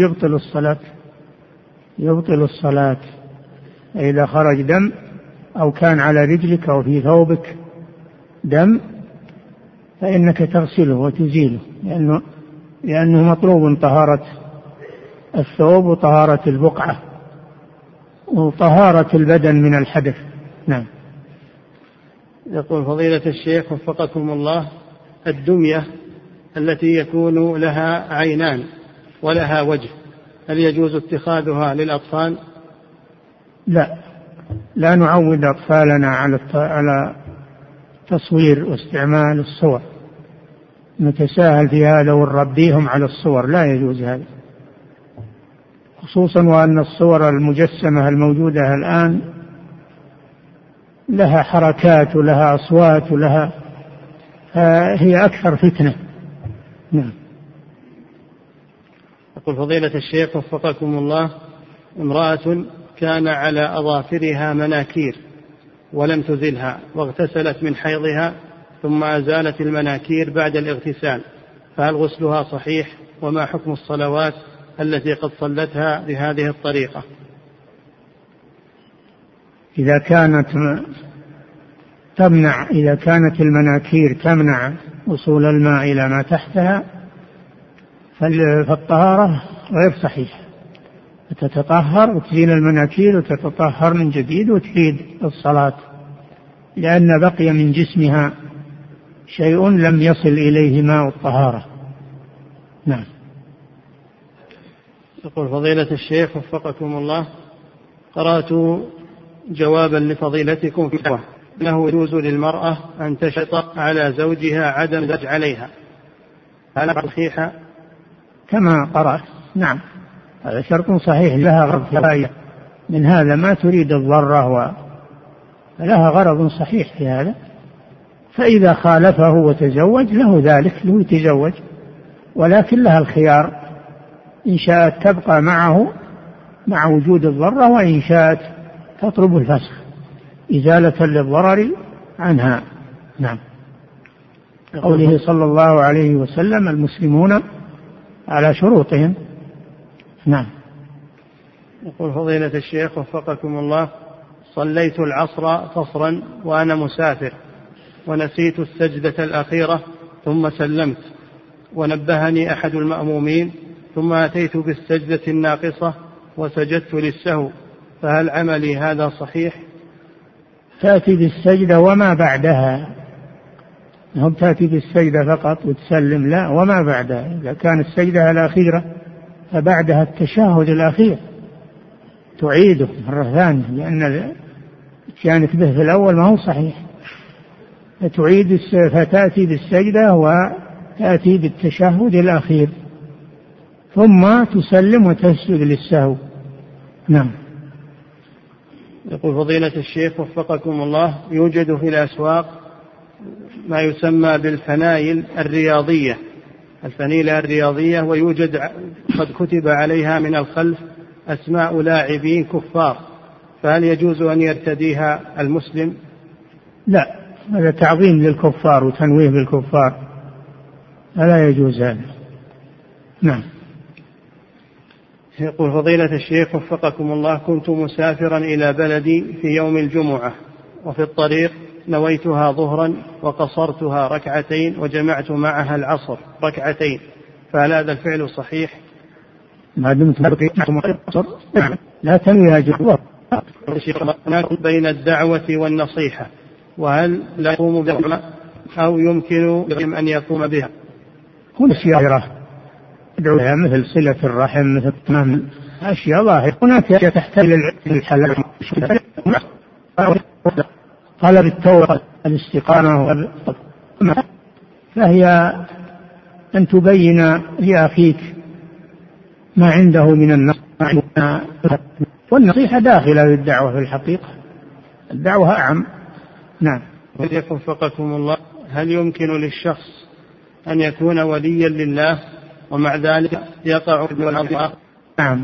يبطل الصلاة. إذا خرج دم أو كان على رجلك أو في ثوبك دم فإنك تغسله وتزيله، لأنه مطلوب طهارة الثوب وطهارة البقعة وطهارة البدن من الحدث. نعم. يقول فضيلة الشيخ وفقكم الله، الدمية التي يكون لها عينان ولها وجه، هل يجوز اتخاذها للأطفال؟ لا نعود أطفالنا على تصوير واستعمال الصور، نتساهل في هذا ونربيهم على الصور، لا يجوز هذا، خصوصا وأن الصور المجسمة الموجودة الآن لها حركات ولها أصوات ولها هي أكثر فتنة. نعم. يقول فضيلة الشيخ وفقكم الله، امرأة كان على أظافرها مناكير ولم تزلها واغتسلت من حيضها ثم أزالت المناكير بعد الاغتسال، فهل غسلها صحيح؟ وما حكم الصلوات التي قد صلتها بهذه الطريقة؟ إذا كانت المناكير تمنع وصول الماء إلى ما تحتها فالطهارة غير صحيحة، تتطهر وتزيل المناكير وتتطهر من جديد وتعيد الصلاة، لأن بقي من جسمها شيء لم يصل إليه ماء الطهارة. نعم. يقول فضيلة الشيخ وفقكم الله، قرأت جوابا لفضيلتكم في دعوة أنه يجوز للمرأة أن تشرط على زوجها عدم الزواج عليها، هل صحيحة؟ كما قرأت. نعم، هذا شرط صحيح، لها غرض كفاية من هذا، ما تريد الضرة لها غرض صحيح في هذا، فإذا خالفه وتزوج له ذلك، له يتزوج، ولكن لها الخيار إن شاءت تبقى معه مع وجود الضرة، وإن شاءت تطلب الفسخ إزالة للضرر عنها. نعم. قوله صلى الله عليه وسلم المسلمون على شروطهم. نعم. يقول فضيلة الشيخ وفقكم الله، صليت العصر قصرا وأنا مسافر ونسيت السجدة الأخيرة ثم سلمت، ونبهني أحد المأمومين، ثم أتيت بالسجدة الناقصة وسجدت للسهو، فهل عملي هذا صحيح؟ تأتي بالسجدة وما بعدها، هم تأتي بالسجدة فقط وتسلم، لا، وما بعدها. إذا كانت السجدة الأخيرة فبعدها التشهد الأخير تعيده مرة ثانية، لأن كانت به في الأول ما هو صحيح، فتأتي بالسجدة وتأتي بالتشهد الأخير ثم تسلم وتسجد للسهو. نعم. يقول فضيلة الشيخ وفقكم الله، يوجد في الأسواق ما يسمى بالفنايل الرياضية، الفنيلة الرياضية، ويوجد قد كتب عليها من الخلف أسماء لاعبين كفار، فهل يجوز أن يرتديها المسلم؟ لا، هذا تعظيم للكفار وتنويه بالكفار، فلا يجوز هذا. نعم. يقول فضيلة الشيخ وفقكم الله، كنت مسافرا إلى بلدي في يوم الجمعة، وفي الطريق نويتها ظهرا وقصرتها ركعتين وجمعت معها العصر ركعتين، فهل هذا الفعل صحيح؟ ما دمت لا تنويها جمعة بين الدعوة والنصيحة، وهل لا يقوم بها أو يمكن أن يقوم بها؟ هناك أشياء يدعو لها مثل صلة الرحم، مثل تمام أشياء ظاهرة. هناك أشياء تحتاج للحلال، طلب التوبة، الاستقامة، فهي أن تبين لأخيك ما عنده من النصيحة، والنصيحة داخلة للدعوة في الحقيقة، الدعوة أعم. نعم. وفقكم الله، هل يمكن للشخص أن يكون وليا لله ومع ذلك يقع في الأمر؟ نعم،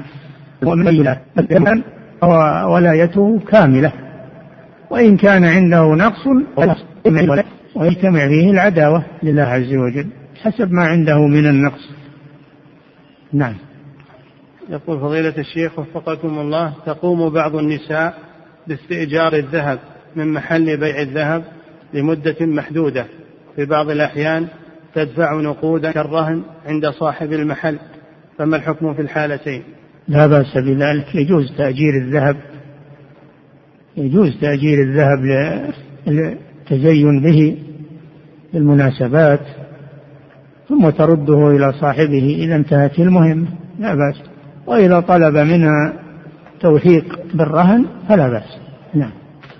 ولايته كاملة، وإن كان عنده نقص ويجتمع فيه العداوة لله عز وجل حسب ما عنده من النقص. نعم. يقول فضيلة الشيخ وفقكم الله، تقوم بعض النساء باستئجار الذهب من محل بيع الذهب لمدة محدودة، في بعض الأحيان تدفع نقودا كالرهن عند صاحب المحل، فما الحكم في الحالتين؟ لا بأس بذلك، يجوز تأجير الذهب، يجوز تأجير الذهب للتزين به للمناسبات، ثم ترده إلى صاحبه إذا انتهت المهمة، لا بأس. وإذا طلب منها توثيق بالرهن فلا بأس. نعم.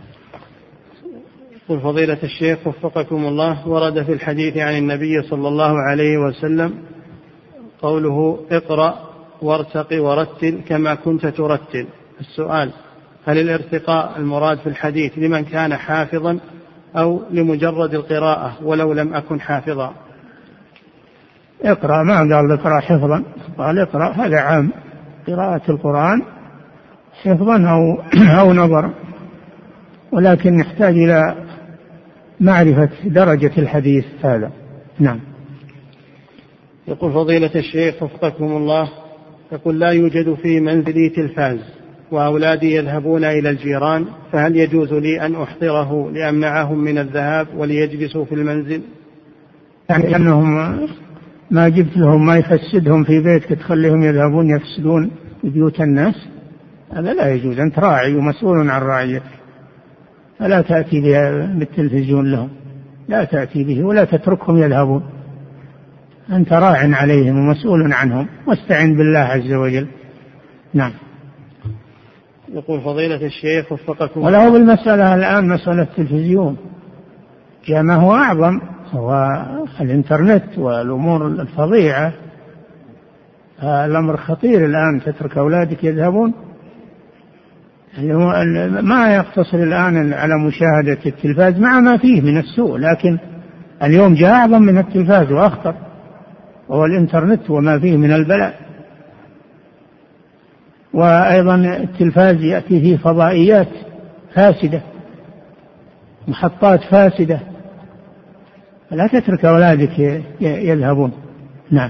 قل فضيلة الشيخ وفقكم الله، ورد في الحديث عن النبي صلى الله عليه وسلم قوله اقرأ وارتق ورتل كما كنت ترتل. السؤال: هل الارتقاء المراد في الحديث لمن كان حافظا أو لمجرد القراءة ولو لم أكن حافظا؟ اقرأ، ما قال اقرأ حفظا، قال اقرأ، هذا عام، قراءة القرآن حفظا أو نظرا، ولكن نحتاج إلى معرفة درجة الحديث هذا. نعم. يقول فضيلة الشيخ وفقكم الله، يقول لا يوجد في منزلي تلفاز وأولادي يذهبون إلى الجيران، فهل يجوز لي أن أحضره لأمنعهم من الذهاب وليجلسوا في المنزل؟ يعني أنهم ما جبت لهم ما يفسدهم في بيتك تخليهم يذهبون يفسدون في بيوت الناس، هذا لا يجوز. أنت راعي ومسؤول عن رعيتك، فلا تأتي بالتلفزيون لهم، لا تأتي به ولا تتركهم يذهبون، أنت راع عليهم ومسؤول عنهم، واستعن بالله عز وجل. نعم. يقول فضيلة الشيخ وفقكم، وله بالمسألة الآن مسألة التلفزيون جاء ما هو أعظم، هو الإنترنت والأمور الفظيعة، الأمر خطير الآن، تترك أولادك يذهبون، ما يقتصر الآن على مشاهدة التلفاز مع ما فيه من السوء، لكن اليوم جاء أعظم من التلفاز وأخطر، وهو الإنترنت وما فيه من البلاء. وأيضا التلفاز يأتي فيه فضائيات فاسدة، محطات فاسدة، فلا تترك أولادك يذهبون. نعم.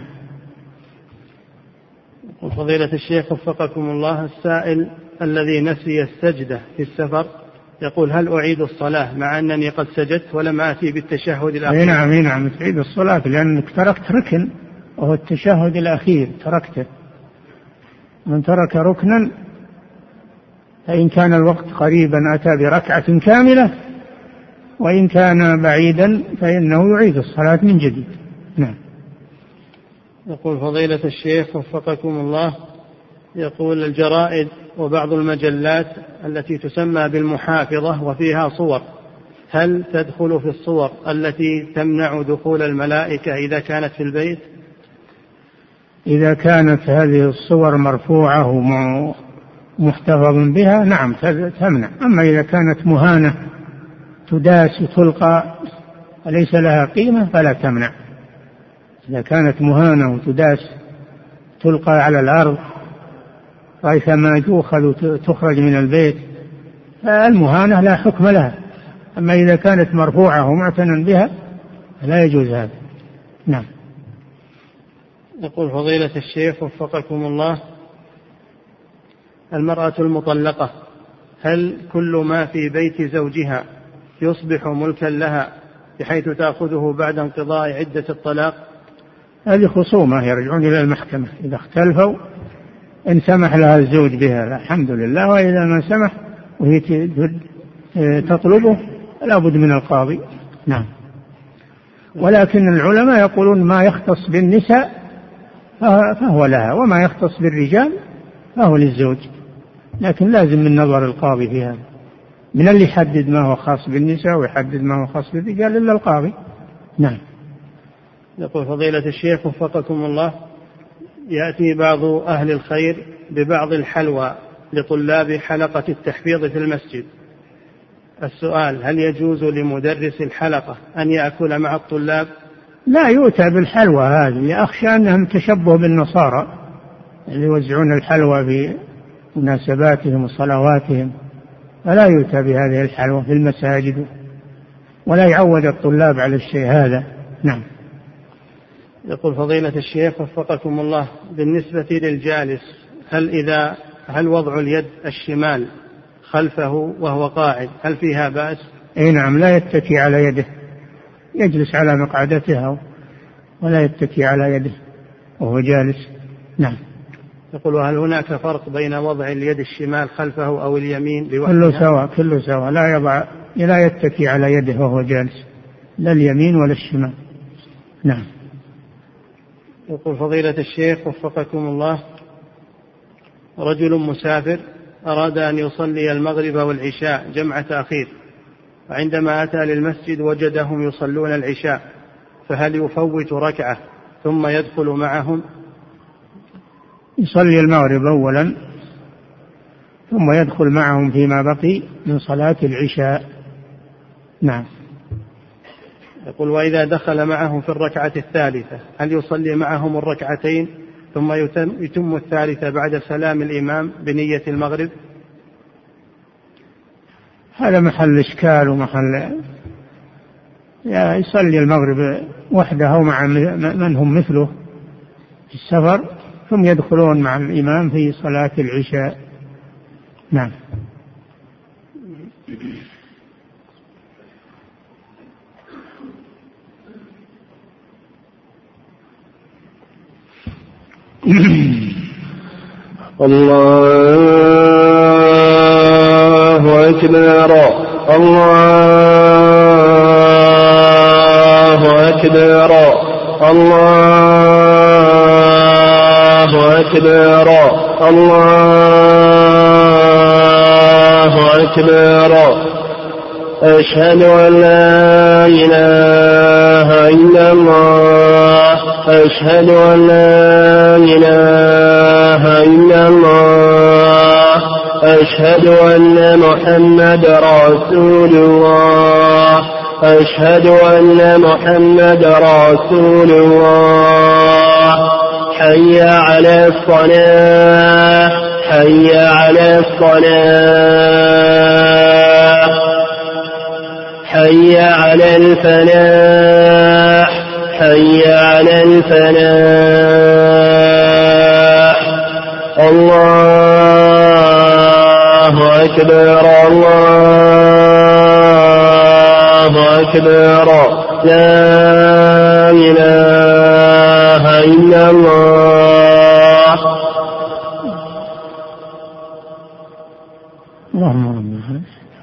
فضيلة الشيخ وفقكم الله، السائل الذي نسي السجدة في السفر يقول: هل أعيد الصلاة مع أنني قد سجدت ولم آتي بالتشهد الأخير؟ نعم تعيد الصلاة، لأنك تركت ركن وهو التشهد الأخير، تركته. من ترك ركنا فإن كان الوقت قريبا أتى بركعة كاملة، وإن كان بعيدا فإنه يعيد الصلاة من جديد. نعم. يقول فضيلة الشيخ وفقكم الله، يقول الجرائد وبعض المجلات التي تسمى بالمحافظة وفيها صور، هل تدخل في الصور التي تمنع دخول الملائكة إذا كانت في البيت؟ إذا كانت هذه الصور مرفوعة ومحتفظ بها نعم تمنع، أما إذا كانت مهانة تداس وتلقى وليس لها قيمة فلا تمنع. إذا كانت مهانة وتداس تلقى على الأرض ريثما تؤخذ تخرج من البيت، فالمهانة لا حكم لها، أما إذا كانت مرفوعة ومعتنى بها لا يجوز هذا. نعم. يقول فضيلة الشيخ وفقكم الله، المرأة المطلقة هل كل ما في بيت زوجها يصبح ملكا لها بحيث تأخذه بعد انقضاء عدة الطلاق؟ هذه خصومة يرجعون إلى المحكمة، إذا اختلفوا إن سمح لها الزوج بها الحمد لله، وإذا ما سمح وهي تطلبه لا بد من القاضي. نعم. ولكن العلماء يقولون ما يختص بالنساء فهو لها، وما يختص بالرجال فهو للزوج، لكن لازم من نظر القاضي في هذا، من اللي يحدد ما هو خاص بالنساء ويحدد ما هو خاص بالرجال إلا القاضي. نعم. يقول فضيلة الشيخ وفقكم الله، يأتي بعض أهل الخير ببعض الحلوى لطلاب حلقة التحفيظ في المسجد. السؤال: هل يجوز لمدرس الحلقة أن يأكل مع الطلاب؟ لا يؤتى بالحلوى هذه، أخشى أنهم تشبه بالنصارى اللي يوزعون الحلوى في مناسباتهم وصلواتهم، فلا يؤتى بهذه الحلوى في المساجد، ولا يعود الطلاب على الشيء هذا. نعم. يقول فضيلة الشيخ وفقكم الله، بالنسبة للجالس هل وضع اليد الشمال خلفه وهو قاعد هل فيها بأس؟ اي نعم، لا يتكي على يده، يجلس على مقعدتها ولا يتكي على يده وهو جالس. نعم. يقول: هل هناك فرق بين وضع اليد الشمال خلفه أو اليمين بوحدها؟ كله سواء، لا يتكي على يده وهو جالس، لا اليمين ولا الشمال. نعم. يقول فضيلة الشيخ وفقكم الله، رجل مسافر أراد أن يصلي المغرب والعشاء جمع تأخير، وعندما أتى للمسجد وجدهم يصلون العشاء، فهل يفوت ركعة ثم يدخل معهم؟ يصلي المغرب أولا ثم يدخل معهم فيما بقي من صلاة العشاء. نعم. يقول: وإذا دخل معهم في الركعة الثالثة هل يصلي معهم الركعتين ثم يتم الثالثة بعد سلام الإمام بنية المغرب؟ هذا محل إشكال ومحل، يصلي المغرب وحده أو مع من هم مثله في السفر، ثم يدخلون مع الإمام في صلاة العشاء. نعم. الله أكبر الله أكبر الله أكبر الله أكبر. أشهد أن لا إله إلا الله أشهد أن لا إله إلا الله أشهد أن محمد رسول الله أشهد أن محمد رسول الله. حي على الصلاة حي على الصلاة حي على الفلاح حي على الفلاح. الله أكبر الله أكبر. لا إله إلا الله. اللهم ربنا.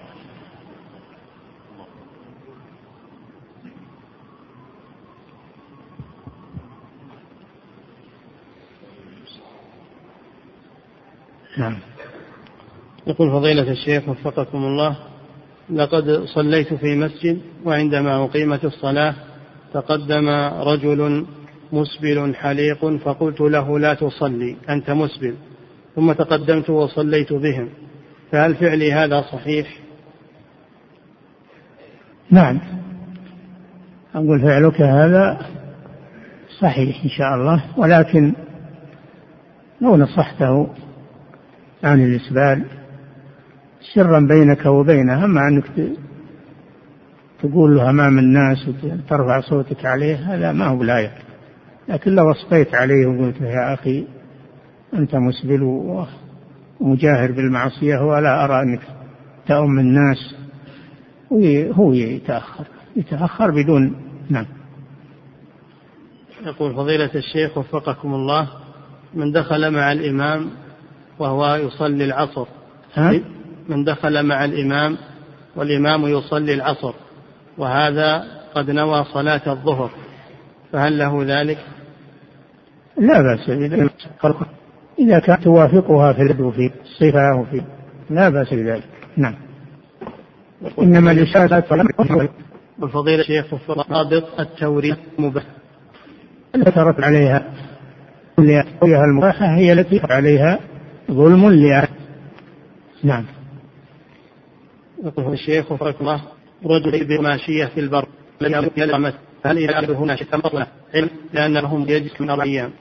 نعم. يقول فضيلة الشيخ وفقكم الله، لقد صليت في مسجد، وعندما أقيمت الصلاة تقدم رجل مسبل حليق، فقلت له: لا تصلي أنت مسبل، ثم تقدمت وصليت بهم، فهل فعلي هذا صحيح؟ نعم، أقول فعلك هذا صحيح إن شاء الله، ولكن لو نصحته عن الإسبال سرا بينك وبينه، أما أنك تقول له أمام الناس وترفع صوتك عليه، هذا ما هو بلايق. لكن لو وصيت عليه وقلت له: يا أخي أنت مسبل ومجاهر بالمعصية، ولا أرى أنك تؤم الناس، هو يتأخر بدون. نعم. يقول فضيلة الشيخ وفقكم الله، من دخل مع الإمام وهو يصلي العصر من دخل مع الإمام والإمام يصلي العصر وهذا قد نوى صلاة الظهر فهل له ذلك؟ لا بأس إذا كانت توافقها في الصفة وفي لا بأس بذلك. نعم. إنما الإشارة والفضيلة الشيخ رابط التوريث مباح ترك عليها المباحة هي التي عليها ظلم لأهل. نعم. يقول الشيخ وفقكم الله رجل بماشية في البر هل إذا هنا شتمطنا لأنهم يجلس من 4 أيام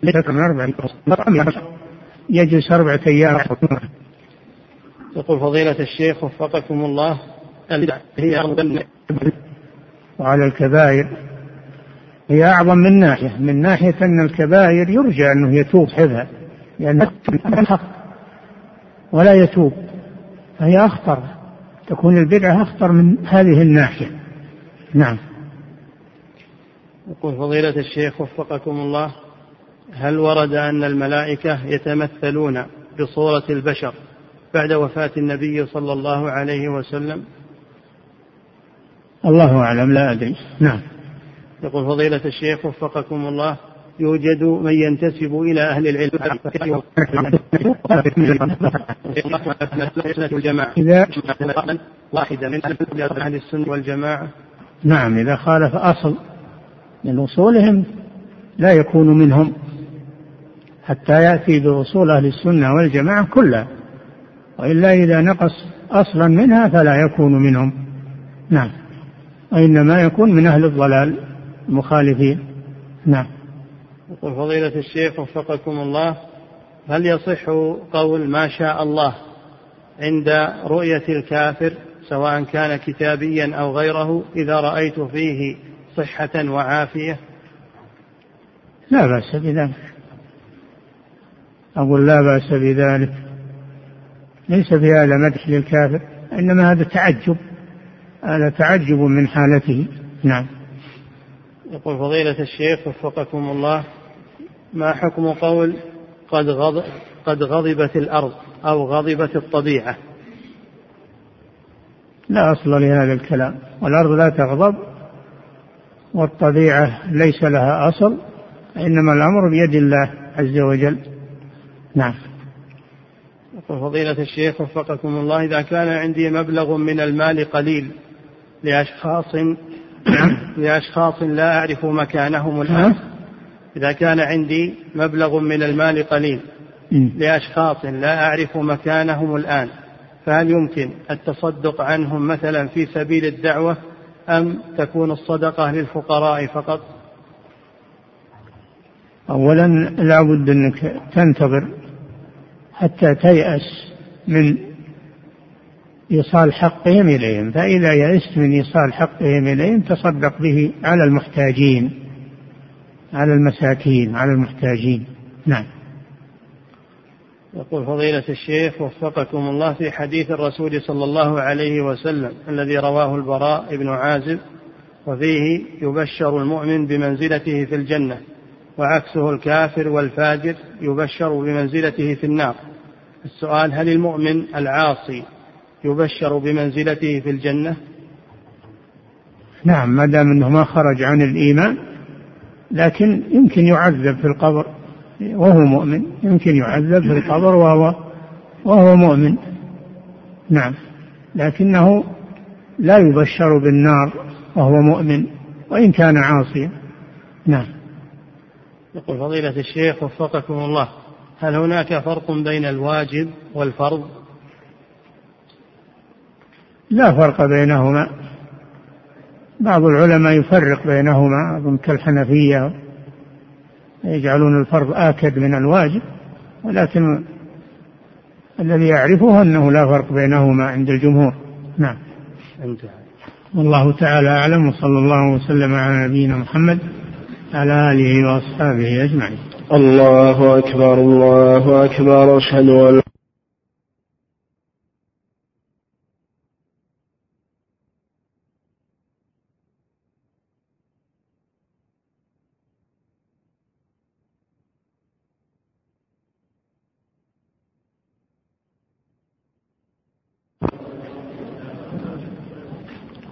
يجلس 4 أيام. يقول فضيلة الشيخ وفقكم الله هي وعلى الكبائر هي أعظم من ناحية أن الكبائر يرجى أنه يتوب حذها لأنه ولا يتوب فهي أخطر، تكون البدعة أخطر من هذه الناحية. نعم. يقول فضيلة الشيخ وفقكم الله هل ورد أن الملائكة يتمثلون بصورة البشر بعد وفاة النبي صلى الله عليه وسلم؟ الله أعلم لا أدري. نعم. يقول فضيلة الشيخ وفقكم الله يوجد من ينتسب إلى أهل العلم الجماعة واحدة من أهل السنة والجماعة. نعم إذا خالف أصل من أصولهم لا يكون منهم حتى يأتي بأصول أهل السنة والجماعة كلها، وإلا إذا نقص أصلا منها فلا يكون منهم. نعم. وإنما يكون من أهل الضلال المخالفين. نعم. يقول فضيلة الشيخ وفقكم الله هل يصح قول ما شاء الله عند رؤية الكافر سواء كان كتابيا أو غيره إذا رأيت فيه صحة وعافية؟ لا بأس بذلك، أقول لا بأس بذلك، ليس في هذا مدح للكافر، إنما هذا تعجب من حالته. نعم. يقول فضيلة الشيخ وفقكم الله ما حكم قول قد غضبت الأرض أو غضبت الطبيعة؟ لا أصل لهذا الكلام، والأرض لا تغضب والطبيعة ليس لها أصل، إنما الأمر بيد الله عز وجل. نعم. يقول فضيلة الشيخ وفقكم الله إذا كان عندي مبلغ من المال قليل لأشخاص لا أعرف مكانهم الآن، إذا كان عندي مبلغ من المال قليل لأشخاص لا أعرف مكانهم الآن فهل يمكن التصدق عنهم مثلا في سبيل الدعوة أم تكون الصدقة للفقراء فقط؟ أولا لابد أنك تنتظر حتى تيأس من إيصال حقهم إليهم، فإذا يأست من إيصال حقهم إليهم تصدق به على المحتاجين، على المساكين، على المحتاجين. نعم. يقول فضيلة الشيخ وفقكم الله في حديث الرسول صلى الله عليه وسلم الذي رواه البراء بن عازب وفيه يبشر المؤمن بمنزلته في الجنة وعكسه الكافر والفاجر يبشر بمنزلته في النار، السؤال هل المؤمن العاصي يبشر بمنزلته في الجنة؟ نعم ما دام أنه ما خرج عن الإيمان، لكن يمكن يعذب في القبر وهو مؤمن، يمكن يعذب في القبر وهو مؤمن. نعم. لكنه لا يبشر بالنار وهو مؤمن وإن كان عاصيا. نعم. يقول فضيلة الشيخ وفقكم الله هل هناك فرق بين الواجب والفرض؟ لا فرق بينهما، بعض العلماء يفرق بينهما كالحنفية يجعلون الفرض آكد من الواجب، ولكن الذي يعرفه أنه لا فرق بينهما عند الجمهور. نعم. والله تعالى أعلم، وصلى الله وسلم على نبينا محمد على آله وأصحابه أجمعين. الله أكبر الله أكبر. أشهد أن